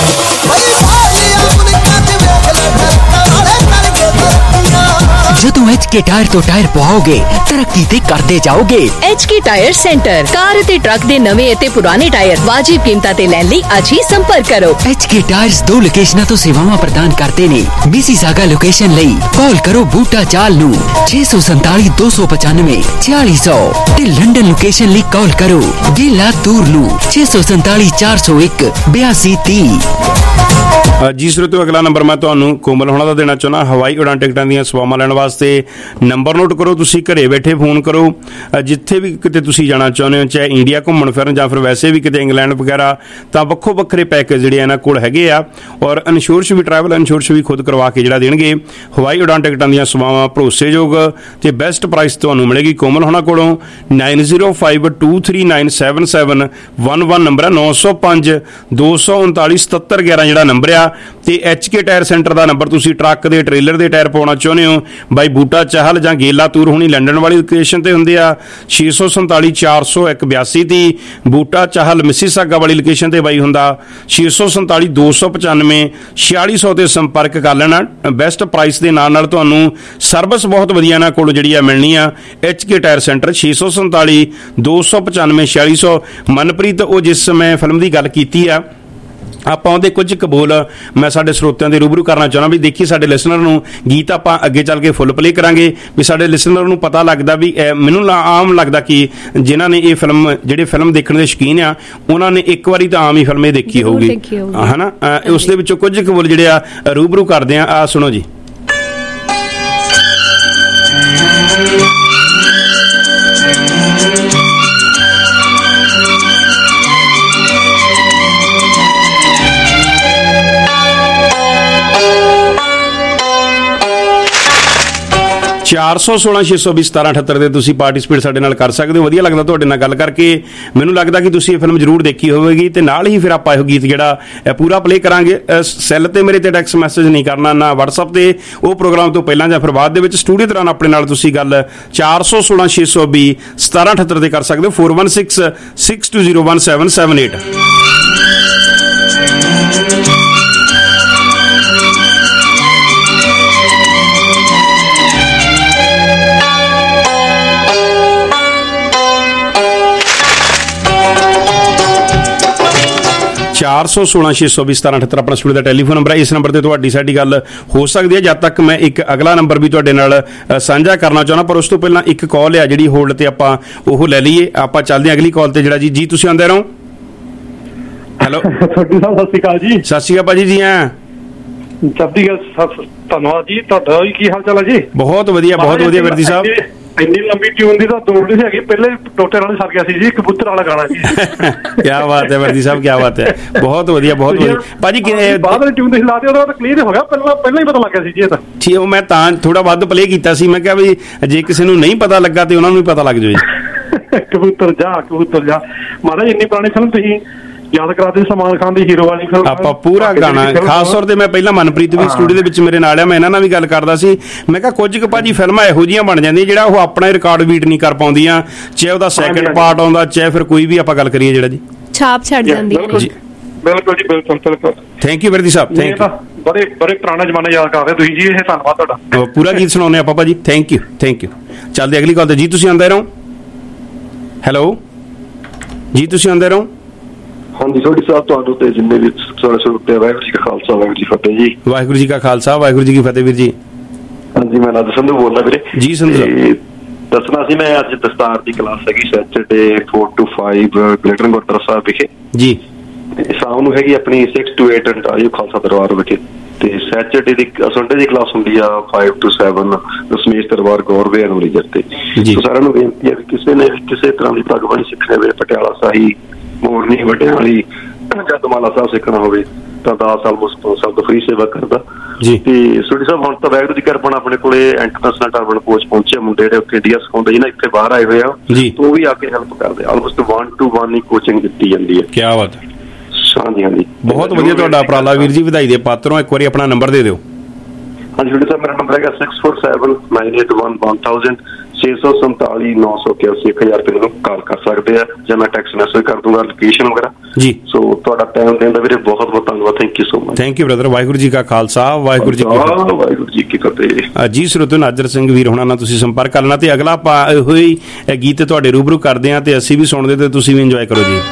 ਜਦੋਂ ਐਚ ਕੇ ਟਾਇਰ ਤੋਂ ਟਾਇਰ ਪਵਾਓਗੇ ਤਰੱਕੀ ਤੇ ਕਰਦੇ ਜਾਓਗੇ। H K tire centre car ਅਤੇ ਟਰੱਕ ਦੇ ਨਵੇਂ ਅਤੇ ਪੁਰਾਣੇ ਟਾਇਰ ਵਾਜਿਬ ਕੀਮਤਾਂ ਤੇ ਲੈਣ ਲਈ ਅੱਜ ਹੀ ਸੰਪਰਕ ਕਰੋ। ਐਚ ਕੇ ਟਾਇਰਸ ਦੋ ਲੋਕੇਸ਼ਨਾਂ ਤੋਂ ਸੇਵਾਵਾਂ ਪ੍ਰਦਾਨ ਕਰਦੇ ਨੇ। ਮਿਸੀਸਾਗਾ ਲੋਕੇਸ਼ਨ ਲਈ ਕਾਲ ਕਰੋ ਬੂਟਾ ਚਾਲ ਨੂੰ छह सौ सैंतालीस दो सौ पचानवे छियालीस सौ ਤੇ ਲੰਡਨ ਲੋਕੇਸ਼ਨ ਲਈ ਕਾਲ ਕਰੋ ਗੇਲਾ ਤੂਰ ਨੂੰ छह सौ सैंतालीस चार सौ एक बयासी तीस। ਜੀ ਸਰੋਤਿਓ, ਅਗਲਾ ਨੰਬਰ ਮੈਂ ਤੁਹਾਨੂੰ ਕੋਮਲ ਹੋਣਾ ਦਾ ਦੇਣਾ ਚਾਹੁੰਦਾ। ਹਵਾਈ ਉਡਾਨ ਟਿਕਟਾਂ ਦੀਆਂ ਸੇਵਾਵਾਂ ਲੈਣ ਵਾਸਤੇ ਨੰਬਰ ਨੋਟ ਕਰੋ। ਤੁਸੀਂ ਘਰੇ ਬੈਠੇ ਫੋਨ ਕਰੋ, ਜਿੱਥੇ ਵੀ ਕਿਤੇ ਤੁਸੀਂ ਜਾਣਾ ਚਾਹੁੰਦੇ ਹੋ, ਚਾਹੇ ਇੰਡੀਆ ਘੁੰਮਣ ਫਿਰਨ ਜਾਂ ਫਿਰ ਵੈਸੇ ਵੀ ਕਿਤੇ ਇੰਗਲੈਂਡ ਵਗੈਰਾ, ਤਾਂ ਵੱਖੋ ਵੱਖਰੇ ਪੈਕੇਜ ਜਿਹੜੇ ਇਹਨਾਂ ਕੋਲ ਹੈਗੇ ਆ। ਔਰ ਇੰਸ਼ੋਰੈਂਸ ਵੀ, ਟਰੈਵਲ ਇੰਸ਼ੋਰੈਂਸ ਵੀ ਖੁਦ ਕਰਵਾ ਕੇ ਜਿਹੜਾ ਦੇਣਗੇ। ਹਵਾਈ ਉਡਾਨ ਟਿਕਟਾਂ ਦੀਆਂ ਸੇਵਾਵਾਂ ਭਰੋਸੇਯੋਗ ਤੇ ਬੈਸਟ ਪ੍ਰਾਈਸ ਤੁਹਾਨੂੰ ਮਿਲੇਗੀ ਕੋਮਲ ਹੋਣਾ ਕੋਲੋਂ। Nine zero five two three nine seven seven one one number ਹੈ। ਨੌ ਸੌ ਪੰਜ ਦੋ ਸੌ ਉਨਤਾਲੀ ਸਤੱਤਰ ਗਿਆਰਾਂ ਜਿਹੜਾ ਨੰਬਰ ਆ। ਤੇ ਐਚ ਕੇ ਟਾਇਰ ਸੈਂਟਰ ਦਾ ਨੰਬਰ, ਤੁਸੀਂ ਟਰੱਕ ਦੇ ਟ੍ਰੇਲਰ ਦੇ ਟਾਇਰ ਪਾਉਣਾ ਚਾਹੁੰਦੇ ਹੋ, ਬਾਈ ਬੂਟਾ ਚਾਹਲ ਜਾਂ ਗੇਲਾ ਤੂਰ ਹੋਣੀ ਲੰਡਨ ਵਾਲੀ ਲੋਕੇਸ਼ਨ ਤੇ ਹੁੰਦੇ ਆ। ਛੇ ਸੌ ਸੰਤਾਲੀ ਚਾਰ ਸੌ ਇੱਕ ਬਿਆਸੀ ਤੀਹ। ਬੂਟਾ ਚਾਹਲ ਮਿਸੀਸਾਗਾ ਵਾਲੀ ਲੋਕੇਸ਼ਨ ਤੇ ਬਾਈ ਹੁੰਦਾ ਛੇ ਸੌ ਸੰਤਾਲੀ ਦੋ ਸੌ ਪਚਾਨਵੇਂ ਛਿਆਲੀ ਸੌ ਤੇ ਸੰਪਰਕ ਕਰ ਲੈਣਾ। ਬੈਸਟ ਪ੍ਰਾਈਸ ਦੇ ਨਾਲ ਨਾਲ ਤੁਹਾਨੂੰ ਸਰਵਿਸ ਬਹੁਤ ਵਧੀਆ ਇਹਨਾਂ ਕੋਲ ਜਿਹੜੀ ਆ ਮਿਲਣੀ ਆ। ਐਚ ਕੇ ਟਾਇਰ ਸੈਂਟਰ ਛੇ ਸੌ ਸੰਤਾਲੀ ਦੋ ਸੌ ਪਚਾਨਵੇਂ ਛਿਆਲੀ ਸੌ। ਮਨਪ੍ਰੀਤ, ਉਹ ਜਿਸ ਸਮੇਂ ਫਿਲਮ ਦੀ ਗੱਲ ਕੀਤੀ ਆ, ਆਪਾਂ ਉਹਦੇ ਕੁਝ ਕਬੂਲ ਮੈਂ ਸਾਡੇ ਸਰੋਤਿਆਂ ਦੇ ਰੂਬਰੂ ਕਰਨਾ ਚਾਹੁੰਦਾ ਵੀ ਦੇਖੀ ਸਾਡੇ ਲਿਸਨਰ ਨੂੰ ਗੀਤ ਆਪਾਂ ਅੱਗੇ ਚੱਲ ਕੇ ਫੁੱਲ ਪਲੇ ਕਰਾਂਗੇ ਵੀ ਸਾਡੇ ਲਿਸਨਰ ਨੂੰ ਪਤਾ ਲੱਗਦਾ ਵੀ ਮੈਨੂੰ ਆਮ ਲੱਗਦਾ ਕਿ ਜਿਨ੍ਹਾਂ ਨੇ ਇਹ ਫਿਲਮ ਜਿਹੜੇ ਫਿਲਮ ਦੇਖਣ ਦੇ ਸ਼ੌਕੀਨ ਆ ਉਹਨਾਂ ਨੇ ਇੱਕ ਵਾਰੀ ਤਾਂ ਆਮ ਹੀ ਫਿਲਮ ਇਹ ਦੇਖੀ ਹੋਊਗੀ, ਹਨਾ। ਉਸ ਦੇ ਵਿੱਚੋਂ ਕੁਝ ਕਬੂਲ ਜਿਹੜੇ ਆ ਰੂਬਰੂ ਕਰਦੇ ਆ। ਆ ਸੁਣੋ ਜੀ। ਚਾਰ ਸੌ ਸੋਲਾਂ ਛੇ ਸੌ ਵੀਹ ਸਤਾਰਾਂ ਅਠੱਤਰ ਦੇ ਤੁਸੀਂ ਪਾਰਟੀਸਪੇਟ ਸਾਡੇ ਨਾਲ ਕਰ ਸਕਦੇ ਹੋ। ਵਧੀਆ ਲੱਗਦਾ ਤੁਹਾਡੇ ਨਾਲ ਗੱਲ ਕਰਕੇ। ਮੈਨੂੰ ਲੱਗਦਾ ਕਿ ਤੁਸੀਂ ਇਹ ਫਿਲਮ ਜ਼ਰੂਰ ਦੇਖੀ ਹੋਵੇਗੀ ਤੇ ਨਾਲ ਹੀ ਫਿਰ ਆਪਾਂ ਇਹੋ ਗੀਤ ਜਿਹੜਾ ਪੂਰਾ ਪਲੇ ਕਰਾਂਗੇ। ਸੈੱਲ ਤੇ ਮੇਰੇ ਤੇ ਟੈਕਸਟ ਮੈਸੇਜ ਨਹੀਂ ਕਰਨਾ, ਨਾ ਵਟਸਐਪ ਤੇ। ਉਹ ਪ੍ਰੋਗਰਾਮ ਤੋਂ ਪਹਿਲਾਂ ਜਾਂ ਫਿਰ ਬਾਅਦ ਦੇ ਵਿੱਚ ਸਟੂਡੀਓ ਦੌਰਾਨ ਆਪਣੇ ਨਾਲ ਤੁਸੀਂ ਗੱਲ ਚਾਰ ਸੌ ਸੋਲਾਂ ਛੇ ਸੌ ਵੀਹ ਸਤਾਰਾਂ ਅਠੱਤਰ ਤੇ ਕਰ ਸਕਦੇ ਹੋ। Four one six six two zero one seven seven eight. ਚਾਰ ਸੌ ਸੋਲਾਂ ਛੇ ਸੌ ਵੀਹ ਸਤਾਰਾਂ ਅਠੱਤਰ ਆਪਣਾ ਸਟੂਡੀਓ ਦਾ ਟੈਲੀਫੋਨ ਨੰਬਰ ਹੈ। ਇਸ ਨੰਬਰ ਤੇ ਤੁਹਾਡੀ ਸਾਡੀ ਗੱਲ ਹੋ ਸਕਦੀ ਹੈ। ਜਦ ਤੱਕ ਮੈਂ ਇੱਕ ਅਗਲਾ ਨੰਬਰ ਵੀ ਤੁਹਾਡੇ ਨਾਲ ਸਾਂਝਾ ਕਰਨਾ ਚਾਹੁੰਦਾ, ਪਰ ਉਸ ਤੋਂ ਪਹਿਲਾਂ ਇੱਕ ਕਾਲ ਆ ਜਿਹੜੀ ਹੋਲਡ ਤੇ ਆਪਾਂ ਉਹ ਲੈ ਲਈਏ। ਆਪਾਂ ਚੱਲਦੇ ਹਾਂ ਅਗਲੀ ਕਾਲ ਤੇ ਜਿਹੜਾ ਜੀ ਜੀ ਤੁਸੀਂ ਆਉਂਦੇ ਰਹੋ। ਹੈਲੋ ਸਤਿ ਸ਼੍ਰੀ ਅਕਾਲ ਜੀ। ਸਤਿ ਸ਼੍ਰੀ ਅਕਾਲ ਭਾਜੀ ਜੀ। ਹਾਂ ਚੜ੍ਹਦੀ ਗੱਲ, ਧੰਨਵਾਦ ਜੀ। ਤੁਹਾਡਾ ਕੀ ਹਾਲ ਚਾਲ ਹੈ ਜੀ? ਬਹੁਤ ਵਧੀਆ, ਬਹੁਤ ਵਧੀਆ ਵਰਦੀ ਸਾਹਿਬ। ਇੰਨੀ ਲੰਬੀ ਟਿਊਨ ਦੀ ਤਾਂ ਦੌੜ ਨਹੀਂ ਹੈਗੀ, ਪਹਿਲੇ ਟੋਟੇ ਨਾਲ ਸਰ ਗਿਆ ਸੀ ਜੀ, ਕਬੂਤਰ ਵਾਲਾ ਗਾਣਾ ਜੀ। ਕੀ ਬਾਤ ਹੈ ਵਰਦੀ ਸਾਹਿਬ, ਕੀ ਬਾਤ ਹੈ। ਬਹੁਤ ਵਧੀਆ, ਬਹੁਤ ਵਧੀਆ ਭਾਜੀ। ਬਾਅਦ ਵਾਲੀ ਟਿਊਨ ਤੁਸੀਂ ਲਾਤੇ ਉਹਦਾ ਤਾਂ ਕਲੀਅਰ ਹੋ ਗਿਆ, ਪਹਿਲਾਂ ਪਹਿਲਾਂ ਹੀ ਪਤਾ ਲੱਗ ਗਿਆ ਸੀ ਜੀ ਇਹ ਤਾਂ। ਠੀਕ, ਉਹ ਮੈਂ ਤਾਂ ਥੋੜਾ ਵੱਧ ਪਲੇ ਕੀਤਾ ਸੀ। ਮੈਂ ਕਿਹਾ ਵੀ ਜੇ ਕਿਸੇ ਨੂੰ ਨਹੀਂ ਪਤਾ ਲੱਗਾ ਤੇ ਉਹਨਾਂ ਨੂੰ ਵੀ ਪਤਾ ਲੱਗ ਜਾਵੇ ਜੀ। ਕਬੂਤਰ ਜਾ ਕਬੂਤਰ ਜਾ ਮਹਾਰਾਜ, ਇੰਨੀ ਪੁਰਾਣੀ ਫਿਲਮ ਤੁਸੀਂ ਯਾਦ ਕਰਾਦੇ। ਸਲਮਾਨ ਖਾਨ ਦੀ ਹੀਰੋ ਵਾਲੀ ਫਿਲਮ ਆਪਾਂ ਪੂਰਾ ਗਾਣਾ, ਖਾਸ ਤੌਰ ਤੇ ਮੈਂ ਪਹਿਲਾਂ ਮਨਪ੍ਰੀਤ ਵੀ ਸਟੂਡੀਓ ਦੇ ਵਿੱਚ ਮੇਰੇ ਨਾਲ ਆ, ਮੈਂ ਇਹਨਾਂ ਨਾਲ ਵੀ ਗੱਲ ਕਰਦਾ ਸੀ। ਮੈਂ ਕਿਹਾ ਕੁਝ ਕੁ ਭਾਜੀ ਫਿਲਮਾਂ ਇਹੋ ਜਿਹੀਆਂ ਬਣ ਜਾਂਦੀਆਂ ਜਿਹੜਾ ਉਹ ਆਪਣਾ ਰਿਕਾਰਡ ਬੀਟ ਨਹੀਂ ਕਰ ਪਾਉਂਦੀਆਂ, ਚਾਹੇ ਉਹਦਾ ਸੈਕਿੰਡ ਪਾਰਟ ਆਉਂਦਾ, ਚਾਹੇ ਫਿਰ ਕੋਈ ਵੀ ਆਪਾਂ ਗੱਲ ਕਰੀਏ ਜਿਹੜਾ ਜੀ ਛਾਪ ਛੱਡ ਜਾਂਦੀ ਹੈ। ਬਿਲਕੁਲ ਜੀ, ਬਿਲਕੁਲ ਬਿਲਕੁਲ। ਥੈਂਕ ਯੂ ਵਰਦੀ ਸਾਹਿਬ, ਥੈਂਕ ਯੂ। ਬੜੇ ਬੜੇ ਪੁਰਾਣਾ ਜ਼ਮਾਨਾ ਯਾਦ ਕਰਦੇ ਤੁਸੀਂ ਜੀ, ਇਹ ਧੰਨਵਾਦ ਤੁਹਾਡਾ। ਪੂਰਾ ਗੀਤ ਸੁਣਾਉਂਦੇ ਆਪਾਂ ਭਾਜੀ। Thank you, thank you. ਚੱਲਦੇ ਅਗਲੀ ਕਾਲ ਤੇ ਜੀ, ਤੁਸੀਂ ਆਉਂਦੇ ਰਹੋ। ਹੈਲੋ ਜੀ, ਤੁਸੀਂ ਆਉਂਦੇ ਰਹੋ। ਹਾਂਜੀ ਸੋਢੀ ਸਾਹਿਬ, ਤੁਹਾਨੂੰ ਤੇ ਜਿੰਨੇ ਵੀ ਸਾਡੇ ਸਰੋਤੇ, ਵਾਹਿਗੁਰੂ ਜੀ ਕਾ ਖਾਲਸਾ ਵਾਹਿਗੁਰੂ ਜੀ ਫਤਿਹ ਜੀ। ਵਾਹਿਗੁਰੂ ਜੀ ਕਾ ਖਾਲਸਾ ਵਾਹਿਗੁਰੂ ਜੀ ਕੀ ਫਤਿਹ ਵੀਰ ਜੀ। ਹਾਂਜੀ, ਮੈਂ ਨਾਦ ਸੰਧੂ ਬੋਲਦਾ ਵੀਰੇ ਜੀ। ਸੰਧੂ ਦੱਸਣਾ ਸੀ, ਮੈਂ ਅੱਜ ਦਸਤਾਰ ਦੀ ਕਲਾਸ ਹੈਗੀ Saturday four two five greater Gurdwara Sahib ਵਿਖੇ ਜੀ। ਸ਼ਾਮ ਨੂੰ ਹੈਗੀ ਆਪਣੀ ਸਿਕਸ ਟੂ ਏਟ ਆਇਓ ਖਾਲਸਾ ਦਰਬਾਰ ਵਿਖੇ। ਤੇ ਸੈਚਰਡੇ ਦੀ ਸੰਡੇ ਦੀ ਕਲਾਸ ਹੁੰਦੀ ਆ five two seven Dasmesh Darbar Goreway ਅਨੁਰੀਜਰ ਤੇ। ਸਾਰਿਆਂ ਨੂੰ ਬੇਨਤੀ ਹੈ ਵੀ ਕਿਸੇ ਨੇ ਕਿਸੇ ਤਰ੍ਹਾਂ ਦੀ ਭਗਵਾਨੀ ਸਿੱਖਣੀ ਹੋਵੇ, ਪਟਿਆਲਾ ਸਾਹੀ ਮੋਰਨੀ ਵੱਡਿਆਂ ਵਾਲੀ ਜਾਂ ਦਮਾਲਾ ਸਾਹਿਬ ਸਿੱਖਣਾ ਹੋਵੇ ਤਾਂ ਦਸ ਸਾਲ ਮੁਸਤਫਾ ਸਾਹਿਬ ਤੋਂ ਫ੍ਰੀ ਸੇਵਾ ਕਰਦਾ ਜੀ। ਤੇ ਸੋਢੀ ਸਾਹਿਬ ਹੁਣ ਤਾਂ ਵਾਹਿਗੁਰੂ ਦੀ ਕਿਰਪਾ ਨਾਲ ਆਪਣੇ ਕੋਲੇ ਇੰਟਰਨੈਸ਼ਨਲ ਟਰਬਨ ਕੋਚ ਪਹੁੰਚੇ ਮੁੰਡੇ ਜਿਹੜੇ ਉੱਥੇ ਇੰਡੀਆ ਸਿਖਾਉਂਦੇ ਜੀ ਨਾ, ਇੱਥੇ ਬਾਹਰ ਆਏ ਹੋਏ ਆ ਉਹ ਵੀ ਆ ਕੇ ਹੈਲਪ ਕਰਦੇ। ਆਲਮੋਸਟ ਵਨ ਟੂ ਵਨ ਹੀ ਕੋਚਿੰਗ ਦਿੱਤੀ ਜਾਂਦੀ ਹੈ। ਕੀ ਬਾਤ ਹੈ। ਹਾਂਜੀ ਹਾਂਜੀ ਬਹੁਤ ਵਧੀਆ ਤੁਹਾਡਾ ਉਪਰਾਲਾ ਵੀਰ ਜੀ, ਵਧਾਈ ਦੇ ਪਾਤਰ ਹੋ। ਇੱਕ ਵਾਰੀ ਆਪਣਾ ਨੰਬਰ ਦੇ ਦਿਓ। ਹਾਂਜੀ ਸੋਢੀ ਸਾਹਿਬ ਮੇਰਾ ਨੰਬਰ ਹੈਗਾ six four seven nine eight one one thousand ਛੇ ਸੌ ਸੰਤਾਲੀ ਨੌ ਸੌ ਇਕਿਆਸੀ ਇੱਕ ਹਜ਼ਾਰ ਤੇ ਮੈਨੂੰ ਕਾਲ ਕਰ ਸਕਦੇ ਆ ਜਾਂ ਮੈਂ ਟੈਕਸਟ ਮੈਸੇਜ ਕਰ ਦੂੰਗਾ ਲੋਕੇਸ਼ਨ ਵਗੈਰਾ ਜੀ। ਸੋ ਤੁਹਾਡਾ ਟਾਈਮ ਦੇਣ ਦਾ ਵੀਰੇ ਬਹੁਤ ਬਹੁਤ ਧੰਨਵਾਦ। Thank you so much. Thank you brother. Waheguru ji ਕਾ ਖਾਲਸਾ, ਵਾਹਿਗੁਰੂ ਜੀ ਕੀ ਫਤਿਹ। ਵਾਹਿਗੁਰੂ ਜੀ ਕੀ ਫਤਿਹ। ਜੀ ਸਰੋਤਿਓ, ਨਾਜਰ ਸਿੰਘ ਵੀਰ ਹੋਣਾ ਨਾਲ ਤੁਸੀਂ ਸੰਪਰਕ ਕਰ ਲੈਣਾ ਤੇ ਅਗਲਾ ਆਪਾਂ ਇਹੋ ਹੀ ਗੀਤ ਤੁਹਾਡੇ ਰੂਬਰੂ ਕਰਦੇ ਹਾਂ ਤੇ ਅਸੀਂ ਵੀ ਸੁਣਦੇ ਤੇ ਤੁਸੀਂ ਵੀ ਇੰਜੋਏ ਕਰੋ ਜੀ।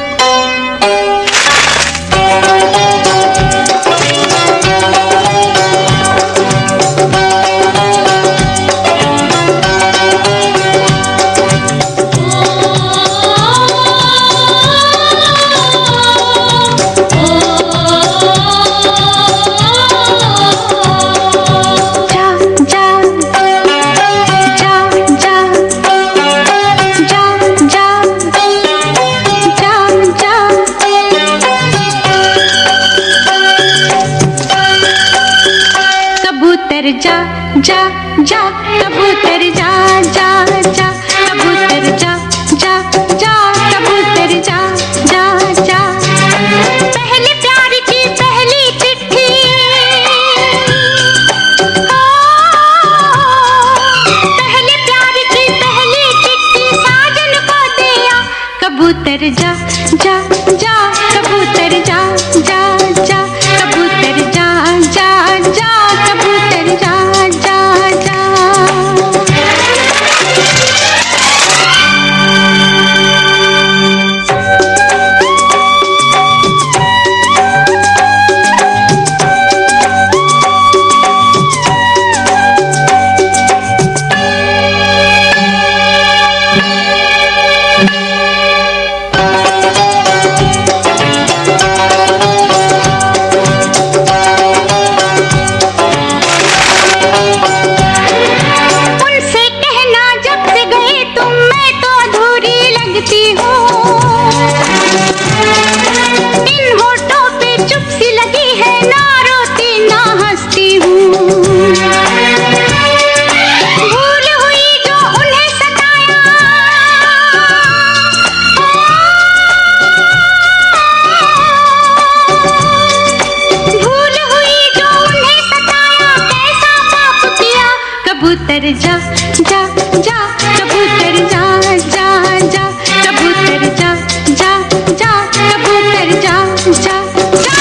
जा जा जा कबूतर जा जा जा कबूतर जा जा जा कबूतर जा जा जा पहले प्यार की पहली चिट्ठी पहले प्यार की पहली चिट्ठी साजन को दिया कबूतर जा जा जा कबूतर जा जा जा कबूतर जा जा जा कबूतर जा जा जा कबूतर जा जा जा कबूतर जा जा जा कबूतर जा जा जा कबूतर जा जा जा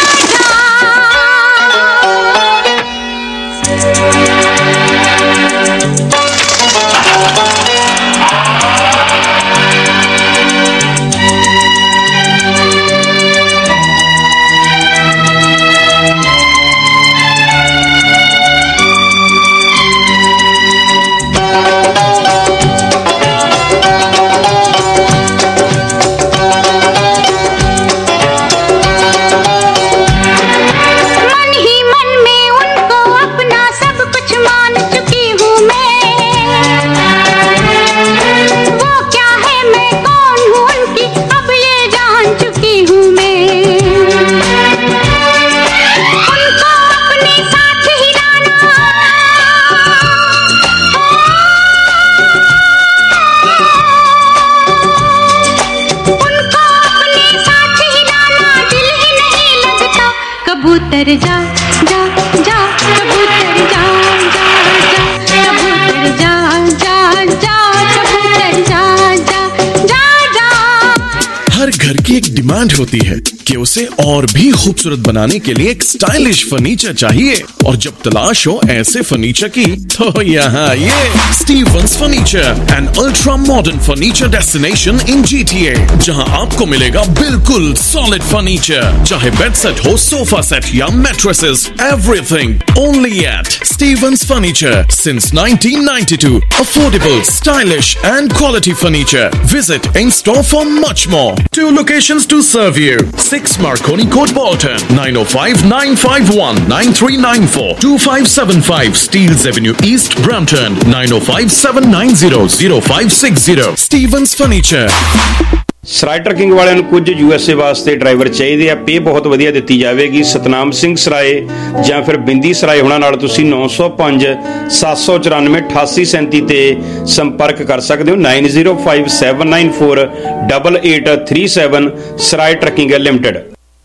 कबूतर जा जा जा कबूतर जा जा जा कबूतर जा जा जा कबूतर जा जा जा जा। हर घर की एक डिमांड होती है कि उसे और भी खूबसूरत बनाने के लिए एक स्टाइलिश फर्नीचर चाहिए, और जब तलाश हो ऐसे फर्नीचर की तो यहाँ ये Stevens furniture, an ultra modern furniture destination in GTA, जहाँ आपको मिलेगा बिल्कुल सॉलिड फर्नीचर, चाहे बेड सेट हो, सोफा सेट या mattresses, everything only at Stevens furniture since nineteen ninety two. Affordable, stylish and quality furniture. Visit in store for much more. Two locations to serve you. six Marconi Court, Bolton. nine oh five, nine five one, nine three nine four. two five seven five Steeles Avenue East, Brampton. nine oh five, seven nine zero, zero five six zero. Stevens Furniture. Sarai trucking ਵਾਲਿਆਂ ਨੂੰ ਕੁਝ USA ਵਾਸਤੇ driver ਚਾਹੀਦੇ ਆ। ਪੇ ਬਹੁਤ ਵਧੀਆ ਦਿੱਤੀ ਜਾਵੇਗੀ। ਸਤਨਾਮ ਸਿੰਘ ਸਰਾਏ ਜਾਂ ਫਿਰ ਬਿੰਦੀ ਸਰਾਏ ਹੋਣਾ ਨਾਲ ਤੁਸੀਂ ਨੌ ਸੌ ਪੰਜ ਸੱਤ ਸੌ ਚੁਰਾਨਵੇਂ ਅਠਾਸੀ ਸੈਂਤੀ ਤੇ ਸੰਪਰਕ ਕਰ ਸਕਦੇ ਹੋ। Nine zero five seven nine four double eight three seven Sarai trucking limited.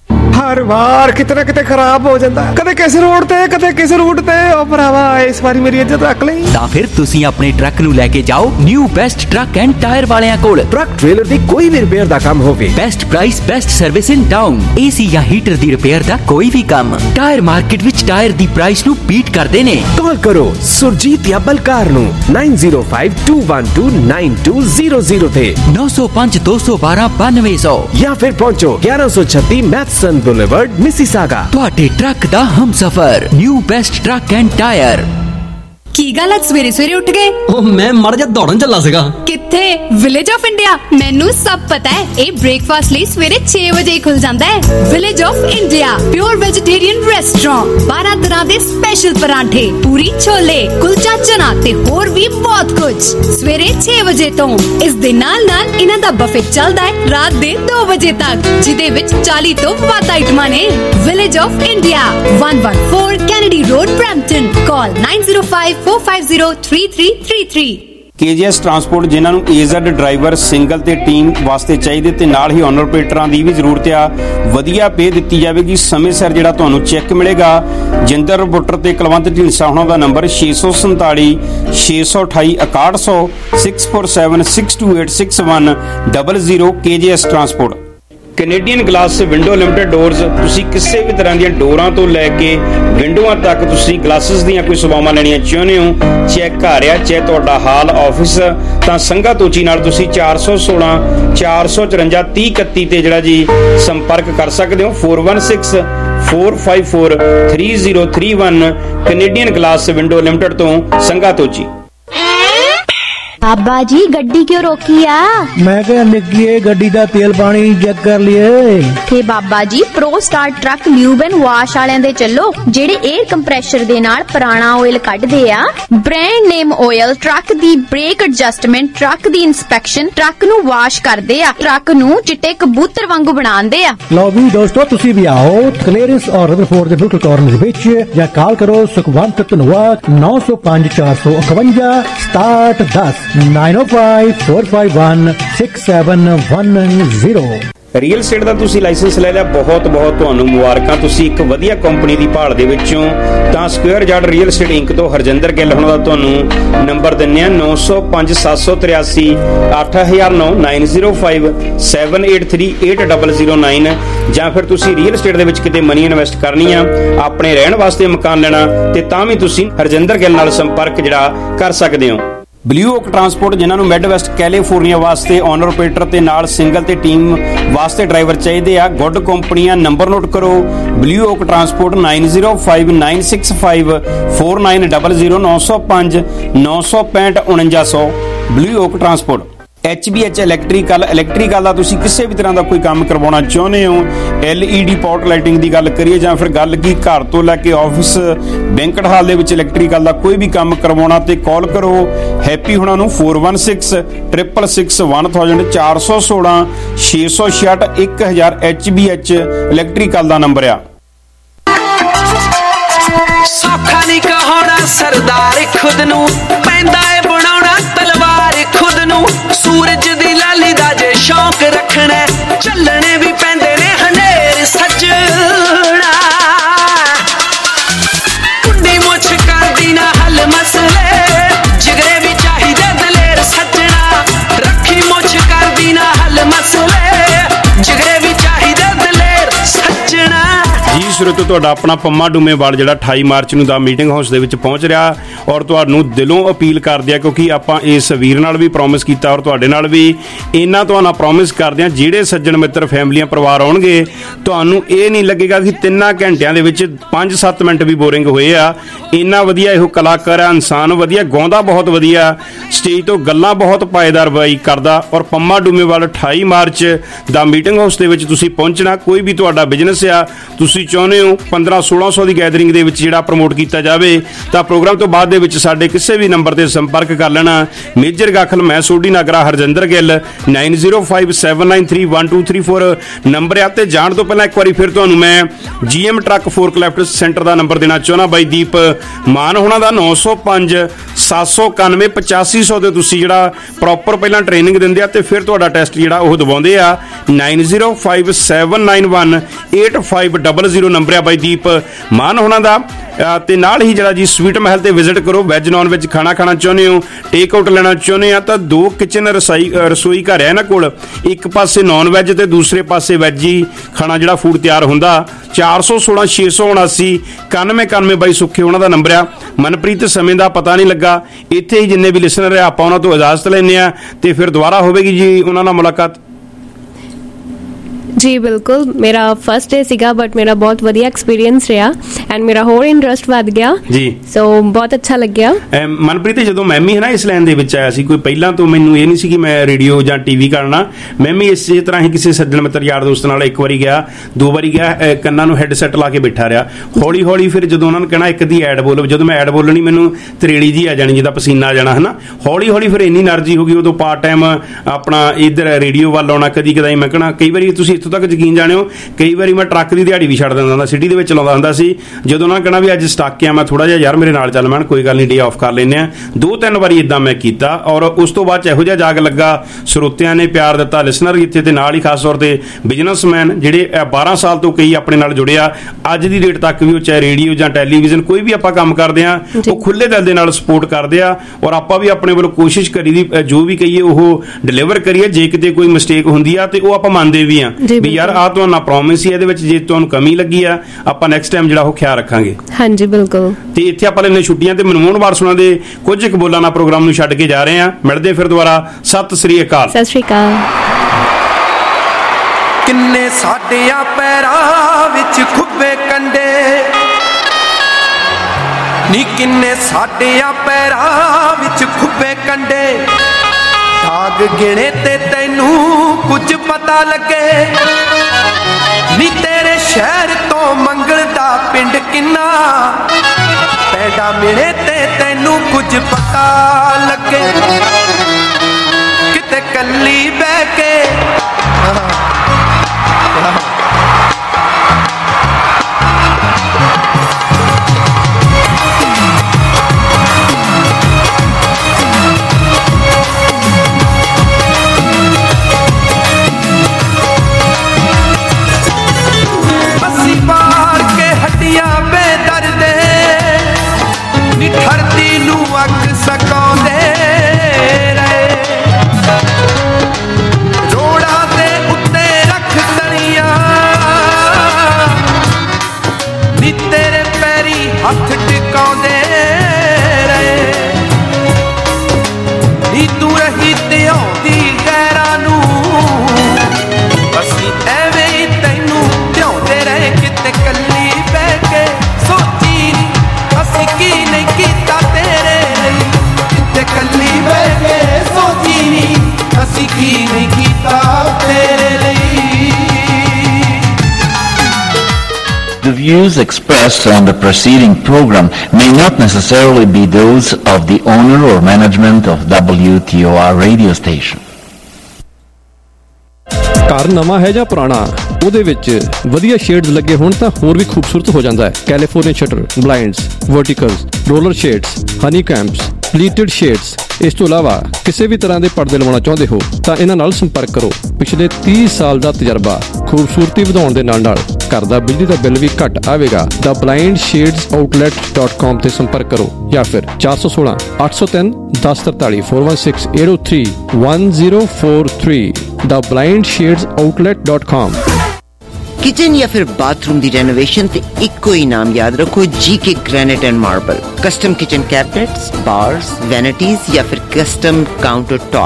ਹਰ ਵਾਰ ਕਿਤੇ ਨਾ ਕਿਤੇ ਖਰਾਬ ਹੋ ਜਾਂਦਾ, ਕਦੇ ਕਿਸ ਰੋਡ ਤੇ ਕਦੇ ਕਿਸ ਰੂਟ ਤੇ। ਉਹ ਭਰਾਵਾ ਇਸ ਵਾਰੀ ਮੇਰੀ ਇੱਜ਼ਤ ਰੱਖ ਲਈ। ਤਾਂ ਫਿਰ ਤੁਸੀਂ ਆਪਣੇ ਟਰੱਕ ਨੂੰ ਲੈ ਕੇ ਜਾਓ new best truck and tire ਵਾਲਿਆਂ ਕੋਲ। ਟਰੱਕ ਟ੍ਰੇਲਰ ਦੀ ਕੋਈ ਵੀ ਰਿਪੇਅਰ ਦਾ ਕੰਮ ਹੋਵੇ, best price, best service in town. AC ਜਾਂ ਹੀਟਰ ਦੀ ਰਿਪੇਅਰ ਦਾ ਕੋਈ ਵੀ ਕੰਮ, ਟਾਇਰ ਮਾਰਕੀਟ ਵਿੱਚ ਟਾਇਰ ਦੀ ਪ੍ਰਾਈਸ ਨੂੰ ਬੀਟ ਕਰਦੇ ਨੇ। ਕਾਲ ਕਰੋ ਸੁਰਜੀਤ ਜਾਂ ਬਲਕਾਰ ਨੂੰ nine zero five two one two nine two zero zero ਤੇ ਨੌ ਸੌ ਪੰਜ ਦੋ ਸੌ ਬਾਰਾਂ ਬਾਨਵੇਂ ਸੌ ਜਾਂ ਫਿਰ ਪਹੁੰਚੋ ਗਿਆਰਾਂ ਸੌ ਛੱਤੀ ਮੈਥਸਨ ਬੁਲੇਵਰਡ ਮਿਸੀਸਾਗਾ। ਤੁਹਾਡੇ ਟਰੱਕ ਦਾ ਹਮਸਫਰ new best truck and tire. ਕੀ ਗੱਲ ਅੱਜ ਸਵੇਰੇ ਸਵੇਰੇ ਉੱਠ ਗਏ? ਉਹ ਮੈਂ ਮੜ ਜਾ ਦੌੜਨ ਚੱਲਾ ਸੀਗਾ। ਕਿੱਥੇ? Village of India. ਮੈਨੂੰ ਸਭ ਪਤਾ ਹੈ। ਇਹ ਬ੍ਰੇਕਫਾਸਟ ਲਈ ਸਵੇਰੇ ਛੇ ਵਜੇ ਹੀ ਖੁੱਲ ਜਾਂਦਾ ਹੈ। Village of India pure vegetarian restaurant, ਬਾਰਾਂ ਤਰ੍ਹਾਂ ਦੇ ਸਪੈਸ਼ਲ ਪਰਾਂਠੇ, ਪੂਰੀ ਛੋਲੇ, ਕੁਲਚਾ ਚਨਾ ਤੇ ਹੋਰ ਵੀ ਬਹੁਤ ਕੁਝ ਸਵੇਰੇ ਛੇ ਵਜੇ ਤੋਂ। ਇਸ ਦੇ ਨਾਲ ਨਾਲ ਇਹਨਾਂ ਦਾ ਬਫੇ ਚੱਲਦਾ ਹੈ ਰਾਤ ਦੇ ਦੋ ਵਜੇ ਤੱਕ, ਜਿਹਦੇ ਵਿੱਚ ਚਾਲੀ ਤੋਂ ਵੱਧ ਆਈਟਮਾਂ ਨੇ। Village of India one one four Kennedy Road, Brampton. Call nine zero five four five zero three three three three। KGS transport ਜਿਨ੍ਹਾਂ ਨੂੰ ਏਜ਼ਡ ਡਰਾਈਵਰ ਸਿੰਗਲ ਤੇ ਟੀਮ ਵਾਸਤੇ ਚਾਹੀਦੇ ਤੇ ਨਾਲ ਹੀ ਓਨਰ ਆਪਰੇਟਰਾਂ ਦੀ ਵੀ ਜ਼ਰੂਰਤ ਆ। ਵਧੀਆ ਪੇ ਦਿੱਤੀ ਜਾਵੇਗੀ, ਸਮੇਂ ਸਿਰ ਜਿਹੜਾ ਤੁਹਾਨੂੰ ਚੈੱਕ ਮਿਲੇਗਾ। ਜਿੰਦਰ ਬੁੱਟਰ ਤੇ ਕੁਲਵੰਤ ਢੀਂਡਸਾ ਹੋਣਾ ਦਾ ਨੰਬਰ ਛੇ ਸੌ ਸੰਤਾਲੀ ਛੇ ਸੌ ਅਠਾਈ ਇਕਾਹਠ ਸੌ six four seven six two eight six one double zero. KGS transport. Canadian glass window limited doors. ਤੁਸੀਂ ਕਿਸੇ ਵੀ ਤਰ੍ਹਾਂ ਦੀਆਂ ਡੋਰਾਂ ਤੋਂ ਲੈ ਕੇ ਵਿੰਡੋਆਂ ਤੱਕ ਤੁਸੀਂ ਗਲਾਸਿਸ ਦੀਆਂ ਕੋਈ ਸੇਵਾਵਾਂ ਲੈਣੀਆਂ ਚਾਹੁੰਦੇ ਹੋ, ਚਾਹੇ ਘਰ ਆ ਚਾਹੇ ਤੁਹਾਡਾ ਹਾਲ ਆਫਿਸ, ਤਾਂ ਸੰਘਾ ਤੋਚੀ ਨਾਲ ਤੁਸੀਂ ਚਾਰ ਸੌ ਸੋਲਾਂ ਚਾਰ ਸੌ ਚੁਰੰਜਾ ਤੀਹ ਇਕੱਤੀ ਤੇ ਜਿਹੜਾ ਜੀ ਸੰਪਰਕ ਕਰ ਸਕਦੇ ਹੋ। Four one six four five four three zero three one. Canadian glass window limited ਤੋਂ ਸੰਘਾ ਤੋਚੀ। बाबा जी गड्डी क्यों रोकी आ? मैं क्या निकलिए गड्डी दा तेल पानी चेक कर लिए। थे Baba ji pro star truck lube and wash वालियां दे चलो, जेड़े एयर कंप्रेशर दे नाल पुराना ऑयल कढदे आ। ब्रांड नेम ऑयल, ट्रक दी ब्रेक एडजस्टमेंट, ट्रक दी इंस्पेक्शन, ट्रक नु वाश करदे आ, ट्रक नु चिट्टे कबूतर वांगू बनांदे आ। लो भी दोस्तों तुसी भी आओ क्लीयरेंस और रदरफोर्ड दे बिल्कुल कॉर्नर विच, या कॉल करो सुखवंत धनवा नौ सौ पांच चार सौ इकवंजा सताहठ दस nine oh five four five one six seven one zero। Real estate ਦਾ ਤੁਸੀਂ ਲਾਇਸੈਂਸ ਲੈ ਲਿਆ, ਬਹੁਤ ਬਹੁਤ ਤੁਹਾਨੂੰ ਮੁਬਾਰਕਾਂ। ਤੁਸੀਂ ਇੱਕ ਵਧੀਆ ਕੰਪਨੀ ਦੀ ਭਾਲ ਦੇ ਵਿੱਚੋਂ ਤਾਂ square yard real estate inc ਤੋਂ ਹਰਜਿੰਦਰ ਗਿੱਲ ਹੋਣਾ ਦਾ ਤੁਹਾਨੂੰ ਨੰਬਰ ਦਿੰਨੇ ਆ ਨੌ ਸੌ ਪੰਜ ਸੱਤ ਸੌ ਤਰਿਆਸੀ ਅੱਠ ਹਜ਼ਾਰ ਨੌ nine zero five seven eight three eight zero zero nine। ਜਾਂ ਫਿਰ ਤੁਸੀਂ ਰੀਅਲ estate ਦੇ ਵਿੱਚ ਕਿਤੇ ਮਨੀ ਇਨਵੈਸਟ ਕਰਨੀ ਆ, ਆਪਣੇ ਰਹਿਣ ਵਾਸਤੇ ਮਕਾਨ ਲੈਣਾ, ਤੇ ਤਾਂ ਵੀ ਤੁਸੀਂ ਹਰਜਿੰਦਰ ਗਿੱਲ ਨਾਲ ਸੰਪਰਕ ਜਿਹੜਾ ਕਰ ਸਕਦੇ ਹੋ। ਬਲੂ ਓਕ ਟਰਾਂਸਪੋਰਟ ਜਿਨ੍ਹਾਂ ਨੂੰ ਮਿਡ ਵੈਸਟ ਕੈਲੀਫੋਰਨੀਆ ਵਾਸਤੇ ਓਨਰ ਆਪਰੇਟਰ ਤੇ ਨਾਲ ਸਿੰਗਲ ਤੇ ਟੀਮ ਵਾਸਤੇ ਡਰਾਈਵਰ ਚਾਹੀਦੇ ਆ। ਗੁੱਡ ਕੰਪਨੀਆਂ। ਨੰਬਰ ਨੋਟ ਕਰੋ blue oak transport nine zero five nine six five four nine zero zero ਨੌ ਸੌ ਪੰਜ ਨੌ ਸੌ ਪੈਂਹਠ ਉਣੰਜਾ ਸੌ। Blue oak transport. H B H electrical. Electrical ਦਾ ਤੁਸੀਂ ਕਿਸੇ ਵੀ ਤਰ੍ਹਾਂ ਦਾ ਕੋਈ ਕੰਮ ਕਰਵਾਉਣਾ ਚਾਹੁੰਦੇ ਹੋ, L E D pot lighting ਦੀ ਗੱਲ ਕਰੀਏ ਜਾਂ ਫਿਰ ਗੱਲ ਕੀ ਘਰ ਤੋਂ ਲੈ ਕੇ ਆਫਿਸ ਬੈਂਕਟ ਹਾਲ ਦੇ ਵਿੱਚ ਇਲੈਕਟ੍ਰੀਕਲ ਦਾ ਕੋਈ ਵੀ ਕੰਮ ਕਰਵਾਉਣਾ, ਤੇ ਕਾਲ ਕਰੋ ਹੈਪੀ ਹੁਣਾਂ ਨੂੰ four one six six six one thousand ਚਾਰ ਸੌ ਸੋਲਾਂ ਛੇ ਸੌ ਛਿਆਹਠ ਇੱਕ ਹਜ਼ਾਰ। ਐਚ ਬੀ ਐਚ ਇਲੈਕਟ੍ਰੀਕਲ ਦਾ ਨੰਬਰ ਆ। ਸੌਖਾ ਨਹੀਂ ਕਹਾਉਣਾ ਸਰਦਾਰ, ਖੁਦ ਨੂੰ ਪੈਂਦਾ ਏ ਬਣਾਉਣਾ ਤਲਵਾਰ, ਖੁਦ ਨੂੰ ਸੂਰਜ ਦੀ ਲਾਲੀ ਦਾ ਜੇ ਸ਼ੌਂਕ ਰੱਖਣਾ, ਚੱਲਣੇ ਵੀ ਪੈਂਦੇ ਨੇ ਹਨੇਰ ਸੱਜਣਾ। ਕੁੰਡੀ ਮੁੱਛ ਕਰਦੀ ਨਾ ਹੱਲ ਮਸਲੇ, ਜਿਗਰੇ ਵੀ ਚਾਹੀਦੇ ਦਲੇਰ ਸੱਜਣਾ। ਰੱਖੀ ਮੁੱਛ ਕਰਦੀ ਨਾ ਹੱਲ ਮਸਲੇ, ਜਿਗਰੇ ਵੀ ਚਾਹੀਦੇ ਦਲੇਰ ਸੱਜਣਾ। ਜੀ ਸ਼ੁਰੂ ਤੋਂ ਤੁਹਾਡਾ ਆਪਣਾ ਪੰਮਾ ਡੂਮੇਵਾਲ ਜਿਹੜਾ ਅਠਾਈ ਮਾਰਚ ਨੂੰ ਦਾ ਮੀਟਿੰਗ ਹਾਊਸ ਦੇ ਵਿੱਚ ਪਹੁੰਚ ਰਿਹਾ, ਔਰ ਤੁਹਾਨੂੰ ਦਿਲੋਂ ਅਪੀਲ ਕਰਦੇ ਆ, ਕਿਉਂਕਿ ਆਪਾਂ ਇਸ ਵੀਰ ਨਾਲ ਵੀ ਪ੍ਰੋਮਿਸ ਕੀਤਾ ਔਰ ਤੁਹਾਡੇ ਨਾਲ ਵੀ ਇਹਨਾਂ ਤੁਹਾਨੂੰ ਪ੍ਰੋਮਿਸ ਕਰਦੇ ਆ, ਜਿਹੜੇ ਸੱਜਣ ਮਿੱਤਰ ਫੈਮਲੀਆਂ ਪਰਿਵਾਰ ਆਉਣਗੇ ਤੁਹਾਨੂੰ ਇਹ ਨਹੀਂ ਲੱਗੇਗਾ ਕਿ ਤਿੰਨਾਂ ਘੰਟਿਆਂ ਦੇ ਵਿੱਚ ਪੰਜ ਸੱਤ ਮਿੰਟ ਵੀ ਬੋਰਿੰਗ ਹੋਏ ਆ। ਇੰਨਾ ਵਧੀਆ ਇਹੋ ਕਲਾਕਾਰ ਆ, ਇਨਸਾਨ ਵਧੀਆ, ਗਾਉਂਦਾ ਬਹੁਤ ਵਧੀਆ, ਸਟੇਜ ਤੋਂ ਗੱਲਾਂ ਬਹੁਤ ਪਾਏਦਾਰ ਬਾਈ ਕਰਦਾ। ਔਰ ਪੰਮਾ ਡੂਮੇਵਾਲ ਅਠਾਈ ਮਾਰਚ ਦਾ ਮੀਟਿੰਗ ਹਾਊਸ ਦੇ ਵਿੱਚ ਤੁਸੀਂ ਪਹੁੰਚਣਾ। ਕੋਈ ਵੀ ਤੁਹਾਡਾ ਬਿਜ਼ਨਸ ਆ, ਤੁਸੀਂ ਚਾਹੁੰਦੇ ਚਾਹੁੰਦੇ ਹੋ ਪੰਦਰਾਂ ਸੋਲਾਂ ਸੌ ਦੀ ਗੈਦਰਿੰਗ ਦੇ ਵਿੱਚ ਜਿਹੜਾ ਪ੍ਰਮੋਟ ਕੀਤਾ ਜਾਵੇ ਤਾਂ ਪ੍ਰੋਗਰਾਮ ਤੋਂ ਬਾਅਦ ਦੇ ਵਿੱਚ ਸਾਡੇ ਕਿਸੇ ਵੀ ਨੰਬਰ ਤੇ ਸੰਪਰਕ ਕਰ ਲੈਣਾ। ਮੇਜਰ ਗਾਖਲ, ਮੈਂ Sodhi Nagra, Harjinder Gill, nine zero five seven nine three one two three four number ਆ। ਤੇ ਜਾਣ ਤੋਂ ਪਹਿਲਾਂ ਇੱਕ ਵਾਰੀ ਫਿਰ ਤੁਹਾਨੂੰ ਮੈਂ ਜੀਐਮ ਟਰੱਕ ਫੋਰਕਲਿਫਟ ਸੈਂਟਰ ਦਾ ਨੰਬਰ ਦੇਣਾ ਚਾਹੁੰਦਾ। ਬਾਈ ਦੀਪ ਮਾਨ ਹੋਣਾ ਦਾ ਨੌ ਸੌ ਪੰਜ ਸੱਤ ਸੌ ਇਕਾਨਵੇਂ ਪਚਾਸੀ ਸੌ ਤੇ ਤੁਸੀਂ ਜਿਹੜਾ ਪ੍ਰੋਪਰ ਪਹਿਲਾਂ ਟ੍ਰੇਨਿੰਗ ਦਿੰਦੇ ਆ ਤੇ ਫਿਰ ਤੁਹਾਡਾ ਟੈਸਟ ਜਿਹੜਾ ਉਹ ਦਵਾਉਂਦੇ ਆ। Nine zero five seven nine one eight five double zero number ਆ ਬਾਈ ਦੀਪ ਮਾਨ ਹੋਣਾ ਦਾ। ਤੇ ਨਾਲ ਹੀ ਜਿਹੜਾ ਜੀ ਸਵੀਟ ਮਹਿਲ ਤੇ ਵਿਜ਼ਿਟ ਕਰੋ। ਵੈਜ ਨੌਨ ਵੈਜ ਖਾਣਾ ਖਾਣਾ ਚਾਹੁੰਦੇ ਹੋ, ਟੇਕ ਆਊਟ ਲੈਣਾ ਚਾਹੁੰਦੇ ਆ ਤਾਂ ਦੋ ਕਿਚਨ ਰਸਾਈ ਰਸੋਈ ਘਰ ਹੈ ਇਹਨਾਂ ਕੋਲ। ਇੱਕ ਪਾਸੇ ਨੌਨ ਵੈਜ ਤੇ ਦੂਸਰੇ ਪਾਸੇ ਵੈਜ ਹੀ ਖਾਣਾ ਜਿਹੜਾ ਫੂਡ ਤਿਆਰ ਹੁੰਦਾ। ਚਾਰ ਸੌ ਸੋਲਾਂ ਛੇ ਸੌ ਉਨਾਸੀ ਇਕਾਨਵੇਂ ਇਕਾਨਵੇਂ ਬਾਈ ਸੁੱਖੇ ਉਹਨਾਂ ਦਾ ਨੰਬਰ ਆ। ਮਨਪ੍ਰੀਤ ਸਮੇਂ ਦਾ ਪਤਾ ਨਹੀਂ ਲੱਗਾ। ਇੱਥੇ ਹੀ ਜਿੰਨੇ ਵੀ ਲਿਸਨਰ ਆ ਆਪਾਂ ਉਹਨਾਂ ਤੋਂ ਇਜਾਜ਼ਤ ਲੈਂਦੇ ਆ ਤੇ ਫਿਰ ਦੁਬਾਰਾ ਹੋਵੇਗੀ ਜੀ ਉਹਨਾਂ ਨਾਲ ਮੁਲਾਕਾਤ। ਜੀ ਬਿਲਕੁਲ, ਮੇਰਾ ਫਸਟ ਡੇ ਸੀਗਾ ਬਟ ਮੇਰਾ ਬਹੁਤ ਵਧੀਆ ਐਕਸਪੀਰੀਅੰਸ ਰਿਹਾ ਐਂਡ ਮੇਰਾ ਹੋਰ ਇੰਟਰਸਟ ਵੱਧ ਗਿਆ ਜੀ। ਸੋ ਬਹੁਤ ਅੱਛਾ ਲੱਗਿਆ। ਮਨਪ੍ਰੀਤ, ਜਦੋਂ ਮੈਂ ਵੀ ਹੈ ਨਾ ਇਸ ਲਾਈਨ ਦੇ ਵਿੱਚ ਆਇਆ ਸੀ, ਕੋਈ ਪਹਿਲਾਂ ਤੋਂ ਮੈਨੂੰ ਇਹ ਨਹੀਂ ਸੀ ਕਿ ਮੈਂ ਰੇਡੀਓ ਜਾਂ ਟੀਵੀ ਕਰਨਾ। ਮੈਂ ਵੀ ਇਸੇ ਤਰ੍ਹਾਂ ਹੀ ਕਿਸੇ ਸੱਜਣ ਮਿੱਤਰ ਯਾਰ ਦੋਸਤ ਨਾਲ ਇੱਕ ਵਾਰੀ ਗਿਆ, ਦੋ ਵਾਰੀ ਗਿਆ, ਕੰਨਾਂ ਨੂੰ ਹੈਡਸੈਟ ਲਾ ਕੇ ਬੈਠਾ ਰਿਹਾ। ਹੌਲੀ ਹੌਲੀ ਫਿਰ ਜਦੋਂ ਉਹਨਾਂ ਨੂੰ ਕਹਿਣਾ ਇੱਕ ਦੀ ਐਡ ਬੋਲੋ, ਜਦੋਂ ਮੈਂ ਐਡ ਬੋਲਣੀ ਮੈਨੂੰ ਤਰੇੜੀ ਜੀ ਆ ਜਾਣੀ, ਜਿੱਦਾਂ ਪਸੀਨਾ ਆ ਜਾਣਾ ਹੈ ਨਾ। ਹੌਲੀ ਹੌਲੀ ਫਿਰ ਇੰਨੀ એનર્ਜੀ ਹੋ ਗਈ, ਉਦੋਂ ਪਾਰਟ ਟਾਈਮ ਆਪਣਾ ਇੱਧਰ ਰੇਡੀਓ ਵੱਲ ਆਉਣਾ। ਕਦੀ ਕਦਾਈ ਮੈਂ ਕਹਿਣਾ, ਕਈ ਵਾਰੀ ਤੁਸੀਂ ਇੱਥੋਂ ਤੱਕ ਯਕੀਨ ਜਾਣਿਓ, ਕਈ ਵਾਰੀ ਮੈਂ ਟਰੱਕ ਦੀ ਦਿਹਾੜੀ ਵੀ ਛੱਡ ਦਿੰਦਾ ਹੁੰਦਾ, ਸਿਟੀ ਦੇ ਵਿੱਚ ਲਾਉਂਦਾ ਹੁੰਦਾ ਸੀ। ਜਦੋਂ ਉਹਨਾਂ ਕਹਿਣਾ ਵੀ ਅੱਜ ਸਟਕ ਆ, ਮੈਂ ਥੋੜਾ ਜਿਹਾ ਯਾਰ ਮੇਰੇ ਨਾਲ ਚੱਲ, ਮੈਂ ਕੋਈ ਗੱਲ ਨਹੀਂ ਡੇ ਆਫ ਕਰ ਲੈਂਦੇ ਆ। ਦੋ ਤਿੰਨ ਵਾਰੀ ਇਦਾਂ ਮੈਂ ਕੀਤਾ ਔਰ ਉਸ ਤੋਂ ਬਾਅਦ ਇਹੋ ਜਿਹਾ ਜਾਗ ਲੱਗਾ, ਸਰੋਤਿਆਂ ਨੇ ਪਿਆਰ ਦਿੱਤਾ, ਲਿਸਨਰ ਇੱਥੇ ਤੇ ਨਾਲ ਹੀ ਖਾਸ ਤੌਰ ਤੇ ਬਿਜ਼ਨਸਮੈਨ ਜਿਹੜੇ ਬਾਰਾਂ ਸਾਲ ਤੋਂ ਕਈ ਆਪਣੇ ਨਾਲ ਜੁੜੇ ਆ, ਅੱਜ ਦੀ ਡੇਟ ਤੱਕ ਵੀ ਉਹ ਚਾਹੇ ਰੇਡੀਓ ਜਾਂ ਟੈਲੀਵਿਜ਼ਨ ਕੋਈ ਵੀ ਆਪਾਂ ਕੰਮ ਕਰਦੇ ਆ ਉਹ ਖੁੱਲੇ ਦਿਲ ਦੇ ਨਾਲ ਸਪੋਰਟ ਕਰਦੇ ਆ ਔਰ ਆਪਾਂ ਵੀ ਆਪਣੇ ਵੱਲੋਂ ਕੋਸ਼ਿਸ਼ ਕਰੀ ਦੀ ਜੋ ਵੀ ਕਹੀਏ ਉਹ ਡਿਲੀਵਰ ਕਰੀਏ। ਜੇ ਕਿਤੇ ਕੋਈ ਮਿਸਟੇਕ ਹੁੰਦੀ ਆ ਤੇ ਉਹ ਆਪਾਂ ਮੰਨਦੇ ਵੀ ਆ ਵੀ ਯਾਰ ਆਹ ਤੁਹਾਨੂੰ ਨਾ ਪ੍ਰੋਮਿਸ ਹੀ ਇਹਦੇ ਵਿੱਚ, ਜੇ ਤੁਹਾਨੂੰ ਕਮੀ ਲੱਗੀ ਆ ਆਪਾਂ ਨੈਕਸਟ ਟਾਈਮ ਜਿਹੜਾ ਉਹ ਖਿਆਲ ਰੱਖਾਂਗੇ। ਹਾਂਜੀ ਬਿਲਕੁਲ। ਤੇ ਇੱਥੇ ਆਪਾਂ ਲੈਣੇ ਛੁੱਟੀਆਂ ਤੇ ਮਨਮੋਹਨ ਵਾਰਸੋਨਾ ਦੇ ਕੁਝ ਇੱਕ ਬੋਲਾਂ ਨਾਲ ਪ੍ਰੋਗਰਾਮ ਨੂੰ ਛੱਡ ਕੇ ਜਾ ਰਹੇ ਆ। ਮਿਲਦੇ ਫਿਰ ਦੁਬਾਰਾ। ਸਤਿ ਸ੍ਰੀ ਅਕਾਲ। ਸਤਿ ਸ੍ਰੀ ਅਕਾਲ। ਕਿੰਨੇ ਸਾਡਿਆਂ ਪੈਰਾਂ ਵਿੱਚ ਖੁੱਬੇ ਕੰਡੇ ਨੀ, ਕਿੰਨੇ ਸਾਡਿਆਂ ਪੈਰਾਂ ਵਿੱਚ ਖੁੱਬੇ ਕੰਡੇ, ਦਾਗ ਗਿਣੇ ਤੇ ਤੈਨੂੰ ਕੁਝ ਪਤਾ ਲੱਗੇ ਨੀ, ਤੇਰੇ ਸ਼ਹਿਰ ਤੋਂ ਮੰਗਲ ਦਾ ਪਿੰਡ ਕਿੰਨਾ, ਪੈਂਡਾ ਮਿਲੇ ਤੇ ਤੈਨੂੰ ਕੁਝ ਪਤਾ ਲੱਗੇ, ਕਿਤੇ ਕੱਲੀ ਬਹਿ ਕੇ ਠਰਦੀ ਨੂੰ ਅੱਗ ਸਕਾਉਂਦੇ ਰਹੇ, ਜੋੜਾਂ ਦੇ ਉੱਤੇ ਰੱਖ ਤਣੀਆਂ ਨੀ, ਤੇਰੇ ਪੈਰੀ ਹੱਥ ਟਿਕਾਉਂਦੇ ਰਹੇ ਨੀ, ਤੂੰ ਰਹੀ ਤੇ ਆਉਂਦੀ ਗੈਰਾਂ ਨੂੰ, ਅਸੀਂ ਐਵੇਂ ਹੀ ਤੈਨੂੰ ਧਿਆਉਂਦੇ ਰਹੇ, ਕਿਤੇ ਕੱਲੀ ਬਹਿ ਕੇ ਸੋਚੀ ਨੀ ਅਸੀਂ ਕੀ ਨਹੀਂ ਕੀਤਾ ਤੇਰੇ ਲਈ, ਕਿਤੇ ਕੱਲੀ ਬਹਿ ਕੇ ਸੋਚੀ ਨੀ ਅਸੀਂ ਕੀ ਨਹੀਂ ਕੀਤਾ ਤੇਰੇ ਲਈ। The views expressed on the preceding program may not necessarily be those of the owner or management of W T O R radio station. ਘਰ ਨਵਾਂ ਹੈ ਜਾਂ ਪੁਰਾਣਾ, ਉਹਦੇ ਵਿੱਚ ਵਧੀਆ ਸ਼ੇਡਸ ਲੱਗੇ ਹੋਣ ਤਾਂ ਹੋਰ ਵੀ ਖੂਬਸੂਰਤ ਹੋ ਜਾਂਦਾ ਹੈ। California shutter, blinds, verticals, roller shades, honeycombs, pleated shades, ਇਸ ਤੋਂ ਇਲਾਵਾ ਕਿਸੇ ਵੀ ਤਰ੍ਹਾਂ ਦੇ ਪਰਦੇ ਲਵਾਉਣਾ ਚਾਹੁੰਦੇ ਹੋ ਤਾਂ ਇਹਨਾਂ ਨਾਲ ਸੰਪਰਕ ਕਰੋ। ਪਿਛਲੇ ਤੀਹ ਸਾਲ ਦਾ ਤਜਰਬਾ, ਖੂਬਸੂਰਤੀ ਵਧਾਉਣ ਦੇ ਨਾਲ ਨਾਲ ਘਰ ਦਾ ਬਿਜਲੀ ਦਾ ਬਿੱਲ ਵੀ ਘੱਟ ਆਵੇਗਾ। The blind shades outlet dot com ਤੇ ਸੰਪਰਕ ਕਰੋ ਜਾਂ ਫਿਰ ਚਾਰ ਸੌ ਸੋਲਾਂ ਅੱਠ ਸੌ ਤਿੰਨ ਦਸ ਤਰਤਾਲੀ four one six eight zero three one zero four three the blind shades outlet dot com। Kitchen या फिर बाथरूम दी रेनोवेशन ते इक्को ही नाम याद रखो, G K granite and marble. Custom kitchen cabinets, bars, vanities या फिर कस्टम काउंटर टॉप्स,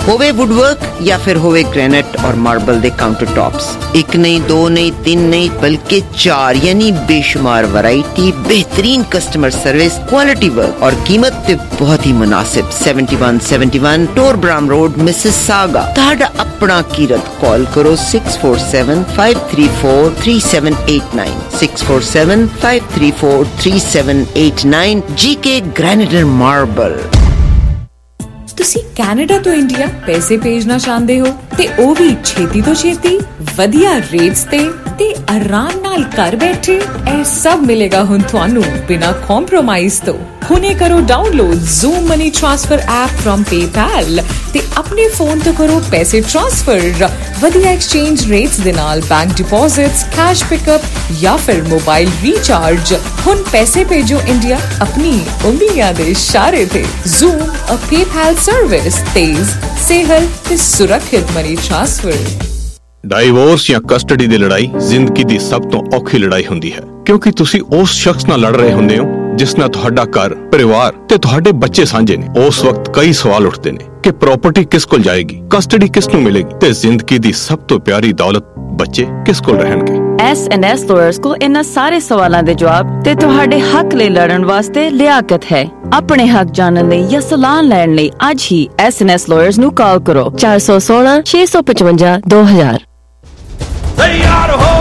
होवे वुडवर्क या फिर होवे ग्रेनाइट और मार्बल दे काउंटर टॉप्स, एक नहीं दो नहीं तीन नहीं बल्कि चार यानी बेशुमार वैरायटी, बेहतरीन कस्टमर सर्विस, क्वालिटी वर्क और कीमत ते बहुत ही मुनासिब। Seventy one seventy one Torbram road Mississauga. ताड़ा अपना कीरत कॉल करो six four seven five three four three seven eight nine six four seven five three four three seven eight nine. G K granite marble. ਤੁਸੀਂ Canada ਤੋਂ India ਪੈਸੇ ਭੇਜਣਾ ਚਾਹੁੰਦੇ ਹੋ ਤੇ ਉਹ ਵੀ ਛੇਤੀ ਤੋਂ ਛੇਤੀ ਵਧੀਆ ਰੇਟਸ ਤੇ ਤੇ ਆਰਾਮ ਨਾਲ ਘਰ ਬੈਠੇ, ਇਹ ਸਭ ਮਿਲੇਗਾ ਹੁਣ ਤੁਹਾਨੂੰ ਬਿਨਾਂ ਕੰਪਰੋਮਾਈਜ਼ ਤੋਂ। ਹੁਣੇ ਕਰੋ download Zoom money transfer app from PayPal ਤੇ ਆਪਣੇ ਫੋਨ ਤੋਂ ਕਰੋ ਪੈਸੇ ਟ੍ਰਾਂਸਫਰ ਵਧੀਆ ਐਕਸਚੇਂਜ ਰੇਟਸ ਦੇ ਨਾਲ, ਬੈਂਕ ਡਿਪੋਜ਼ਿਟਸ, ਕੈਸ਼ ਪਿਕਅਪ ਜਾਂ ਫਿਰ ਮੋਬਾਈਲ ਰੀਚਾਰਜ। ਹੁਣ ਪੈਸੇ ਭੇਜੋ ਇੰਡੀਆ ਆਪਣੀ ਉਂਗਲੀਆਂ ਦੇ ਇਸ਼ਾਰੇ ਤੇ। ਜ਼ੂਮ ਅ ਪੇਪੈਲ ਸਰਵਿਸ, ਤੇਜ਼, ਸੇਹਲ ਤੇ ਸੁਰੱਖਿਅਤ ਮਨੀ ਟ੍ਰਾਂਸਫਰ। ਡਾਈਵੋਰਸ ਜਾਂ ਕਸਟਡੀ ਦੀ ਲੜਾਈ ਜ਼ਿੰਦਗੀ ਦੀ ਸਭ ਤੋਂ ਔਖੀ ਲੜਾਈ ਹੁੰਦੀ ਹੈ, ਕਿਉਂਕਿ ਤੁਸੀਂ ਉਸ ਸ਼ਖਸ ਨਾਲ ਲੜ ਰਹੇ ਹੁੰਦੇ ਹੋ ਜਿਸ ਨਾਲ ਤੁਹਾਡਾ ਘਰ, ਪਰਿਵਾਰ ਤੇ ਤੁਹਾਡੇ ਬੱਚੇ ਸਾਂਝੇ ਨੇ। ਉਸ ਵਕਤ ਕਈ ਸਵਾਲ ਉੱਠਦੇ ਨੇ ਕਿ ਪ੍ਰਾਪਰਟੀ ਕਿਸ ਕੋਲ ਜਾਏਗੀ, ਕਸਟਡੀ ਕਿਸ ਨੂੰ ਮਿਲੇਗੀ ਤੇ ਜ਼ਿੰਦਗੀ ਦੀ ਸਭ ਤੋਂ ਪਿਆਰੀ ਦੌਲਤ ਬੱਚੇ ਕਿਸ ਕੋਲ ਰਹਿਣਗੇ। ਐਸ ਐਂਡ ਐਸ ਲਾਇਰਸ ਕੋਲ ਇਹਨਾਂ ਸਾਰੇ ਸਵਾਲਾਂ ਦੇ ਜਵਾਬ ਤੇ ਤੁਹਾਡੇ ਹੱਕ ਲਈ ਲੜਨ ਵਾਸਤੇ ਲਿਆਕਤ ਹੈ। ਆਪਣੇ ਹੱਕ ਜਾਣਨ ਲਈ ਜਾਂ ਸਲਾਹ ਲੈਣ ਲਈ ਅੱਜ ਹੀ ਐਸ ਐਂਡ ਐਸ ਲਾਇਰਸ ਨੂੰ ਕਾਲ ਕਰੋ ਚਾਰ ਸੌ ਸੋਲਾਂ ਛੇ ਸੌ ਪਚਵੰਜਾ ਦੋ ਹਜ਼ਾਰ। तैयार हो?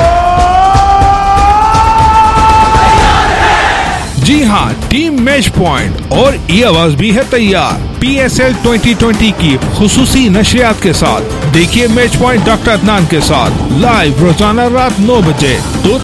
जी हाँ, टीम मैच पॉइंट और ये आवाज भी है तैयार P S L twenty twenty की खुसूसी नशरियात के साथ। देखिए मैच पॉइंट डॉक्टर अदनान के साथ लाइव रोजाना रात नौ बजे। तो